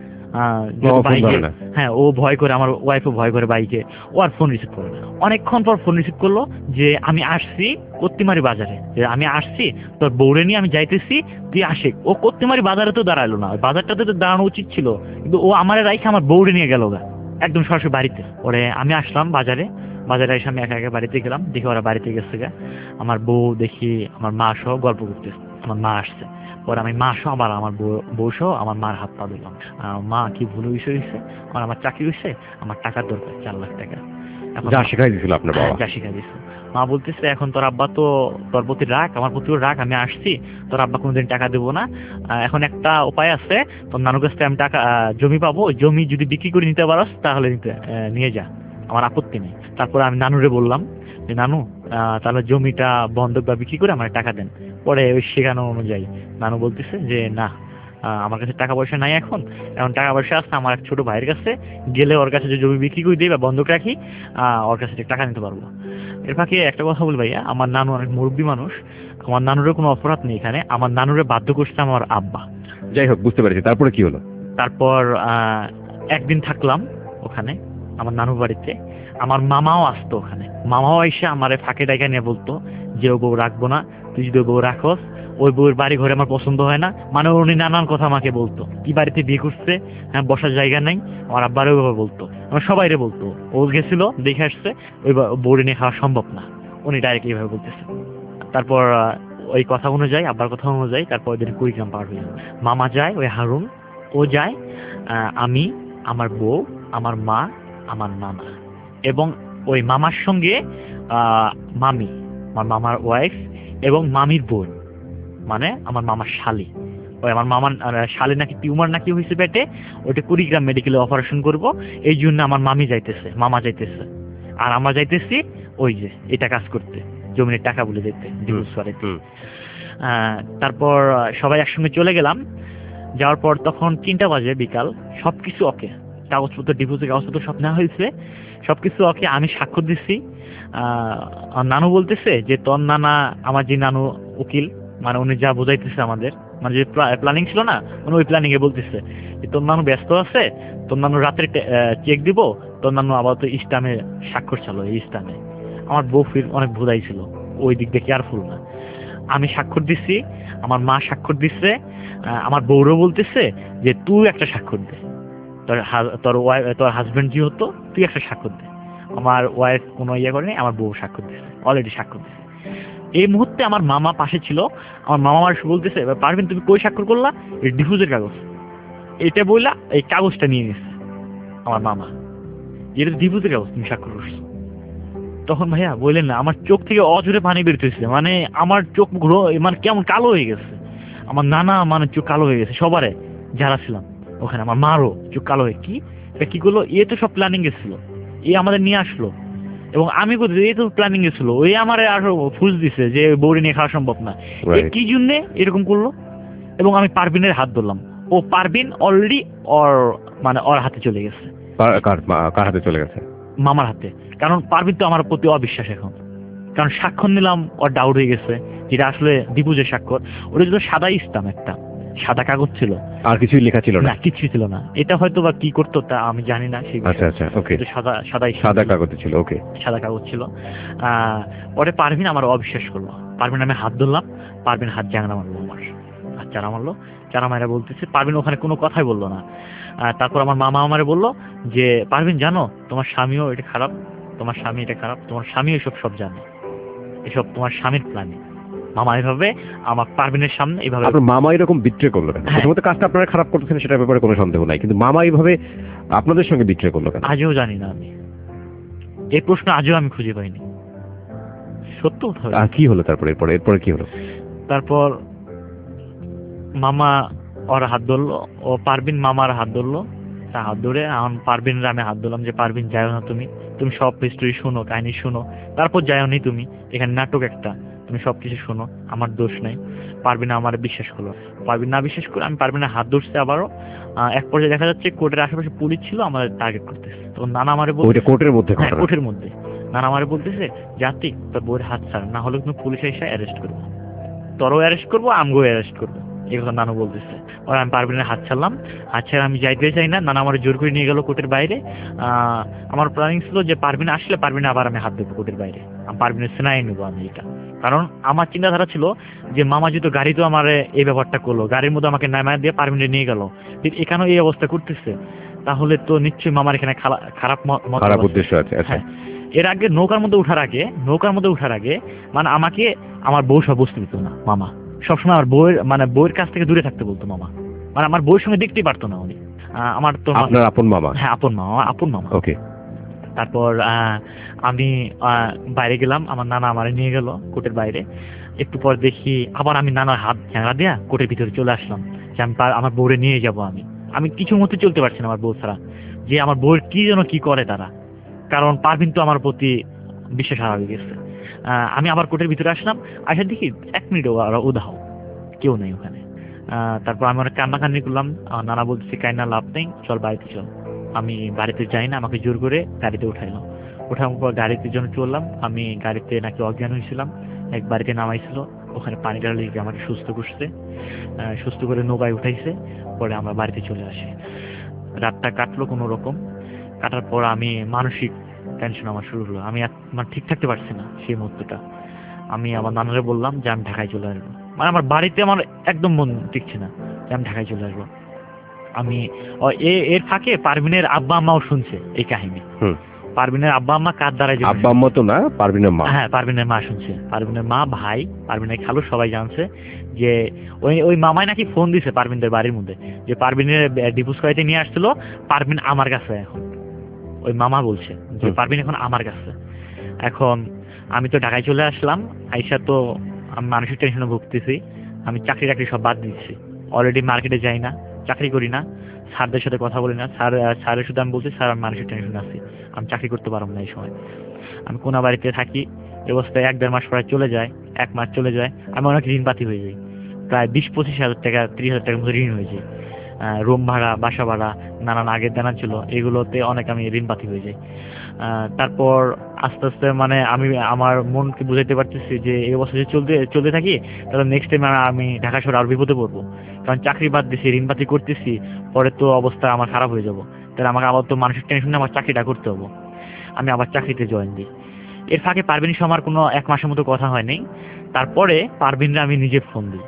বাইকে। হ্যাঁ, ও ভয় করে, আমার ওয়াইফও ভয় করে বাইকে, ও আর ফোন রিসিভ করে না। অনেকক্ষণ পর ফোন রিসিভ করলো যে আমি আসছি কত্তিমারি বাজারে, যে আমি আসছি তোর বউরে নিয়ে আমি যাইতেছি, তুই আসে। ও কত্তিমারি বাজারে তো দাঁড়ালো না, বাজারটাতে তো দাঁড়ানো উচিত ছিল, কিন্তু ও আমারে রাইখে আমার বউরে নিয়ে গেল গা একদম সরাসরি বাড়িতে। ওরে আমি আসলাম বাজারে এসে আমি একা একা বাড়িতে গেলাম, দেখি ওরা বাড়িতে গেছে গা। আমার বউ দেখি আমার মা সহ গল্প করতেছে, আমার মা আসছে। পরে আমি মা সহ আবার আমার বউ সহ আমার মার হাত পা দিলাম, মা কি ভুল বিষয় হয়েছে, আমার চাকরি হয়েছে, আমার টাকার দরকার 4 লাখ টাকা। যা শিখাই দিয়েছিল আপনার বাবা, যা শিখাই দিয়েছিল। মা বলতেছে এখন তোর আব্বা তো তোর প্রতি রাখ, আমার প্রতিও রাখ, আমি আসছি, তোর আব্বা কোনোদিন টাকা দেবো না। এখন একটা উপায় আছে, তোর নানুর কাছ থেকে আমি টাকা জমি পাবো, ওই জমি যদি বিক্রি করে নিতে পারস তাহলে নিয়ে যা, আমার আপত্তি নেই। তারপরে আমি নানুরে বললাম যে নানু তাহলে জমিটা বন্ধক বা বিক্রি করে আমার টাকা দেন। পরে ওই শেখানো অনুযায়ী নানু বলতেছে যে না, আমার কাছে টাকা পয়সা নাই, এখন টাকা পয়সা আছে আমার এক ছোট ভাইয়ের কাছে, গেলে ওর কাছে যে জমি বিক্রি করে দিই বা বন্ধক রাখি, ওর কাছে টাকা নিতে পারবো। এর ফাঁকে একটা কথা বল ভাইয়া, আমার নানু অনেক মুরব্বী মানুষ, আমার নানুরের কোনো অপরাধ নেই এখানে, আমার নানুরে বাধ্য করছে আমার আব্বা। যাই হোক, বুঝতে পেরেছি। তারপরে কি হলো? তারপর একদিন থাকলাম ওখানে আমার নানু বাড়িতে, আমার মামাও আসতো ওখানে, মামাও এসে আমার ফাঁকে ডাইকা নিয়ে বলতো যে ও বউ রাখবো না, তুই যদি বউ রাখস, ওই বউয়ের বাড়ি ঘরে আমার পছন্দ হয় না, মানে উনি নানান কথা আমাকে বলতো, কি বাড়িতে বিয়ে করছে, হ্যাঁ বসার জায়গা নাই, আমার আব্বারও ওইভাবে বলতো, আমার সবাইরে বলতো। ও গেছিল দেখে আসছে, ওই বউরে নিয়ে খাওয়া সম্ভব না, উনি ডাইরেক্ট এইভাবে বলতেছে। তারপর ওই কথা অনুযায়ী, আব্বার কথা অনুযায়ী, তারপর ওই দিন কুড়িগ্রাম পার হয়ে মামা যায়, ওই হারুন ও যায়, আমি, আমার বউ, আমার মা, আমার নানা এবং ওই মামার সঙ্গে মামি, আমার মামার ওয়াইফ এবং মামির বোন, মানে আমার মামার শালি। ওই আমার মামার শালি নাকি টিউমার নাকি হয়েছে পেটে, ওইটা কুড়িগ্রাম মেডিকেলে অপারেশন করব, এই জন্য আমার মামি যাইতেছে, মামা যাইতেছে, আর আমরা যাইতেছি ওই যে এটা কাজ করতে, জমির টাকা বলে যেতে ডিভোর্স করাইতে। তারপর সবাই একসঙ্গে চলে গেলাম। যাওয়ার পর তখন 3টা বাজে বিকাল, সবকিছু ওকে, কাগজপত্র ডিভোর্সের কাগজপত্র সব নেওয়া হয়েছে, সবকিছু ওকে। আমি স্বাক্ষর দিচ্ছি। নানু বলতেছে যে তোর নানা, আমার যে নানু উকিল, মানে উনি যা বোঝাইতেছে আমাদের, মানে যে প্ল্যানিং ছিল না, মানে ওই প্ল্যানিং এ বলতেছে যে তোর নানু ব্যস্ত আছে, তোর নানু রাত্রে চেক দিব, তোর নানু আবার তো ইস্টামে স্বাক্ষর ছিল, এই ইস্টামে। আমার বউ ফির অনেক বোঝাইছিল, ওই দিক দিয়ে কেয়ারফুল না। আমি স্বাক্ষর দিচ্ছি, আমার মা স্বাক্ষর দিচ্ছে, আমার বউরও বলতেছে যে তুই একটা স্বাক্ষর দে, তোর হাজবেন্ড যেহেতু তুই একটা স্বাক্ষর দে। আমার ওয়াইফ কোনো ইয়ে করেনি, আমার বউ স্বাক্ষর দিচ্ছে, অলরেডি স্বাক্ষর দিচ্ছে। এই মুহূর্তে আমার মামা পাশে ছিল, আমার মামা আমার বলতেছে পারবেন তুমি কই স্বাক্ষর করলা, ডিভোর্সের কাগজ, এটা বললা এই কাগজটা নিয়ে নিচ্ছে আমার মামা, এটা ডিভোর্সের কাগজ, তুমি স্বাক্ষর করছো। তখন ভাইয়া বললেন না, আমার চোখ থেকে অজরে পানি বেরোতেছে, মানে আমার চোখ মানে কেমন কালো হয়ে গেছে, আমার নানা মানে চোখ কালো হয়ে গেছে, সবারে যারা ছিলাম ওখানে, আমার মারও চোখ কালো হয়ে, কি করলো, এ তো সব প্ল্যানিং গেছিল, এ আমাদের নিয়ে আসলো, এবং আমি বলছি এই তো প্ল্যানিং গেছিল, ওই আমার আরো ফুস দিছে যে বউরি নিয়ে খাওয়া সম্ভব না, কি জন্যে এরকম করলো। এবং আমি পারভিনের হাত ধরলাম, ও পারভিন অলরেডি ওর হাতে চলে গেছে। কার হাতে চলে গেছে? মামার হাতে। কারণ পারভিন তো আমার প্রতি অবিশ্বাস এখন, কারণ স্বাক্ষর নিলাম, ওর ডাউট হয়ে গেছে, যেটা আসলে ডিভোর্সের স্বাক্ষর, ওটা যদি সাদা ইসলাম, একটা সাদা কাগজ ছিল, আর কিছুই লেখা ছিল না, কিছুই ছিল না। এটা হয়তো বা কি করতো তা আমি জানি না, সেই ওকে, সাদা কাগজ ছিল, ওকে, সাদা কাগজ ছিল। পরে পারভিন আমার অবিশ্বাস করলো, পারভিন আমি হাত ধরলাম, পারভিন হাত জাংলা মারলো, আমার হাত চারা মারলো, চারা মারা বলতেছে, পারভিন ওখানে কোনো কথাই বললো না। তারপর আমার মামা আমারে বললো যে পারভিন জানো তোমার স্বামীও এটা খারাপ, তোমার স্বামী এটা খারাপ, তোমার স্বামী এসব সব জানে, এসব তোমার স্বামীর প্ল্যানিং। মামা এভাবে আমার পারভিনের সামনে এইভাবে। আপনার মামা এরকম বিট্রে করলো কেন? প্রথমত কাজটা আপনারা খারাপ করতেছেন, সেটার ব্যাপারে কোনো সন্দেহ নাই, কিন্তু মামা এইভাবে আপনাদের সঙ্গে বিট্রে করলো কেন? আজও জানি না আমি, এই প্রশ্ন আজও আমি খুঁজে পাইনি। সত্য কথা। কি হলো তারপরে? এরপরে কি হলো? তারপর মামা ওর হাত ধরলো, ও পারবিন মামার হাত ধরলো, তার হাত ধরে এখন পারবিনরা আমি হাত ধরলাম যে পারবিন যাও না, তুমি সব হিস্টোরি শোনো, কাহিনী শোনো, তারপর যাও নি তুমি, এখানে নাটক একটা, তুমি সবকিছু শোনো, আমার দোষ নাই। পারবিন আমার বিশ্বাস করলো, পারবিন না বিশ্বাস করে আমি পারবিনের হাত ধরছে আবারও। এক পর্যায়ে দেখা যাচ্ছে কোর্টের আশেপাশে পুলিশ ছিল, আমাদের টার্গেট করতেছে। তখন নানা আমারে বলছে, ওইটা কোর্টের মধ্যে? হ্যাঁ কোর্টের মধ্যে। নানা আমারে বলতেছে জাতি তোর বউয়ের হাত ছাড়, না হলে কিন্তু পুলিশ এসে অ্যারেস্ট করবো, তোরও অ্যারেস্ট করবো, আমগো অ্যারেস্ট করবো, এই কথা নানু বলতেছে। ওরা আমি পারবিনের হাত ছাড়লাম, হাত ছাড়া আমি যাইতে চাই না, নানা আমার জোর করে নিয়ে গেল কোর্টের বাইরে। আমার প্ল্যানিং ছিল যে পারবিন আসলে পারবিন আবার আমি হাত দেবো কোর্টের বাইরে, আমি পারবিনের সেনাই নেবো আমি এটা। কারণ আমার চিন্তাধারা ছিল যে মামা যেহেতু গাড়ি তো আমার এই ব্যাপারটা করলো, গাড়ির মধ্যে আমাকে নামায় দিয়ে পারবিনে নিয়ে গেল, এখানেও এই অবস্থা করতেছে, তাহলে তো নিশ্চয়ই মামার এখানে খারাপ উদ্দেশ্য আছে। আচ্ছা, এর আগে নৌকার মধ্যে ওঠার আগে মানে আমাকে আমার বউ সব বসতে দিত না মামা, সবসময় আমার বউয়ের কাছ থেকে দূরে থাকতে বলতো মামা, মানে আমার বউয়ের সঙ্গে দেখতেই পারতো না উনি। আমার তো আপনার আপন মামা? হ্যাঁ আপন মামা। ওকে। তারপর আমি বাইরে গেলাম, আমার নানা আমার নিয়ে গেল কোর্টের বাইরে। একটু পর দেখি আবার আমি নানার হাত ঝাঁড়া দিয়া কোর্টের ভিতরে চলে আসলাম যে আমি আমার বউরে নিয়ে যাব। আমি কিছু মতো চলতে পারছি না আমার বউ ছাড়া, যে আমার বউয়ের কি যেন কি করে তারা, কারণ পারবিন তো আমার প্রতি বিশ্বাস হারিয়ে গেছে। আমি আবার কোর্টের ভিতরে আসলাম, আসার দেখি 1 মিনিট ওরা উধাও, কেউ নেই ওখানে। তারপর আমি অনেক কান্নাকান্নি করলাম, আমার নানা বলতেছি কান্না লাভ নেই, চল বাড়িতে চল। আমি বাড়িতে যাই না, আমাকে জোর করে গাড়িতে উঠাইলো। ওঠানোর পর গাড়িতে জন্য চললাম, আমি গাড়িতে নাকি অজ্ঞান হয়েছিলাম, এক বাড়িতে নামাইছিল, ওখানে পানি ঢালা লেগে আমাকে সুস্থ করছে, সুস্থ করে নৌকায় উঠাইছে। পরে আমরা বাড়িতে চলে আসি। রাতটা কাটলো কোনো রকম, কাটার পর আমি মানসিক টেনশন আমার শুরু হলো, আমি মানে ঠিক থাকতে পারছি না সেই মুহূর্তটা। আমি আমার নানারে বললাম যে আমি ঢাকায় চলে আসবো, মানে আমার বাড়িতে আমার একদম মন টিকছে না যে আমি ঢাকায় চলে আসবো। আমি এর ফাঁকে পারভিনের আব্বা আম্মাও শুনছে এই কাহিনী। পারভিনের আব্বা আম্মা কার দ্বারা, আব্বা আম্মা তো না, পারভিনের মা। হ্যাঁ পারভিনের মা শুনছে, পারভিনের মা, ভাই, পারভিনের খালু সবাই জানছে যে ওই মামাই নাকি ফোন দিছে পারভিনদের বাড়ির মধ্যে যে পারভিনের ডিভোর্স করাইতে নিয়ে আসছিল, পারভিন আমার কাছে এখন। ওই মামা বলছে যে পারভিন এখন আমার কাছে। এখন আমি তো ঢাকায় চলে আসলাম, আইসা তো আমি মানসিক টেনশনে ভুগতেছি। আমি চাকরি টাকরি সব বাদ দিচ্ছি, অলরেডি মার্কেটে যাই না, চাকরি করি না, স্যারদের সাথে কথা বলি না, স্যারের শুধু আমি বলছি স্যার আমি মানসিক টেনশন আছি, আমি চাকরি করতে পারবো না এই সময়। আমি কোনা বাড়িতে থাকি, অবস্থায় 1-1.5 মাস পরে চলে যায়, 1 মাস চলে যায়, আমি অনেক ঋণপাতি হয়ে যাই, প্রায় 20-25 হাজার টাকা 30 হাজার টাকার মতো ঋণ হয়ে যায়। রুম ভাড়া, বাসা ভাড়া, নানান আগের দেনা ছিল, এগুলোতে অনেক আমি ঋণপাতি হয়ে যাই। তারপর আস্তে আস্তে মানে আমি আমার মনকে বুঝাইতে পারতেছি যে এই অবস্থা যদি চলতে থাকি তাহলে নেক্সট টাইম আমি ঢাকা শহরে আরো বিপদে পড়বো, কারণ চাকরি বাদ দিছি, ঋণপাতি করতেছি, পরে তো অবস্থা আমার খারাপ হয়ে যাবো। তাহলে আমাকে আবার তো মানসিক টেনশনে আমার চাকরিটা করতে হবো। আমি আবার চাকরিতে জয়েন দিই। এর ফাঁকে পারভিনের সঙ্গে আমার কোনো 1 মাসের মতো কথা হয়নি। তারপরে পারভিনরে আমি নিজে ফোন দিই,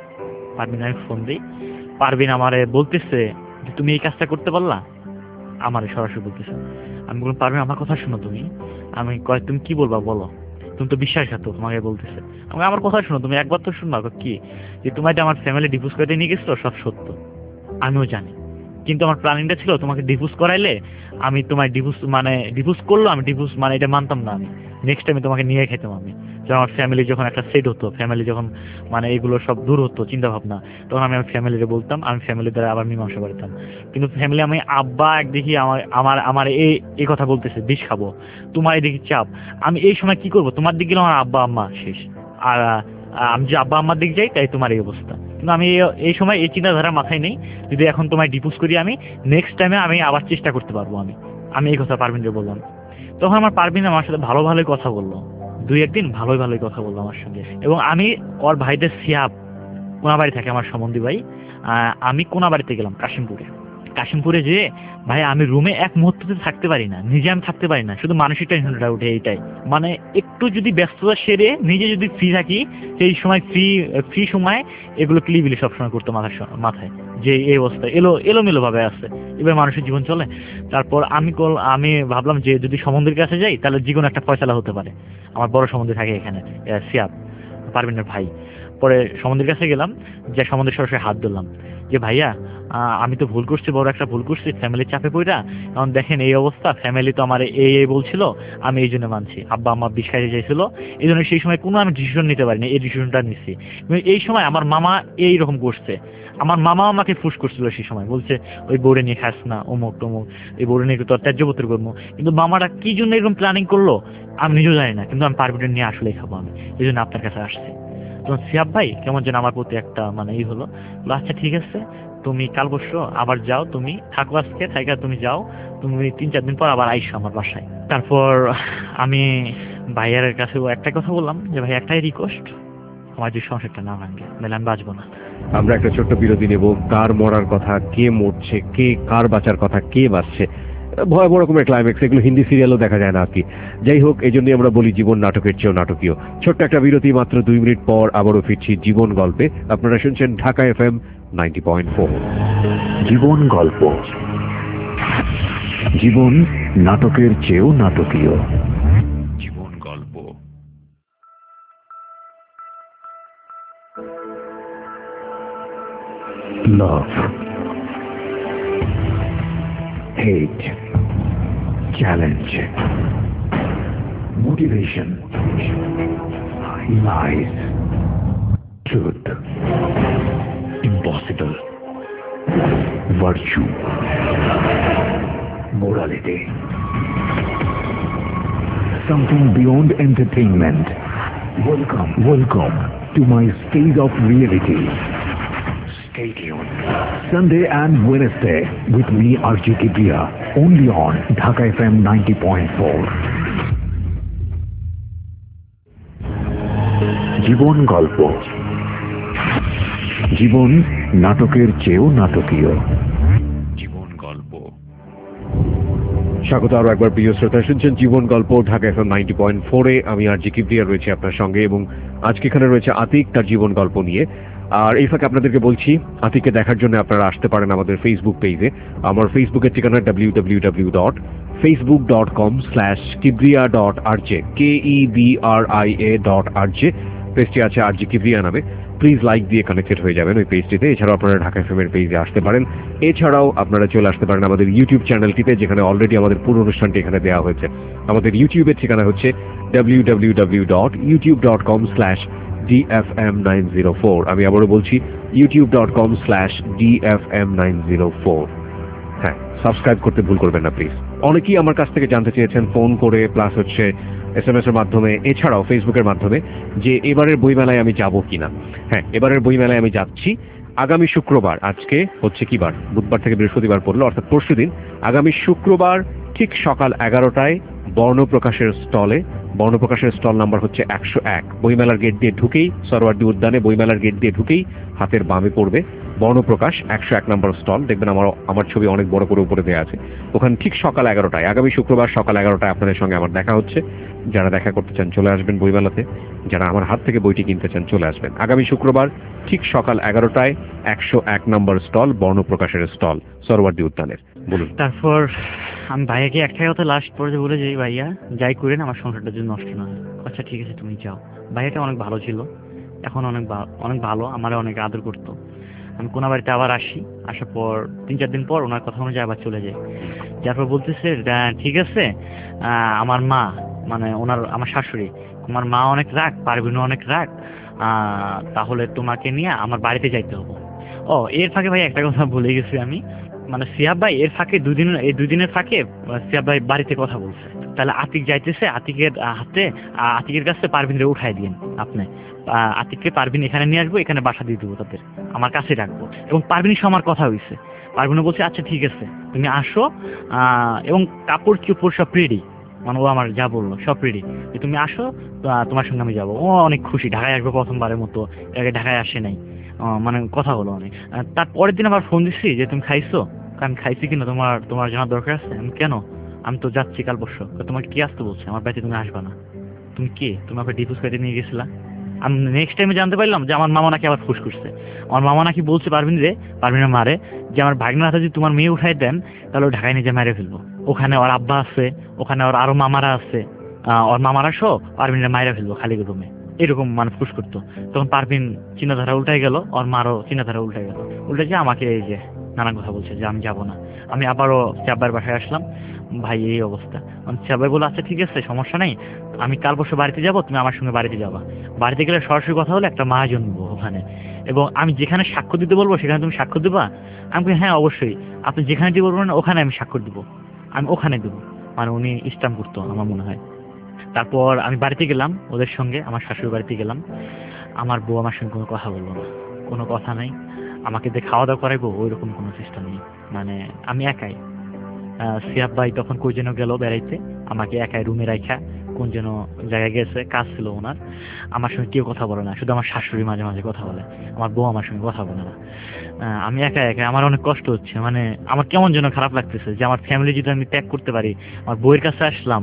পারভিন আমারে বলতেছে যে তুমি এই কাজটা করতে পারলা, আমারে সরাসরি বলতেছে। আমি বললাম পারভিন আমার কথা শোনো তুমি। আমি কয় তুমি কি বলবা বলো, তুমি তো বিশ্বাসঘাতক, তোমাকে বলতেছে। আমাকে আমার কথা শোনো, তুমি একবার তো শুনবা। কি যে তোমার আমার ফ্যামিলি ডিভোর্স করতে নিয়ে গেছিল সব সত্য, আমিও জানি, কিন্তু আমার প্ল্যানিংটা ছিল তোমাকে ডিভোর্স করাইলে আমি তোমার ডিভোর্স করলো, আমি ডিভোর্স মানে এটা মানতাম না, আমি নেক্সট টাইমে তোমাকে নিয়ে খেতাম। আমি যখন আমার ফ্যামিলি যখন একটা সেট হতো, ফ্যামিলি যখন মানে এগুলো সব দূর হতো চিন্তা ভাবনা, তখন আমি আমার ফ্যামিলিকে বলতাম, আমি ফ্যামিলি দ্বারা আবার মীমাংসা করতাম। কিন্তু ফ্যামিলি আমি আব্বা এক দেখি আমার এই কথা বলতেছে, বিষ খাবো, তোমার এদিকে চাপ, আমি এই সময় কি করবো, তোমার দিকে গেলে আমার আব্বা আম্মা শেষ, আর আমি যে আব্বা আম্মার দিক যাই তাই তোমার এই অবস্থা। কিন্তু আমি এই সময় এই চিন্তাধারা মাথায় নেই, যদি এখন তোমায় ডিভোর্স করি আমি নেক্সট টাইমে আমি আবার চেষ্টা করতে পারবো। আমি এই কথা পারভিনকে বললাম। তখন আমার পারভিন আমার সাথে ভালোই কথা বললো, 2-1 দিন ভালোই কথা বললো আমার সঙ্গে। এবং আমি ওর ভাইদের সিয়াব কোনাবাড়ি থাকে আমার সম্বন্ধী ভাই, আমি কোনাবাড়িতে গেলাম কাশিমপুরে যে ভাই আমি রুমে 1 মুহূর্ততে থাকতে পারি না, নিজে আমি থাকতে পারি না, শুধু মানসিক টেনশনটা উঠে এইটাই। মানে একটু যদি ব্যস্ততা সেরে নিজে যদি ফ্রি থাকি, সেই সময় ফ্রি সময় এগুলো ক্লিবিলি সবসময় করতো মাথায় যে এই অবস্থা এলোমেলো ভাবে আছে, এবার মানুষের জীবন চলে। তারপর আমি ভাবলাম যে যদি সম্বন্ধের কাছে যাই তাহলে জীবন একটা ফয়সালা হতে পারে। আমার বড় সম্বন্ধে থাকে এখানে সিয়াব পারভিনের ভাই। পরে সমন্দির কাছে গেলাম, যে সমন্দির সরাসরি হাত ধরলাম যে ভাইয়া আমি তো ভুল করছি, বড় একটা ভুল করছি, ফ্যামিলির চাপে পড়া, এখন দেখেন এই অবস্থা, ফ্যামিলি তো আমার এই বলছিল, আমি এই জন্য মানছি, আব্বা আমার বিষ খাইতে চাইছিল, এই জন্য সেই সময় কোনো আমি ডিসিশন নিতে পারিনি, এই ডিসিশনটা নিচ্ছি। এই সময় আমার মামা এইরকম করছে, আমার মামা আমাকে ফুস করছিল সেই সময়, বলছে ওই বোর্ডে নিয়ে খাস না, অমুক তমুক, এই বোর্ডে নিয়ে তোর ত্যায্যপত্র করবো। কিন্তু মামাটা কি জন্য এরকম প্ল্যানিং করলো আমি নিজেও জানি না, কিন্তু আমি পারভিনের নিয়ে আসলেই খাবো আমি, এই জন্য আপনার কাছে আসছি। তখন সিয়াব ভাই কেমন যেন আমার প্রতি একটা মানে হলো, আচ্ছা ঠিক আছে, তুমি কাল পরশু আবার যাও, তুমি থাকো আজকে, থাকা তুমি যাও, তুমি 3-4 দিন পর আবার আইসো আমার বাসায়। তারপর আমি ভাইয়ার কাছে একটা কথা বললাম যে ভাই একটাই রিকোয়েস্ট, আমার যে সংসারটা না ভাঙে, নাহলে আমি বাঁচবো না। আমরা একটা ছোট্ট বিরতি নেব। কার মরার কথা, কে মরছে, কে কার বাঁচার কথা, কে বাঁচছে, ভয়াবহ রকমের ক্লাইম্যাক্স, এগুলো হিন্দি সিরিয়ালও দেখা যায় না আর কি। যাই হোক, এই জন্যই আমরা বলি জীবন নাটকের চেয়েও নাটকীয়। ছোট্ট একটা বিরতি, মাত্র 2 মিনিট পর আবারও ফিরছি জীবন গল্পে। আপনারা শুনছেন ঢাকা FM 90.4। জীবন গল্প, জীবন নাটকের চেয়েও নাটকীয়। জীবন গল্প। Love, hate, challenge, motivation, lies, truth, impossible, virtue, morality, something beyond entertainment. Welcome to my stage of reality. Stay tuned. Sunday and Wednesday with me, RJ Kibriya, only on Dhaka FM 90.4. জীবন গল্প, জীবন নাটকের চেয়েও নাটকীয়। জীবন গল্প। স্বাগত আরো একবার প্রিয় শ্রোতা, শুনছেন জীবন গল্প ঢাকা FM 90.4-এ। আমি RJ কিবরিয়া রয়েছে আপনার সঙ্গে, এবং আজকে এখানে রয়েছে আতিক তার জীবন গল্প নিয়ে। আর এই ফাঁকে আপনাদেরকে বলছি, আতিককে দেখার জন্য আপনারা আসতে পারেন আমাদের ফেসবুক পেজে। আমার ফেসবুকের ঠিকানা www.facebook.com/kibriya.rj, KEBRIA.RJ। পেজটি আছে RJ কিবরিয়া নামে। প্লিজ লাইক দিয়ে কানেক্টেড হয়ে যাবেন ওই পেজটিতে। এছাড়াও আপনারা ঢাকা FM এর পেজে আসতে পারেন। এছাড়াও আপনারা চলে আসতে পারেন আমাদের ইউটিউব চ্যানেলটিতে, যেখানে অলরেডি আমাদের পুরো অনুষ্ঠানটি এখানে দেওয়া হয়েছে। আমাদের ইউটিউবের ঠিকানা হচ্ছে www.youtube.com/DFM904। আমি আবারও বলছি, youtube.com/DFM904। হ্যাঁ, সাবস্ক্রাইব করতে ভুল করবেন না প্লিজ। অনেকেই আমার কাছ থেকে জানতে চেয়েছেন ফোন করে, প্লাস হচ্ছে SMS এর মাধ্যমে, এছাড়াও ফেসবুকের মাধ্যমে, যে এবারের বইমেলায় আমি যাব কিনা। হ্যাঁ, এবারের বইমেলায় আমি যাচ্ছি আগামী শুক্রবার। আজকে হচ্ছে কি বার? বুধবার থেকে বৃহস্পতিবার পড়লো, অর্থাৎ পরশুদিন। আগামী শুক্রবার ঠিক সকাল 11টায় বর্ণপ্রকাশের স্টলে, বর্ণপ্রকাশের স্টল নাম্বার হচ্ছে 101। বইমেলার গেট দিয়ে ঢুকেই, সরোয়ার্দী উদ্যানে বইমেলার গেট দিয়ে ঢুকেই হাতের বামে পড়বে বর্ণপ্রকাশ 101 নম্বর স্টল। দেখবেন আমার ছবি অনেক বড় করে উপরে দেওয়া আছে। ওখানে ঠিক সকাল 11টায়, আগামী শুক্রবার সকাল 11টায় আপনাদের সঙ্গে আমার দেখা হচ্ছে। যারা দেখা করতে চান চলে আসবেন বইমেলাতে, যারা আমার হাত থেকে বইটি কিনতে চান চলে আসবেন আগামী শুক্রবার ঠিক সকাল 11টায় 101 নম্বর স্টল, বর্ণপ্রকাশের স্টল, সরোয়ার্দী উদ্যানের। বলুন। তারপর আমি ভাইয়াকে একটাই কথা লাস্ট পর্যায়ে বলে যাই, ভাইয়া যাই করেন আমার সংসারটা যদি নষ্ট না হয়। আচ্ছা ঠিক আছে তুমি যাও। ভাইয়াটা অনেক ভালো ছিল, এখন অনেক ভালো, আমারে অনেক আদর করতো। আমি কোনা বাড়িতে আবার আসি, আসার পর 3-4 দিন পর ওনার কথা অনুযায়ী আবার চলে যাই। তারপর বলতেছে ঠিক আছে, আমার মা মানে আমার শাশুড়ি, আমার মা অনেক রাগ, পারভিনও অনেক রাগ, তাহলে তোমাকে নিয়ে আমার বাড়িতে যাইতে হবে। ও এর ফাঁকে ভাই একটা কথা ভুলে গেছি আমি, মানে সিয়াব ভাই এর ফাঁকে 2 দিনের ফাঁকে সিয়াব ভাই বাড়িতে কথা বলছে, তাহলে আতিক যাইতেছে, আতিকের কাছে পারভিনরে উঠাই দিন আপনি। আতিককে পারভিন এখানে নিয়ে আসবো, এখানে বাসা দিয়ে দেবো, তাদের আমার কাছে রাখবো। এবং পারভিনের সঙ্গে আমার কথা হয়েছে, পারভিনও বলছে আচ্ছা ঠিক আছে তুমি আসো, এবং কাপড় চোপড় সব রেডি, মানে ও আমার যা বললো সব রেডি, তুমি আসো, তোমার সঙ্গে আমি যাবো। ও অনেক খুশি, ঢাকায় আসবো প্রথমবারের মতো, আগে ঢাকায় আসে নাই, মানে কথা হলো অনেক। তার পরের দিন আবার ফোন দিচ্ছি যে তুমি খাইছো, আমি খাইছি কিনা, তোমার জানার দরকার আছে। আমি কেন, আমি তো যাচ্ছি কাল পরশু। তোমাকে কি আসতে বলছে, আমার বাড়িতে তুমি আসবা না, তুমি কে, তুমি আবার ডিভোর্স করতে নিয়ে গেছিলা। আমি নেক্সট টাইমে জানতে পারলাম যে আমার মামা নাকি আবার ফুস করছে। আমার মামা নাকি বলছে পারভিনের মারে যে আমার ভাগ্নের হাতে যদি তোমার মেয়ে উঠাই দেন তাহলে ও ঢাকায় নিজে মেরে ফেলবো। ওখানে ওর আব্বা আছে, ওখানে ওর আরো মামারা আছে, ওর মামারা সহ পারভিনের মায়েরা ফেলবো খালি রুমে। এরকম মানে ফুস করতো। তখন পারভিন চিন্তাধারা উল্টাই গেল, ওর মারও চিন্তাধারা উল্টাই গেল। উল্টে যে আমাকে এই যে নানা কথা বলছে যে আমি যাব না। আমি আবারও চাব্বার বাসায় আসলাম, ভাই এই অবস্থা। চাব্বাই বলে আচ্ছা ঠিক আছে সমস্যা নেই, আমি কাল পরশু বাড়িতে যাব, তুমি আমার সঙ্গে বাড়িতে যাবা। বাড়িতে গেলে সরাসরি কথা হলো একটা মহাজন নেবো ওখানে, এবং আমি যেখানে স্বাক্ষর দিতে বলবো সেখানে তুমি স্বাক্ষর দেবা? আমি বলি হ্যাঁ অবশ্যই, আপনি যেখানে দিয়ে বলবেন ওখানে আমি স্বাক্ষর দিব, আমি ওখানে দেবো। মানে উনি স্ট্যাম্প করতো আমার মনে হয়। তারপর আমি বাড়িতে গেলাম ওদের সঙ্গে, আমার শাশুড়ি বাড়িতে গেলাম। আমার বউ আমার সঙ্গে কোনো কথা বললো না, কোনো কথা নাই। আমাকে দিয়ে খাওয়া দাওয়া করাইবো ওইরকম কোনো সিস্টেম নেই। মানে আমি একাই। সিয়াব ভাই তখন কই যেন গেল বেড়াইতে, আমাকে একাই রুমে রাখা কোন যেন জায়গায় গেছে, কাজ ছিল ওনার। আমার সঙ্গে কেউ কথা বলে না, শুধু আমার শাশুড়ি মাঝে মাঝে কথা বলে, আমার বউ আমার সঙ্গে কথা বলে না। আমি একা একা, আমার অনেক কষ্ট হচ্ছে। মানে আমার কেমন যেন খারাপ লাগতেছে যে আমার ফ্যামিলি যদি আমি ত্যাগ করতে পারি। আমার বউয়ের কাছে আসলাম,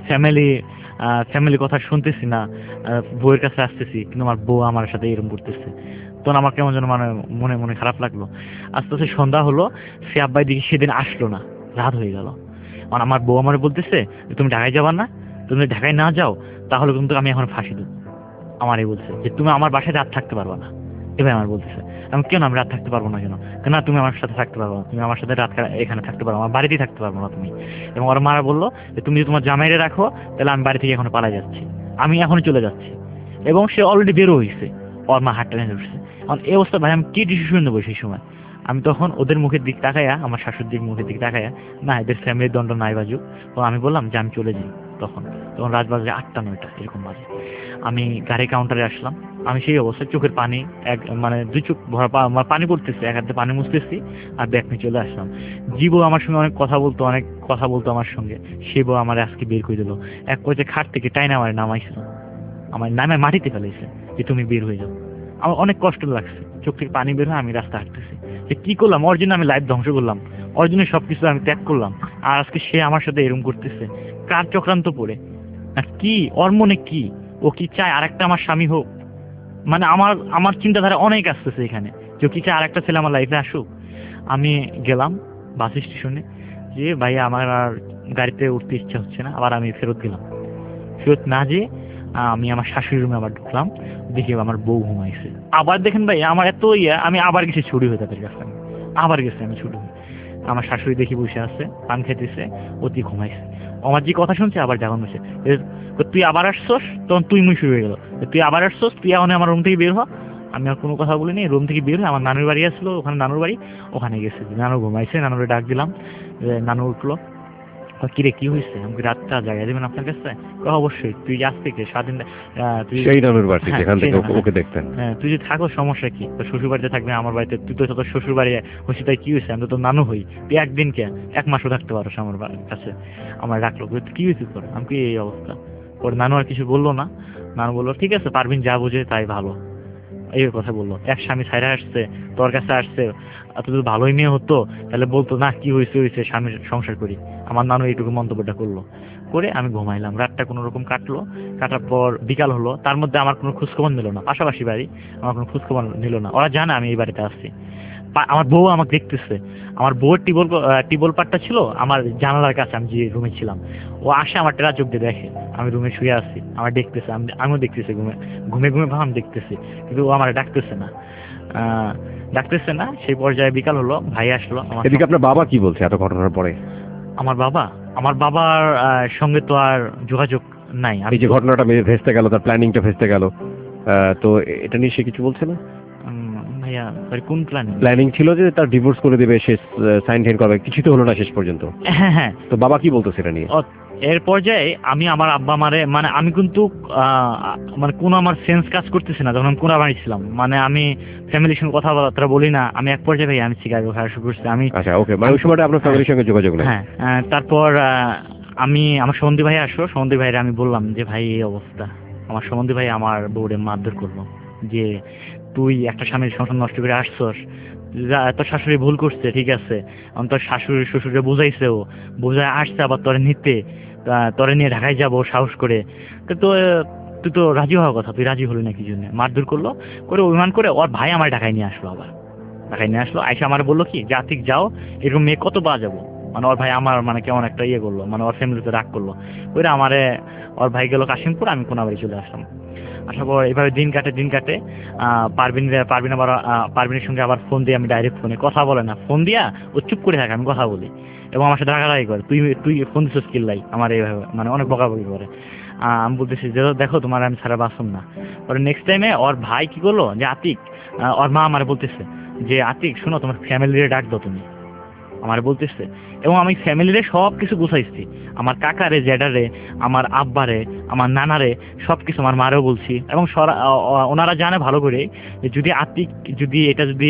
ফ্যামিলি কথা শুনতেছি না, বউয়ের কাছে আসতেছি, কিন্তু আমার বউ আমার সাথে এরকম করতেছে। তখন আমার কেমন যেন মানে মনে মনে খারাপ লাগলো। আস্তে আস্তে সন্ধ্যা হলো, সিয়াব ভাই দিকে সেদিন আসলো না, রাত হয়ে গেল। মানে আমার বউ আমার বলতেছে তুমি ঢাকায় যাবার না, তুমি যদি ঢাকায় না যাও তাহলে কিন্তু আমি এখন ফাঁসি দেবো। আমারই বলছে যে তুমি আমার বাসায় রাত থাকতে পারবা না, এভাবে আমার বলতেছে। আমি কেন আমি রাত থাকতে পারবো না কেন? না তুমি আমার সাথে থাকতে পারবো না, তুমি আমার সাথে রাত এখানে থাকতে পারবো, আমার বাড়িতেই থাকতে পারবো না তুমি। এবং ওর মারা বললো যে তুমি যদি তোমার জামাইরে রাখো তাহলে আমি বাড়ি থেকে এখন পালাই যাচ্ছি, আমি এখনই চলে যাচ্ছি। এবং সে অলরেডি বেরো হয়েছে, ওর মা হাতটা নিয়ে উঠছে। কারণ এই অবস্থা ভাই আমি কি ডিসিশন নেবো সেই সময়? আমি তখন ওদের মুখের দিক তাকাইয়া, আমার শাশুড়ির মুখের দিক তাকাইয়া, না এদের ফ্যামিলির দণ্ড নাই বাজুক, তো আমি বললাম যে আমি চলে যাই। তখন তখন রাত বাজে 8টা 9টা এরকম বাজে। আমি গাড়ি কাউন্টারে আসলাম, আমি সেই অবস্থায় চোখের পানি মানে 2 চোখ ভরা আমার পানি পড়তেছে, এক হাতে পানি মুছতেছি আর ব্যাগ নিয়ে চলে আসলাম। জীবও আমার সঙ্গে অনেক কথা বলতো আমার সঙ্গে, সে বউ আমার আজকে বের করে দিল। এক পর্যায়ে খাট থেকে টাইনা আমার নামাইছিল, আমার নামে মাটিতে ফেলেছে যে তুমি বের হয়ে যাও। আমার অনেক কষ্ট লাগছে, চোখ থেকে পানি বের হয়, আমি রাস্তা হাঁটতেছি যে কি করলাম, ওর জন্য আমি লাইফ ধ্বংস করলাম, ওর জন্য সবকিছু আমি ত্যাগ করলাম, আর আজকে সে আমার সাথে এরকম করতেছে। কার চক্রান্ত পড়ে আর কি, ওর মনে কি, ও কি চায় আরেকটা আমার স্বামী হোক? মানে আমার চিন্তাধারা অনেক আসতেছে এখানে, যে কি চায় আরেকটা ছেলে আমার লাইফে আসুক। আমি গেলাম বাস স্টেশনে, যে ভাইয়া আমার আর গাড়িতে উঠতে ইচ্ছা হচ্ছে না, আবার আমি ফেরত গেলাম। ফেরত না যেয়ে আমি আমার শাশুড়ির রুমে আবার ঢুকলাম, দেখি আমার বউ ঘুমাইছে। আবার দেখেন ভাই আমার এত আমি আবার গেছি ছুটি হয়ে তাদের কাছে, আবার গেছি আমি ছুটি হয়ে। আমার শাশুড়ি দেখি বসে আছে, পান খেতেছে, অতি ঘুমাইছে। আমার যে কথা শুনছে আবার জাগান হয়েছে, তুই আবার আসছস, তখন তুই মুই শুরু হয়ে গেল, তুই আবার আসছস, তুই এখন আমার রুম থেকে বের হ। আমি আর কোনো কথা বলিনি, রুম থেকে বের হয়ে আমার নানুর বাড়ি আসলো, ওখানে নানুর বাড়ি, ওখানে গেছে। নানু ঘুমাইছে, নানুরে ডাক দিলাম, নানু উঠলো, কিরে কি হয়েছে, আমাকে রাতটা জায়গা দেবেন আপনার কাছে? অবশ্যই, তুই আজ থেকে স্বাধীন, তুই সেই নানুর বাড়ি যেখান থেকে হ্যাঁ, ওকে দেখতেন। হ্যাঁ তুই যদি থাকো সমস্যা কি, তোর শ্বশুর বাড়িতে থাকবে, আমার বাড়িতে, তুই তো তোর শ্বশুর বাড়ি হয়েছি, তাই কি হয়েছে, আমি তো তোর নানু হই, তুই একদিন কে 1 মাসও থাকতে পারো আমার কাছে। আমার ডাকলো, কি হয়েছে তোর? আমি কি এই অবস্থা। ওর নানু আর কিছু বললো না, নানু বললো ঠিক আছে পারভিন যা বুঝে তাই ভালো, এই কথা বললো। এক স্বামী ছাইরা আসছে, তোর কাছে আসছে, এত যদি ভালোই মেয়ে হতো তাহলে বলতো না কি হয়েছে স্বামীর সংসার করি। আমার নানু এইটুকু মন্তব্যটা করলো, করে আমি ঘুমাইলাম। রাতটা কোনো রকম কাটলো, কাটার পর বিকাল হলো, তার মধ্যে আমার কোনো খোঁজখবর নিল না, পাশাপাশি বাড়ি, আমার কোনো খোঁজখবর নিল না। ওরা জানে আমি এই বাড়িতে আসছি। আমার বউ আমাকে দেখতেছে, আমার বউয়ের টিবল পাটটা ছিল আমার জানালার কাছে, আমি যে রুমে ছিলাম। ও আসে আমার টেরা চোখ দিয়ে দেখে আমি রুমে শুয়ে আছি, আমার দেখতেছে, আমিও দেখতেছি, ঘুমে ভাব দেখতেছি, কিন্তু ও আমার ডাকতেছে না। সেই পর্যায়ে বিকাল হলো, ভাই আসলো। এদিকে আপনার বাবা কি বলছে এত ঘটনার পরে? আমার বাবার সঙ্গে তো আর যোগাযোগ নাই। এই যে ঘটনাটা ভেস্তে গেল, তার প্ল্যানিংটা ভেস্তে গেল, তো এটা নিয়ে সে কিছু বলছে না? ভাইয়া কোন প্ল্যানিং ছিল যে তার ডিভোর্স করে দেবে, সে সাইন টেন করবে, কিছু তো হলো না শেষ পর্যন্ত। হ্যাঁ, তো বাবা কি বলতো সেটা নিয়ে? এর পর্যায়ে আমি আমার আব্বা মারে, মানে আমি কিন্তু মানে কোনো আমার সেন্স কাজ করতেছে না যখন কোনা বাড়ি ছিলাম, মানে আমি ফ্যামিলির সঙ্গে কথাবার্তা বলি না। আমি এক পর্যায়ে ভাই আমি সিগারেট খাওয়া শুরু করছি। আচ্ছা ওকে, মানে ওই সময়টা আপনার ফ্যামিলির সঙ্গে যোগাযোগ নেই? হ্যাঁ, তারপর আমার সম্বন্ধী ভাই আসলো, সম্বন্ধী ভাইরা আমি বললাম যে ভাই এই অবস্থা। আমার সম্বন্ধী ভাই আমার বউরে মারধর করলো, যে তুই একটা স্বামীর সংসার নষ্ট করে আসছস, তোর শাশুড়ি ভুল করছে ঠিক আছে, তোর শাশুড়ি শ্বশুরে বুঝাইছেও, বুঝায় আসছে আবার তোরে নিয়ে ঢাকায় যাবো সাহস করে, তো তুই তো রাজি হওয়ার কথা, তুই রাজি হলি না কি জন্য? মারধর করলো, করে অভিমান করে ওর ভাই আমার ঢাকায় নিয়ে আসলো। আবার ঢাকায় নিয়ে আসলো, আইসা আমার বললো কি যা ঠিক যাও, এরকম মেয়ে কত পাওয়া যাবো। মানে ওর ভাই আমার মানে কেমন একটা করলো, মানে ওর ফ্যামিলিতে রাগ করলো, ওইটা আমারে, ওর ভাই গেল কাশিমপুর, আমি কোনাবাড়ি চলে আসলাম। আসার পর এভাবে দিন কাটে। পারভিনের সঙ্গে আবার ফোন দিয়ে, আমি ডাইরেক্ট ফোনে কথা বলে না, ফোন দিয়া ও চুপ করে থাকে, আমি কথা বলি এবং আমার সাথে রাগারাগি করে, তুই ফোন দিচ্ছিস কি লাই, আমার এইভাবে মানে অনেক বকাবকি করে। আমি বলতেছি যে দেখো তোমার আমি ছাড়া বাসুন না। পরে নেক্সট টাইমে ওর ভাই কি করলো যে আতিক, ওর মা আমার বলতেছে যে আতিক শোনো, তোমার ফ্যামিলিরে ডাক দাও তুমি, আমার বলতেছে। এবং আমি ফ্যামিলিরে সব কিছু গুছাইছি, আমার কাকারে, জ্যাডারে, আমার আব্বারে, আমার নানারে, সব কিছু, আমার মারেও বলছি। এবং ওনারা জানে ভালো করে যে যদি আতিক যদি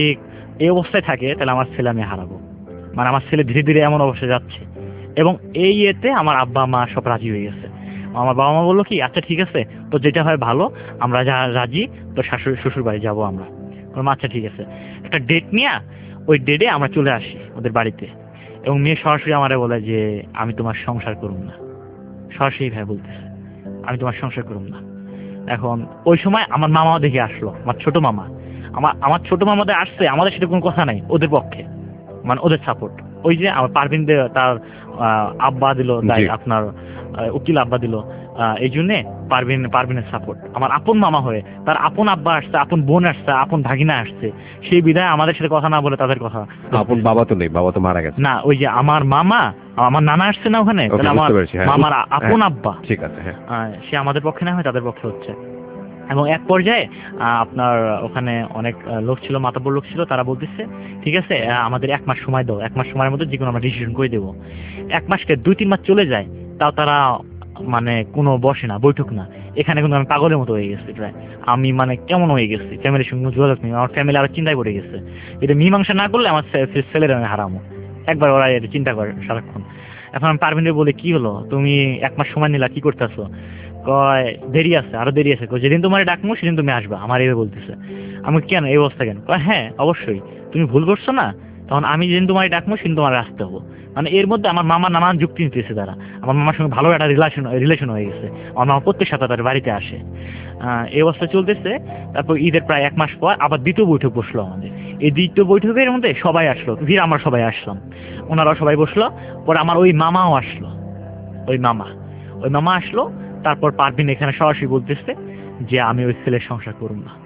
এই অবস্থায় থাকে তাহলে আমার ছেলে আমি হারাবো, মানে আমার ছেলে ধীরে ধীরে এমন অবস্থায় যাচ্ছে। এবং এই ইয়েতে আমার আব্বা মা সব রাজি হয়ে গেছে। আমার বাবা মা বললো কি আচ্ছা ঠিক আছে, তো যেটা হয় ভালো, আমরা যা রাজি, তো শ্বশুর বাড়ি যাবো আমরা। আচ্ছা ঠিক আছে, একটা ডেট নিয়ে ওই ডেটে আমরা চলে আসি ওদের বাড়িতে। এবং মেয়ে সরাসরি আমারে বলে যে আমি তোমার সংসার করুম না, সরাসরি ভাই বলতেছে আমি তোমার সংসার করুম না। এখন ওই সময় আমার মামাও দেখে আসলো, আমার ছোট মামা, আমার ছোট মামাদের আসছে, আমাদের সেটা কোনো কথা নাই, ওদের পক্ষে, মানে ওদের সাপোর্ট। ওই যে আমার পারভিন তার আব্বা দিল, তাই আপনার উকিল আব্বা দিল, এই জন্যে পারভিনের সাপোর্ট। আমার আপন মামা হয়ে তার আপন আব্বা আসছে, আপন বোন আসছে, আপন ভাগিনা আসছে, সেই বিধায় আমাদের সাথে কথা না বলে তাদের কথা। আপন বাবা তো নেই, বাবা তো মারা গেছে। না, ওই যে আমার মামা, আমার নানা আসছে না ওখানে, তাহলে আমার মামার আপন আব্বা, ঠিক আছে, সে আমাদের পক্ষে না হয় তাদের পক্ষে হচ্ছে। এবং এক পর্যায়ে আপনার ওখানে অনেক লোক ছিল, মাতাব্বর লোক ছিল, তারা বলতেছে ঠিক আছে আমাদের 1 মাস সময় দাও, 1 মাস সময়ের মধ্যে যে কোনো আমরা ডিসিশন করে দেবো। 1 মাসকে 2-3 মাস চলে যায়, তাও তারা মানে কোনো বসে না, বৈঠক না। এখানে কিন্তু আমি পাগলের মতো হয়ে গেছি প্রায়, আমি মানে কেমন হয়ে গেছি, ফ্যামিলির সঙ্গে যোগাযোগ নেই, আমার ফ্যামিলি আরো চিন্তায় পড়ে গেছে, এটা মীমাংসা না করলে আমার ছেলের আমি হারামো, একবার ওরা এটা চিন্তা করে সারাক্ষণ। এখন আমি পারভিনকে বলে কি হলো, তুমি 1 মাস সময় নিলা, কি করতেছো? কয় দেরি আছে, আরো দেরি আছে, যেদিন তোমার ডাকবো সেদিন তুমি আসবা, আমার এইভাবে বলতেছে। আমি কেন এই অবস্থা কেন? কয় হ্যাঁ অবশ্যই, তুমি ভুল করছো না, তখন আমি যেদিন তোমার ডাকবো সেদিন তোমার আসতে হবো। মানে এর মধ্যে আমার মামা নানান যুক্তি নিতেছে তারা, আমার মামার সঙ্গে ভালো একটা রিলেশন হয়ে গেছে, আমার মামা প্রত্যেক সাথে তার বাড়িতে আসে। এই অবস্থা চলতেছে। তারপর ঈদের প্রায় 1 মাস পর আবার দ্বিতীয় বৈঠক বসলো আমাদের। এই দ্বিতীয় বৈঠকের মধ্যে সবাই আসলো, আমরা সবাই আসলাম, ওনারাও সবাই বসলো। পরে আমার ওই মামাও আসলো, ওই মামা আসলো। তারপর পারভিন এখানে সরাসরি বলতেছে যে আমি ওই ছেলের সংসার করুম না,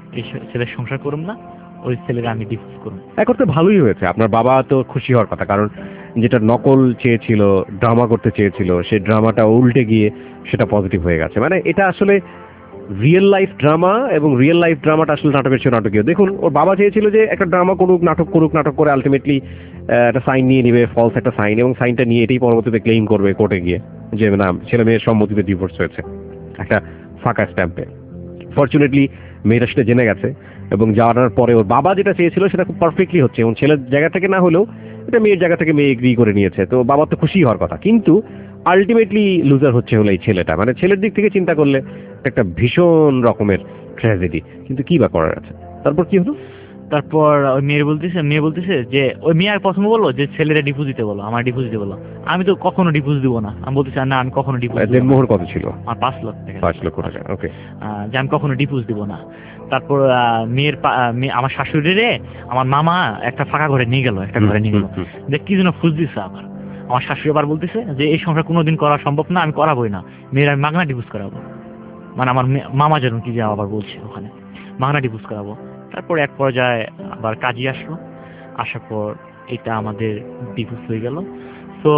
ওই ছেলেকে আমি ডিভোর্স করুম। এখন তো ভালোই হয়েছে, আপনার বাবা তো খুশি হওয়ার কথা, কারণ যেটা নকল চেয়েছিল, ড্রামা করতে চেয়েছিল, সেই ড্রামাটা উল্টে গিয়ে সেটা পজিটিভ হয়ে গেছে। মানে এটা আসলে রিয়েল লাইফ ড্রামা, এবং রিয়েল লাইফ ড্রামাটা আসলে নাটকের চেয়ে নাটকীয়। দেখুন, ওর বাবা চেয়েছিল যে একটা ড্রামা করুক, নাটক করে আলটিমেটলি একটা সাইন নিয়ে নিবে, ফলস একটা সাইন, এবং সাইনটা নিয়ে এটাই পরবর্তীতে ক্লেইম করবে কোর্টে গিয়ে যে না, ছেলে মেয়ের সম্মতিতে ডিভোর্স হয়েছে, একটা ফাঁকা স্ট্যাম্পে। ফরচুনেটলি মেয়েটা সেটা জেনে গেছে, এবং যাওয়ার পরে ওর বাবা যেটা চেয়েছিল সেটা খুব পারফেক্টলি হচ্ছে, এবং ছেলের জায়গা থেকে না হলেও এটা মেয়ের জায়গা থেকে মেয়ে এগ্রি করে নিয়েছে, তো বাবা তো খুশি হওয়ার কথা। কিন্তু আলটিমেটলি লুজার হচ্ছে হলো এই ছেলেটা। মানে ছেলের দিক থেকে চিন্তা করলে একটা ভীষণ রকমের ট্র্যাজেডি, কিন্তু কি বা করার আছে। তারপর কি হলো? তারপর ওই মেয়ে বলতেছে যে ওই মেয়ে আর প্রথমে বললো যে ছেলেরা ডিভোর্স দিতে বলো, আমার ডিভোর্স দিতে বলো। আমি তো কখনো ডিভোর্স দিব না, আমি বলতেছি না, আমি কখনো ডিভোর্স দিব না। মোহর কত ছিল? আমার 5 লাখ টাকা। 5 লক্ষ টাকা, ওকে। যে আমি কখনো ডিভোর্স দিব না। তারপর আমার শাশুড়িরে আমার মামা একটা ফাঁকা ঘরে নিয়ে গেল, যে কি যেন ফুস দিচ্ছে আবার। আমার শাশুড়ি আবার বলতেছে যে এই সংসার কোনোদিন করা সম্ভব না, আমি করাবোই না, মেয়ের আমি মাগনা ডিভোর্স করাবো। মানে আমার মামা যেন কি যে আবার বলছে ওখানে মাগনা ডিভোর্স করাবো। তারপর এক পর্যায়ে আবার কাজী আসলো, আসার পর এটা আমাদের ডিভোর্স হয়ে গেল। তো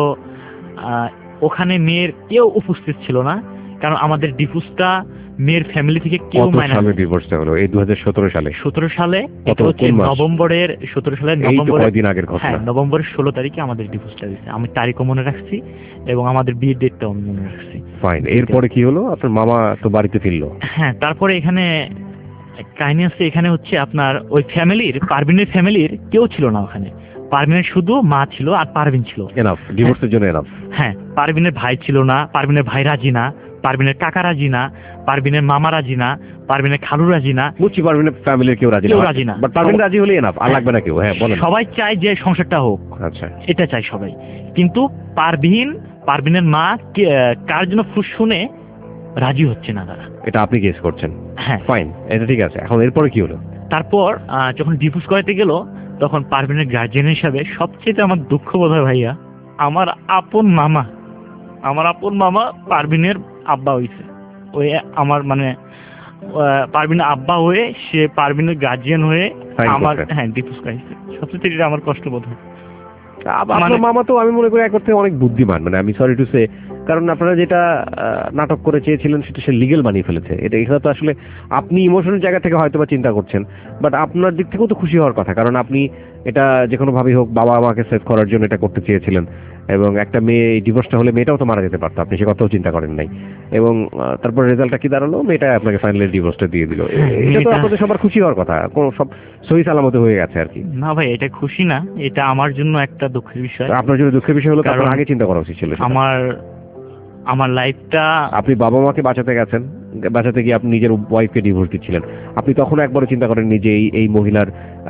ওখানে মেয়ের কেউ উপস্থিত ছিল না, কারণ আমাদের ডিভোর্সটা মেয়ের ফ্যামিলি থেকে কেউ মাইনে নেয়নি। ডিভোর্সটা হলো এই 2017 সালে। 17 সালে, এটা হচ্ছে নভেম্বরের 17 সালের নভেম্বরের 16 তারিখে আমাদের ডিভোর্সটা দিয়েছে। আমি তারিখও মনে রাখছি এবং আমাদের বিয়ের ডেটটাও মনে রাখছি। ফাইন। এরপরে কি হলো? আপনার মামা তো বাড়িতে ফিরলো। হ্যাঁ, তারপরে এখানে কাহিনী আছে। এখানে হচ্ছে আপনার ওই পারভিনের ফ্যামিলির কেউ ছিল না ওখানে। পারভিনের শুধু মা ছিল আর পারভিন ছিল। এনাফ, ডিভোর্সের জন্য এনাফ। হ্যাঁ, পারভিনের ভাই ছিল না, পারভিনের ভাই রাজি না, পারভিনের কাকা রাজি না, পারভিনের মামা রাজি না, পারভিনের খালু রাজি না। বুঝছি, পারভিনের ফ্যামিলির কেউ রাজি না, বাট পারভিন রাজি হলে এনাফ, আর লাগবে না কেউ। হ্যাঁ বলেন। সবাই চায় যে সংসারটা হোক, আচ্ছা, এটা চাই সবাই। কিন্তু পারভিনের মা কার জন্য ফুস শুনে রাজি হচ্ছে না তারা। এটা আপনি গেস করছেন? হ্যাঁ, ফাইন, এটা ঠিক আছে। এখন এরপরে কি হলো? তারপর যখন ডিভোর্স করাতে গেল, তখন পারভিনের গার্জিয়ান হিসাবে সবচেয়ে আমার দুঃখ বোধ হয় ভাইয়া, আমার আপন মামা পারভিনের আব্বা হইছে। ওই আমার মানে পারভিনের আব্বা হয়ে সে পারভিনের গার্জিয়ান হয়ে Sign আমার করছে। হ্যাঁ ডিভোর্স করাইছে। সবচেয়ে এটা আমার কষ্ট বোধ হয়। আপনার মামা তো আমি মনে করি এক অর্থে অনেক বুদ্ধিমান, মানে আমি সরি টু সে, কারণ আপনারা যেটা নাটক করে চেয়েছিলেন সেটা সে লিগেল বানিয়ে ফেলেছে। এটা তো আসলে আপনি ইমোশনাল জায়গা থেকে হয়তো বা চিন্তা করছেন, বাট আপনার দিক থেকেও তো খুশি হওয়ার কথা, কারণ আপনি এটা যে কোনো ভাবেই হোক বাবা মাকে সেভ করার জন্য এটা করতে চেয়েছিলেন, এবং একটা মেয়ে ডিভোর্সটা হলে মেয়েটাও তো মারা যেতে পারতো, আপনি সে কথাও চিন্তা করেন নাই, এবং তারপর রেজাল্টটা কি দাঁড়ালো, মেয়েটা আপনাকে ফাইনালি ডিভোর্সটা দিয়ে দিল। এটা তো আপনাদের সবার খুশি হওয়ার কথা, কোনো সব সহি সালামতে হয়ে গেছে আর কি। না ভাই এটা খুশি না, এটা আমার জন্য একটা দুঃখের বিষয়। আপনার জন্য দুঃখের বিষয় হলো, কারণ আপনার আগে চিন্তা করা উচিত ছিল সেটা। আমার লাইফটা আপনি বাবা মাকে বাঁচাতে গেছেন, বাঁচাতে গিয়ে আপনি নিজের ওয়াইফকে ডিভোর্স দিচ্ছিলেন, আপনি তখন একবারও চিন্তা করেননি যে এই মহিলার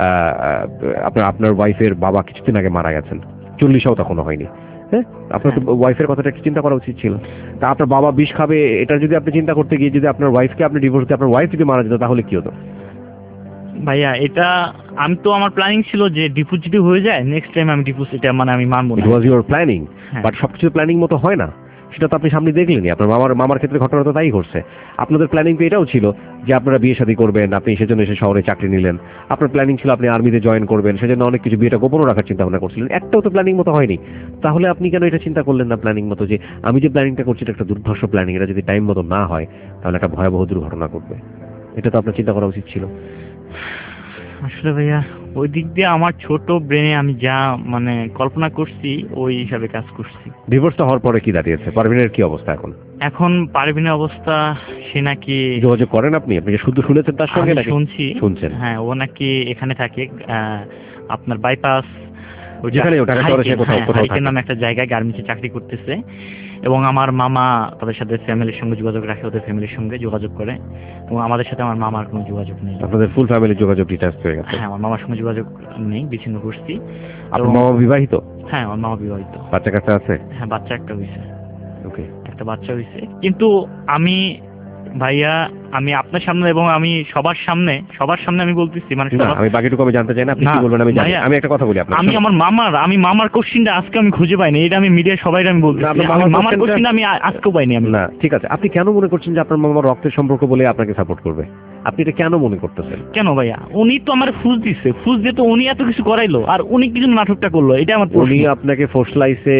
আপনার ওয়াইফের বাবা কিছুদিন আগে মারা গেছেন, 40-ও তখনও হয়নি। হ্যাঁ, আপনার তো ওয়াইফের কথাটা একটু চিন্তা করা উচিত ছিল। তা আপনার বাবা বিষ খাবে এটা যদি আপনি চিন্তা করতে গিয়ে যদি আপনার ওয়াইফকে আপনি ডিভোর্স দিয়ে আপনার ওয়াইফ যদি মারা যেত তাহলে কি হতো? ভাইয়া এটা আমি তো আমার প্ল্যানিং ছিল যে ডিভোর্স যদি হয়ে যায় নেক্সট টাইম আমি ডিভোর্স এটা মানে আমি মানবো না। ইট ওয়াজ ইউর প্ল্যানিং, হ্যাঁ। বাট সবকিছু প্ল্যানিং মতো হয় না, সেটা তো আপনি সামনে দেখলেনি। আপনার মামার ক্ষেত্রে ঘটনা তো তাই ঘটছে। আপনাদের প্ল্যানিং তো এটাও ছিল যে আপনারা বিয়ে শাদী করবেন, আপনি সেজন্য এসে শহরে চাকরি নিলেন, আপনার প্ল্যানিং ছিল আপনি আর্মিতে জয়েন করবেন, সেজন্য অনেক কিছু বিয়েটা গোপনও রাখার চিন্তা ভাবনা করছিলেন, একটাও তো প্ল্যানিং মতো হয়নি। তাহলে আপনি কেন এটা চিন্তা করলেন না প্ল্যানিং মতো, যে আমি যে প্ল্যানিংটা করছি এটা একটা দুর্ধর্ষ প্ল্যানিং, এটা যদি টাইম মতো না হয় তাহলে একটা ভয়াবহ দুর্ঘটনা ঘটবে, এটা তো আপনার চিন্তা করা উচিত ছিল। আসলে ভাইয়া ওই দিক দিয়ে আমার ছোট ব্রেনে আমি যা মানে কল্পনা করছি ওই হিসাবে কাজ করছি। ডিভোর্সটা হওয়ার পরে কি দাঁড়িয়েছে, পারভিনের কি অবস্থা এখন? এখন পারভিনের অবস্থা সে নাকি যোগাযোগ করেন আপনি কি শুধু শুনেছেন তার সঙ্গে আমি নাকি শুনছেন হ্যাঁ ও নাকি এখানে থাকে আপনার বাইপাস যেখানে ঢাকা শহরে সে কোথাও থাকে নামে একটা জায়গায় গার্মেন্টসে চাকরি করতেছে, এবং আমার মামা তাদের সাথে ফ্যামিলির সঙ্গে যোগাযোগ রাখে, ওদের ফ্যামিলির সঙ্গে যোগাযোগ করে, এবং আমাদের সাথে আমার মামার কোনো যোগাযোগ নেই। আপনাদের ফুল ফ্যামিলি যোগাযোগ ডিটাচ হয়ে গেছে? হ্যাঁ আমার মামার সঙ্গে যোগাযোগ নেই, বিচ্ছিন্ন করছি। আপনার মামা বিবাহিত? হ্যাঁ আমার মামা বিবাহিত। বাচ্চা কাচ্চা আছে? হ্যাঁ বাচ্চা একটা হয়েছে। ওকে, একটা বাচ্চা হয়েছে, কিন্তু ভাইয়া আমি আপনার সামনে এবং আমি সবার সামনে আমি বলতেছি মানে না আমি বাকিটুকু আমি জানতে চাই না, আপনি কি বলবেন আমি জানি। আমি একটা কথা বলি আপনাকে, আমি আমার মামার কোশ্চিনটা আজকে আমি খুঁজে পাইনি, এটা আমি মিডিয়া সবাই আমি বলতেছি মামার কোশ্চিনটা আমি আজকেও পাইনি আমি। না ঠিক আছে, আপনি কেন মনে করছেন যে আপনার মামার রক্তের সম্পর্ক বলে আপনাকে সাপোর্ট করবে? আপনি এটা কেন মনে করতেছেন? কেন ভাইয়া, উনি তো আমার ফুজ দিয়ে তো উনি এত কিছু করাইলো, আর উনি কি জন্য নাটকটা করলো এটা আমার প্রশ্ন। উনি আপনাকে ফোর্সলাইসে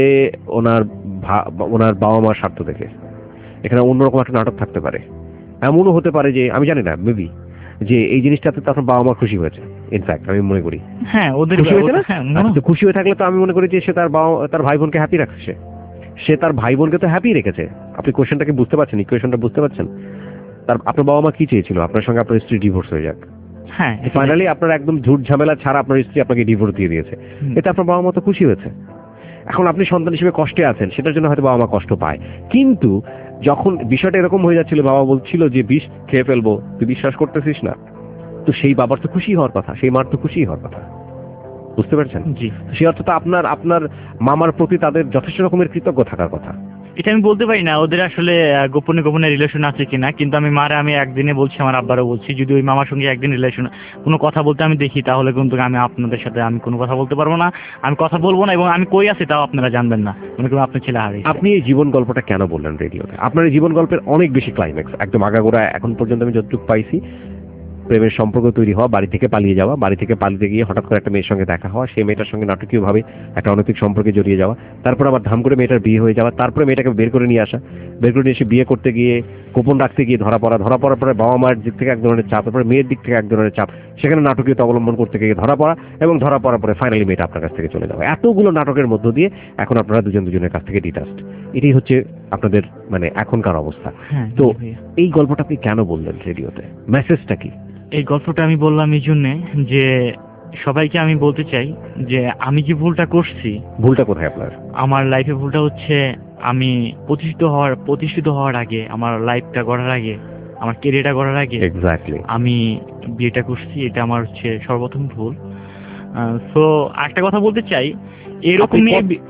ওনার বাবা মার স্বার্থ দেখে, এখানে অন্যরকম একটা নাটক থাকতে পারে, এমনও হতে পারে যে আমি জানি না, মেবি যে এই জিনিসটাতে তো আপনার বাবা মা খুশি হয়েছে, ইনফ্যাক্ট আমি মনে করি। হ্যাঁ ওদের খুশি হয়েছে না? হ্যাঁ তো খুশি হয়ে থাকলে তো আমি মনে করি যে সে তার ভাই বোনকে হ্যাপি রাখছে, সে তার ভাই বোনকে তো হ্যাপি রেখেছে। আপনি কোশ্চেনটাকে বুঝতে পারছেন, ইকুয়েশনটা বুঝতে পারছেন? আপনার বাবা মা কি চেয়েছিল? আপনার সঙ্গে আপনার স্ত্রী ডিভোর্স হয়ে যাক। হ্যাঁ ফাইনালি আপনার একদম ঝুট ঝামেলা ছাড়া আপনার স্ত্রী আপনাকে ডিভোর্স দিয়ে দিয়েছে, এতে আপনার বাবা মা তো খুশি হয়েছে। এখন আপনি সন্তান হিসেবে কষ্টে আছেন, সেটার জন্য হয়তো বাবা মা কষ্ট পায়, কিন্তু যখন বিষয়টা এরকম হয়ে যাচ্ছিল, বাবা বলছিল যে বিষ খেয়ে ফেলবো, তুই বিশ্বাস করতেছিস না, তো সেই বাবার তো খুশি হওয়ার কথা, সেই মার তো খুশি হওয়ার কথা, বুঝতে পারছেন? জি। সেই অর্থ তো আপনার মামার প্রতি তাদের যথেষ্ট রকমের কৃতজ্ঞ থাকার কথা। এটা আমি বলতে পারি না ওদের আসলে গোপনে রিলেশন আছে কিনা, কিন্তু আমি একদিনে বলছি, আমার আব্বারও বলছি, যদি ওই মামার সঙ্গে একদিন রিলেশন কোনো কথা বলতে আমি দেখি তাহলে কিন্তু আমি আপনাদের সাথে আমি কোনো কথা বলতে পারবো না, আমি কথা বলবো না, এবং আমি কই আছি তাও আপনারা জানবেন না, মনে করুন আপনার ছেলে হারিয়েছে। আপনি এই জীবন গল্পটা কেন বললেন রেডিওতে? আপনার এই জীবন গল্পের অনেক বেশি ক্লাইম্যাক্স, একদম আগাগোড়া এখন পর্যন্ত আমি যতটুকু পাইছি, প্রেমের সম্পর্ক তৈরি হওয়া, বাড়ি থেকে পালিয়ে যাওয়া, বাড়ি থেকে পালিয়ে গিয়ে হঠাৎ করে একটা মেয়ের সঙ্গে দেখা হওয়া, সেই মেয়েটার সঙ্গে নাটকীয়ভাবে একটা অনৈতিক সম্পর্কে জড়িয়ে যাওয়া, তারপর আবার ধাম করে মেয়েটার বিয়ে হয়ে যাওয়া, তারপরে মেয়েটাকে বের করে নিয়ে আসা, বের করে নিয়ে এসে বিয়ে করতে গিয়ে গোপন রাখতে গিয়ে ধরা পড়ার পরে বাবা মায়ের দিক থেকে এক ধরনের চাপ, তারপরে মেয়ের দিক থেকে এক ধরনের চাপ, সেখানে নাটকীয়তা অবলম্বন করতে গিয়ে ধরা পড়া, এবং ধরা পড়ার পরে ফাইনালি মেয়েটা আপনার কাছ থেকে চলে যাওয়া, এতগুলো নাটকের মধ্য দিয়ে এখন আপনারা দুজনের কাছ থেকে ডিটাচড। এটাই হচ্ছে আপনাদের মানে এখনকার অবস্থা। তো এই গল্পটা আপনি কেন বললেন রেডিওতে? মেসেজটা কি? এই গল্পটা আমি বললাম এই জন্যে যে সবাইকে আমি বলতে চাই যে আমি যে ভুলটা করছি। ভুলটা কোথায় আপনার? আমার লাইফে ভুলটা হচ্ছে আমি প্রতিষ্ঠিত হওয়ার আগে, আমার লাইফটা গড়ার আগে, আমার ক্যারিয়ারটা গড়ার আগে এক্স্যাক্টলি আমি বিয়েটা করছি, এটা আমার হচ্ছে সর্বপ্রথম ভুল। সো একটা কথা বলতে চাই, এরকম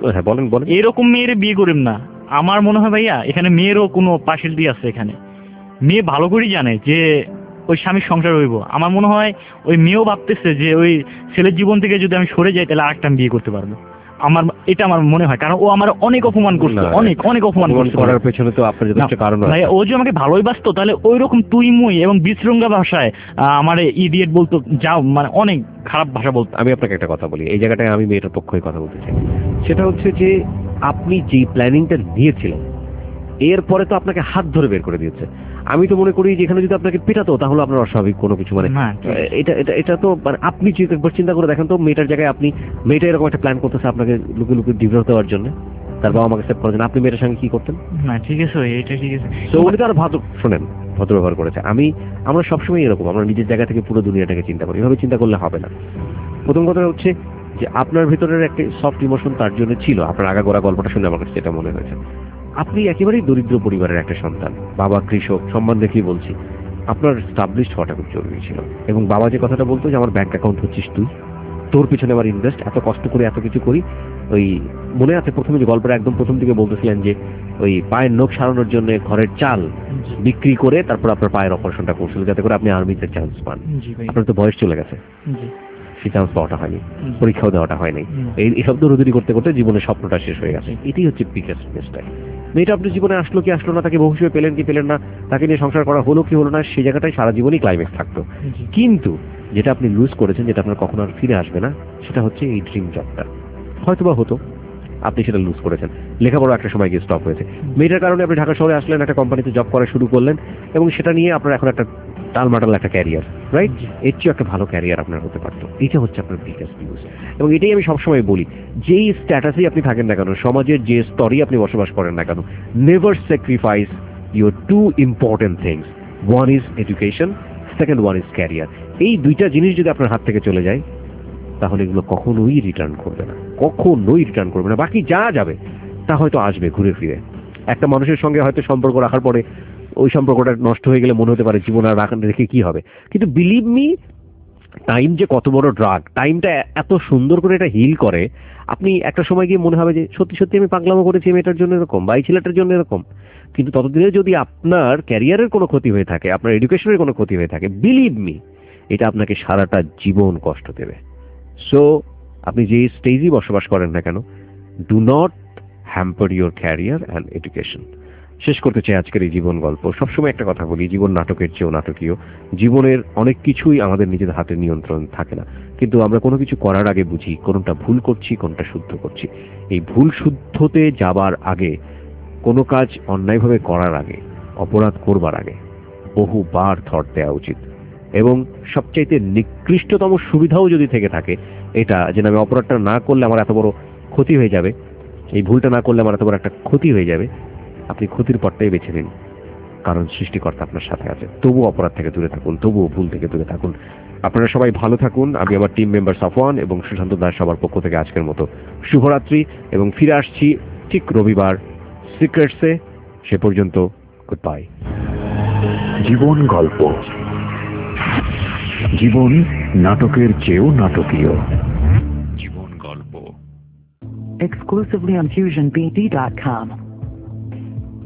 মেয়ের বিয়ে করেন না। আমার মনে হয় ভাইয়া এখানে মেয়েরও কোনো পার্সেলটি আছে, এখানে মেয়ে ভালো করেই জানে যে ওই স্বামীর সংসার হইব। আমার মনে হয় ওই মেয়েও ভাবতেছে যে ওই ছেলের জীবন থেকে যদি আমি সরে যাই তাহলে আরেকটা বিয়ে করতে পারবো। আমার এটা আমার মনে হয়, কারণ ও আমার অনেক অপমান করছে, না, অনেক অনেক অপমান করছে করার পেছনে তো আপনার যথেষ্ট কারণ ভাই। আছে। ও যে আমাকে ভালোই বাসতো, তাহলে ওই রকম তুই মুই এবং বিশ্রঙ্গা ভাষায় আমার ইডিয়েট বলতো, যাও মানে অনেক খারাপ ভাষা বলতো। আমি আপনাকে একটা কথা বলি, এই জায়গাটায় আমি মেয়েটার পক্ষে কথা বলতে চাই। সেটা হচ্ছে যে আপনি যে প্ল্যানিংটা নিয়েছিলেন এরপরে তো আপনাকে হাত ধরে বের করে দিয়েছে। আমি তো মনে করি যে এখানে যদি আপনাকে পেটাতো তাহলে আপনার অস্বাভাবিক কোনো কিছু মানে না, ঠিক আছে। এটা এটা এটা তো মানে আপনি একবার চিন্তা করে দেখেন তো, মেয়েটার জায়গায় আপনি, মেয়েটা এরকম একটা প্ল্যান করতেছে আপনাকে লুকিয়ে লুকিয়ে ডিভোর্স দেওয়ার জন্য, তার বাবা মাকে সেভ করার জন্য, আপনি মেয়েটার সঙ্গে কি করতেন? না ঠিক আছে ভাই, এটা ঠিক আছে। তো উনি তো আর শোনেন, ভদ্র ব্যবহার করেছে। আমরা সবসময় এরকম, আমরা নিজের জায়গা থেকে পুরো দুনিয়াটাকে চিন্তা করি, এভাবে চিন্তা করলে হবে না। প্রথম কথা হচ্ছে যে আপনার ভিতরের একটা সফট ইমোশন তার জন্য ছিল। আপনার আগাগোড়া গল্পটা শুনে আমার কাছে যেটা মনে হয়েছে, আপনি একেবারেই দরিদ্র পরিবারের একটা সন্তান, বাবা কৃষক, সম্মান দেখেই বলছি, আপনার স্টাবলিশড হওয়াটা খুব জরুরি ছিল। এবং বাবা যে কথাটা বলতো যে আমার ব্যাংক অ্যাকাউন্ট হচ্ছিস তুই, তোর পিছনে আমার ইনভেস্ট, এত কষ্ট করে এত কিছু করি। ওই মনে আছে প্রথমে যে গল্পটা একদম প্রথম দিকে বলতেছিলেন যে ওই পায়ের নখ সারানোর জন্য ঘরের চাল বিক্রি করে তারপর আপনার পায়ের অপারেশনটা করছিল যাতে করে আপনি আর্মিতে চান্স পান। জি ভাই। আপনার তো বয়স চলে গেছে, জি। সেই চান্স পাওয়াটা হয়নি, হুম। পরীক্ষাও দেওয়াটা হয়নি। এই শব্দ রুদুরি করতে করতে জীবনের স্বপ্নটা শেষ হয়ে গেছে। এটাই হচ্ছে বিগেস্ট মিস্টেক। মেয়েটা আপনার জীবনে আসলো কি আসলো না, তাকে বহু হিসেবে পেলেন কি পেলেন না, তাকে নিয়ে সংসার করা হলো কি হলো না, সেই জায়গাটায় সারা জীবনই ক্লাইম্যাক্স থাকতো। জি। কিন্তু যেটা আপনি লুজ করেছেন, যেটা আপনার কখনো আর ফিরে আসবে না, সেটা হচ্ছে এই ড্রিম জবটা। হয়তোবা হতো, আপনি সেটা লুজ করেছেন। লেখাপড়া একটা সময় গিয়ে স্টপ হয়েছে। মেয়েটার কারণে আপনি ঢাকা শহরে আসলেন, একটা কোম্পানিতে জব করা শুরু করলেন এবং সেটা নিয়ে আপনার এখন একটা টালমাটাল একটা ক্যারিয়ার, রাইট? এর চেয়ে একটা ভালো ক্যারিয়ার আপনার হতে পারতো। এটা হচ্ছে আপনার বিগেস্ট নিউজ। এবং এটাই আমি সবসময় বলি, যেই স্ট্যাটাসেই আপনি থাকেন না কেন, সমাজের যে স্তরেই আপনি বসবাস করেন না কেন, never sacrifice your two important things. One is education, second one is career. এই দুইটা জিনিস যদি আপনার হাত থেকে চলে যায় তাহলে এগুলো কখনোই রিটার্ন করবে না, কখনোই রিটার্ন করবে না। বাকি যা যাবে তা হয়তো আসবে ঘুরে ফিরে। একটা মানুষের সঙ্গে হয়তো সম্পর্ক রাখার পরে ওই সম্পর্কটা নষ্ট হয়ে গেলে মনে হতে পারে জীবন আর রেখে কি হবে, কিন্তু বিলিভ মি, টাইম যে কত বড় ড্রাগ, টাইমটা এত সুন্দর করে এটা হিল করে। আপনি একটা সময় গিয়ে মনে হবে যে সত্যি সত্যি আমি পাগলামো করেছি মেয়েটার জন্য এরকম, বা এই ছেলেটার জন্য এরকম। কিন্তু ততদিনে যদি আপনার ক্যারিয়ারের কোনো ক্ষতি হয়ে থাকে, আপনার এডুকেশনের কোনো ক্ষতি হয়ে থাকে, বিলিভ মি, এটা আপনাকে সারাটা জীবন কষ্ট দেবে। সো আপনি যে স্টেজই বসবাস করেন না কেন, do not hamper your career and education. শেষ করতে চাই আজকের এই জীবন গল্প। সবসময় একটা কথা বলি, জীবন নাটকের চেয়েও নাটকীয়। জীবনের অনেক কিছুই আমাদের নিজেদের হাতে নিয়ন্ত্রণ থাকে না, কিন্তু আমরা কোনো কিছু করার আগে বুঝি কোনটা ভুল করছি, কোনটা শুদ্ধ করছি। এই ভুল শুদ্ধতে যাবার আগে, কোনো কাজ অন্যায়ভাবে করার আগে, অপরাধ করবার আগে বহুবার থট দেওয়া উচিত। এবং সবচাইতে নিকৃষ্টতম সুবিধাও যদি থেকে থাকে এটা, যে আমি অপরাধটা না করলে আমার এত বড় ক্ষতি হয়ে যাবে, এই ভুলটা না করলে আমার এত বড় একটা ক্ষতি হয়ে যাবে, আপনি ক্ষতির পথটাই বেছে নিন, কারণ সৃষ্টিকর্তা আপনার সাথে আছে। তবুও অপরাধ থেকে দূরে থাকুন, তবুও ভুল থেকে দূরে থাকুন। আপনারা সবাই ভালো থাকুন। আমি আমার টিম মেম্বার সাফওয়ান এবং সুশান্ত দাস সবার পক্ষ থেকে আজকের মতো শুভরাত্রি, এবং ফিরে আসছি ঠিক রবিবার সিক্রেটসে। সে পর্যন্ত গুড বাই। জীবন গল্প, জীবন নাটকের চেয়েও নাটকীয়। জীবন গল্প Exclusively on FusionBD.com.